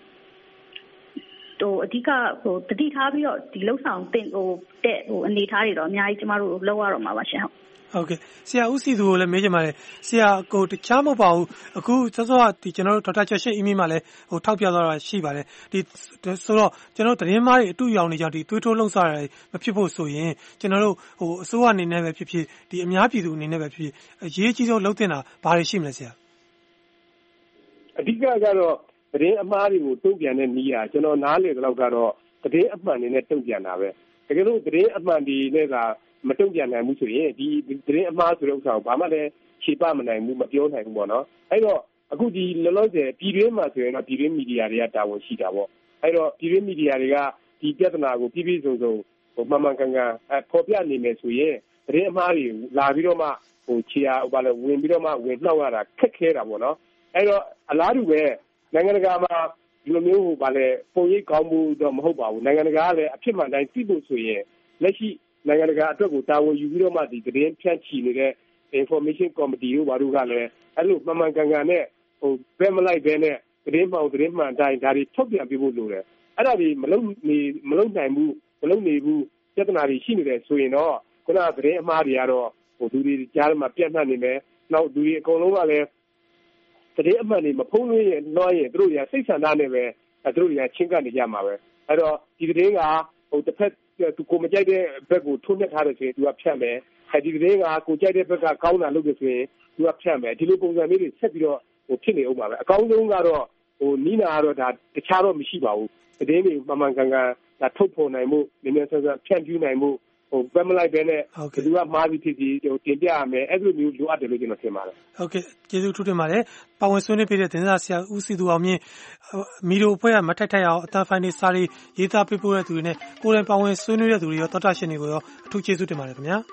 အဓိကတတိထားပြီးတော့ဒီလှုပ်ဆောင်တဲ့အနေထားတွေတော့အများကြီးကျမတို့လောက်ရတော့မှာပါရှင်ဟုတ်ကဲ့ဆရာဦးစီသူကိုလည်းမေးချင်ပါတယ်ဆရာတခြားမဟုတ်ပါဘူးအခုစောစောကဒီကျွန်တော်တို့ဒေါက်တာကျော်ရှိအီးမေးမှာလည်းထောက်ပြသွားတာရှိပါတယ်ဒီဆိုတော့ကျွန်တော်သတင်းမားတွေအတူရောင်နေကြဒီသွေးထိုးလှုပ်ရှားတာမဖြစ်ဖို့ဆိုရင်ကျွန်တော်တို့အစိုးရအနေနဲ့ပဲဖြစ်ဖြစ်ဒီအများပြည်သူအနေနဲ့ပဲဖြစ်ဖြစ်အရေးကြီးဆုံးလုပ်တင်တာဘာတွေရှိမလဲဆရာအဓိကကတော့သတင်းအမှားတွေကိုတုံ့ပြန်တဲ့နည်းအားကျွန်တော်နားလေတော့ကတော့သတင်းအမှန်တွေနဲ့တုံ့ပြန်တာပဲတကယ်လို့သတင်းအမှန်တွေနဲ့ကမတုံ့ပြန်နိုင်ဘူးဆိုရင်ဒီသတင်းအမှားဆိုတဲ့ဥစ္စာကိုဘာမှလည်းခြေပမနိုင်ဘူးမပြောနိုင်ဘူးပေါ့နော်အဲ့တော့အခုဒီလောလောဆယ်ပြည်တွင်းမှာဆိုရင်တော့ပြည်တွင်းမီဒီယာတွေကတာဝန်ရှိတာပေါ့အဲ့တော့ပြည်တွင်းမီဒီယာတွေကဒီပြဿနာကိုပြည့်စုံမှန်မှန်ကန်ကန်ဖော်ပြနေမယ်ဆိုရင်သတင်းအမှားတွေလာပြီးတော့မှခြေအားဘာလဲဝင်ပြီးတော့မှဝင်နှောက်ရတာခက်ခဲတာပေါ့နော်အဲ့တော့အလားတူပဲနိုင်ငံတကာမှာဒီလိုမျိုးဘာလဲပုံရိပ်ကောင်းမှုတော့မဟုတ်ပါဘူးနိုင်ငံတကာကလည်းအဖြစ်မှန်တိုင်းသိဖို့ဆိုရင်လက်ရှိနိုင်ငံတကာအတွက်ကိုတာဝန်ယူပြီးတော့မှဒီသတင်းဖြန့်ချီနေတဲ့ information committee တို့ဘာလို့ကလည်းအဲ့လိုမှန်မှန်ကန်ကန်နဲ့ဘယ်မလိုက်ဘဲနဲ့သတင်းမှန်တိုင်းဒါတွေထုတ်ပြန်ပြဖို့လိုတယ်အဲ့ဒါဒီမလုံနိုင်ဘူးမလုံနေဘူးပြဿနာတွေရှိနေတယ်ဆိုရင်တော့ခုနသတင်းအမှားတွေကတော့လူတွေကြားမှာပြန့်နှံ့နေမယ်နောက်လူတွေအကုန်လုံးကလည်းသတင်းအမှန်တွေမဖုံးလွှင့်ရင်သူတို့တွေကစိတ်ဆန္ဒနဲ့ပဲသူတို့တွေကချင်းကပ်နေကြမှာပဲအဲ့တော့ဒီသတင်းကတစ်ဖက်သူကိုမကြိုက်တဲ့ဘက်ကိုထုံးနှက်ထားတယ်ဆိုရင်သူကဖြတ်မယ်ဒီသတင်းကကိုကြိုက်တဲ့ဘက်ကကောင်းတာလုပ်တယ်ဆိုရင်သူကဖြတ်မယ်ဒီလိုပုံစံမျိုးတွေဆက်ပြီးတော့ဖြစ်နေအောင်ပါပဲအကောင်းဆုံးကတော့နီးနာကတော့ဒါတခြားတော့မရှိပါဘူးသတင်းတွေမှန်မှန်ကန်ကန်ဒါထုတ်ဖော်နိုင်မှုနည်းနည်းဆန်းဆန်းဖြန့်ဖြူးနိုင်မှုဘယ်မလိုက်ပဲနဲ့ဒီကမှားပြီးဖြစ်ပြီးတင်ပြရမယ်အဲ့လိုမျိုးလိုအပ်တယ်လို့ကျွန်တော်ထင်ပါတယ်ဟုတ်ကဲ့ကျေးဇူးထူးတင်ပါတယ်ပါဝင်ဆွေးနွေးပေးတဲ့သတင်းစာဆရာဦးစီသူအောင်မြင့်မီဒီယိုအဖွဲ့ကမထိုက်အောင်အတန်းဖိုင်နေစာတွေရေးသားပေးပို့တဲ့သူတွေနဲ့ကိုယ်တိုင်ပါဝင်ဆွေးနွေးတဲ့သူတွေရောသောတာရှင်တွေကိုရောအထူးကျေးဇူးတင်ပါတယ်ခင်ဗျာ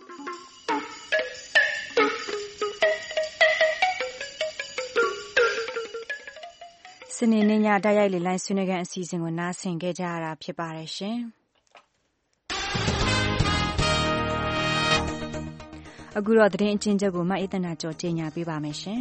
စနေနေ့ညတိုက်ရိုက်လေလိုင်းဆွေးနွေးခန်းအစီအစဉ်ကိုနားဆင်ခဲ့ကြရတာဖြစ်ပါတယ်ရှင်အခုတော့သတင်းအကျဉ်းချုပ်ကိုမအေးသနာကျော်ကြေညာပေးပါမယ်ရှင်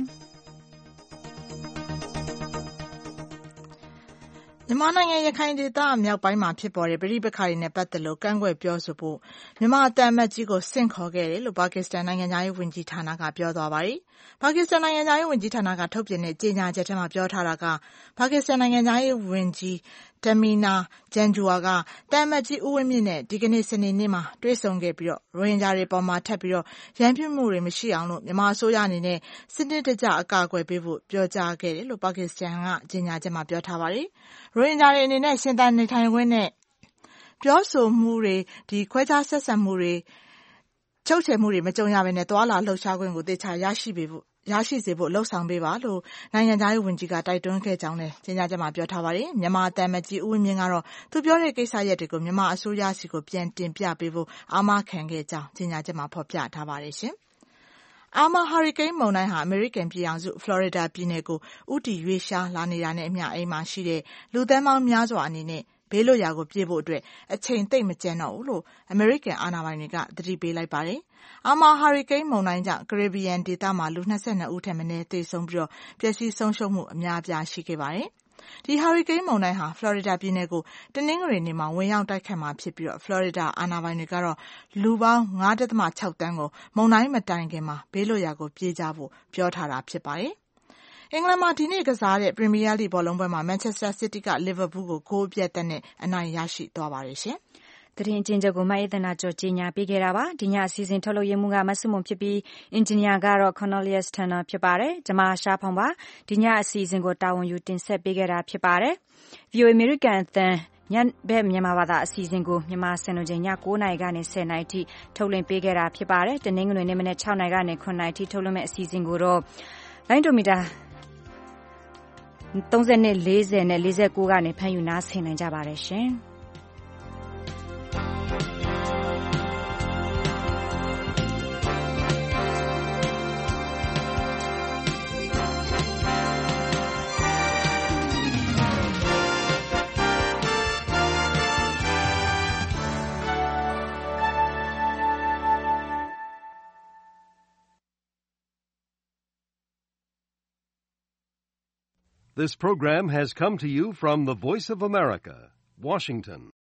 မြန်မာနိုင်ငံရခိုင်ဒေသမြောက်ပိုင်းမှာဖြစ်ပေါ်တဲ့ပဋိပက္ခတွေနဲ့ပတ်သက်လို့ကန့်ကွက်ပြောဆိုဖို့မြန်မာအသံအမတ်ကြီးကိုဆင့်ခေါ်ခဲ့တယ်လို့ပါကစ္စတန်နိုင်ငံသားရေးဝန်ကြီးဌာနကပြောသွားပါတယ်။ပါကစ္စတန်နိုင်ငံသားရေးဝန်ကြီးဌာနကထုတ်ပြန်တဲ့ကြေညာချက်ထဲမှာပြောထားတာကပါကစ္စတန်နိုင်ငံသားရေးဝန်ကြီးTamina Janjua ကတန်မတ်ကြီးဦးဝင်းမြင့်နဲ့ဒီကနေ့စနေနေ့မှာတွေ့ဆုံခဲ့ပြီးရိုဟင်ဂျာတွေပေါ်မှာထပ်ပြီးရန်ပြုမှုတွေမရှိအောင်လို့မြန်မာအစိုးရအနေနဲ့စနစ်တကျအကာအကွယ်ပေးဖို့ပြောကြားခဲ့တယ်လို့ပါကစ္စတန်ကကြေညာချက်မှာပြောထားပါတယ်။ရိုဟင်ဂျာတွေအနေနဲ့ရှင်သန်နေထိုင်ခွင့်နဲ့ပြောဆိုမှုတွေခွဲခြားဆက်ဆံမှုတွေချုပ်ချယ်မှုတွေမကြုံရဘဲနဲ့သွာလာလှုပ်ရှားခွင့်ကိုသေချာရရှိစေဖို့လှုံ့ဆော်ပေးပါလို့နိုင်ငံသားရေးဝန်ကြီးကတိုက်တွန်းခဲ့ကြောင်းလည်းကြေညာချက်မှာပြောထားပါတယ်။မြန်မာအသံအမတ်ကြီးဦးဝင်းမြင့်ကတော့သူပြောတဲ့ကိစ္စရပ်တွေကိုမြန်မာအစိုးရဆီကိုပြန်တင်ပြပေးဖို့အာမခံခဲ့ကြောင်းကြေညာချက်မှာဖော်ပြထားပါတယ်ရှင်။အာမာဟာရီကိန်းမုန်တိုင်းဟာအမေရိကန်ပြည်ထောင်စုဖလော်ရီဒါပြည်နယ်ကိုဦးတည်ရွေ့လျားလာနေတာနဲ့အမျှအိမ်မှာရှိတဲ့လူသန်းပေါင်းများစွာအနေနဲ့ဘေးလွတ်ရာကိုပြေးဖို့အတွက်အချိန်သိပ်မကျန်တော့ဘူးလို့အမေရိကန်အာဏာပိုင်တွေကသတိပေးလိုက်ပါတယ်။အာမာဟာရီကိန်းမုန်တိုင်းကြောင့်ကာရစ်ဘီယံဒေသမှာလူ22ဦးထက်မနည်းသေဆုံးပြီးပျက်စီးဆုံးရှုံးမှုအများအပြားရှိခဲ့ပါတယ်။ဒီဟာရီကိန်းမုန်တိုင်းဟာဖလော်ရီဒါပြည်နယ်ကိုတနင်္ဂနွေနေ့မှာဝင်ရောက်တိုက်ခတ်မှာဖြစ်ပြီးဖလော်ရီဒါအာဏာပိုင်တွေကတော့လူပေါင်း 5.6 သန်းကိုမုန်တိုင်းမတိုင်ခင်မှာဘေးလွတ်ရာကိုပြေးကြဖို့ပြောထားတာဖြစ်ပါတယ်။အင်္ဂလန်မှာဒီနေ့ကစားတဲ့ပရီးမီးယားလိဘောလုံးပွဲမှာမန်ချက်စတာစီးတီးကလီဗာပူးကိုဂိုးအပြတ်နဲ့အနိုင်ရရှိသွားပါတယ်ရှင်။သတင်းကျဉ်းချုပ်ကိုမအေးသနာကျော်ကြီးညာပေးခဲ့တာပါဒီညအစီအစဉ်ထုတ်လုပ်ရမှုကမဆုမွန်ဖြစ်ပြီးအင်ဂျင်နီယာကတော့ Cornelius Turner ဖြစ်ပါတယ်ကျွန်မရှားဖောင်ပါဒီညအစီအစဉ်ကိုတာဝန်ယူတင်ဆက်ပေးခဲ့တာဖြစ်ပါတယ် VOA American အသံညဘက်မြန်မာဘာသာအစီအစဉ်ကိုမြန်မာစံတော်ချိန်ည9:00နာရီကနေ10:00နာရီထိထုတ်လွှင့်ပေးခဲ့တာဖြစ်ပါတယ်တနင်္ဂနွေနေ့မနက်6:00နာရီကနေ9:00နာရီထိထုတ်လွှင့်မယ့်အစီအစဉ်ကိုတော့လိုင်းဒိုမီတာ30နဲ့40နဲ့49ကနေဖမ်းယူနားဆင်နိုင်ကြပါတယ်ရှင် This program has come to you from the Voice of America, Washington.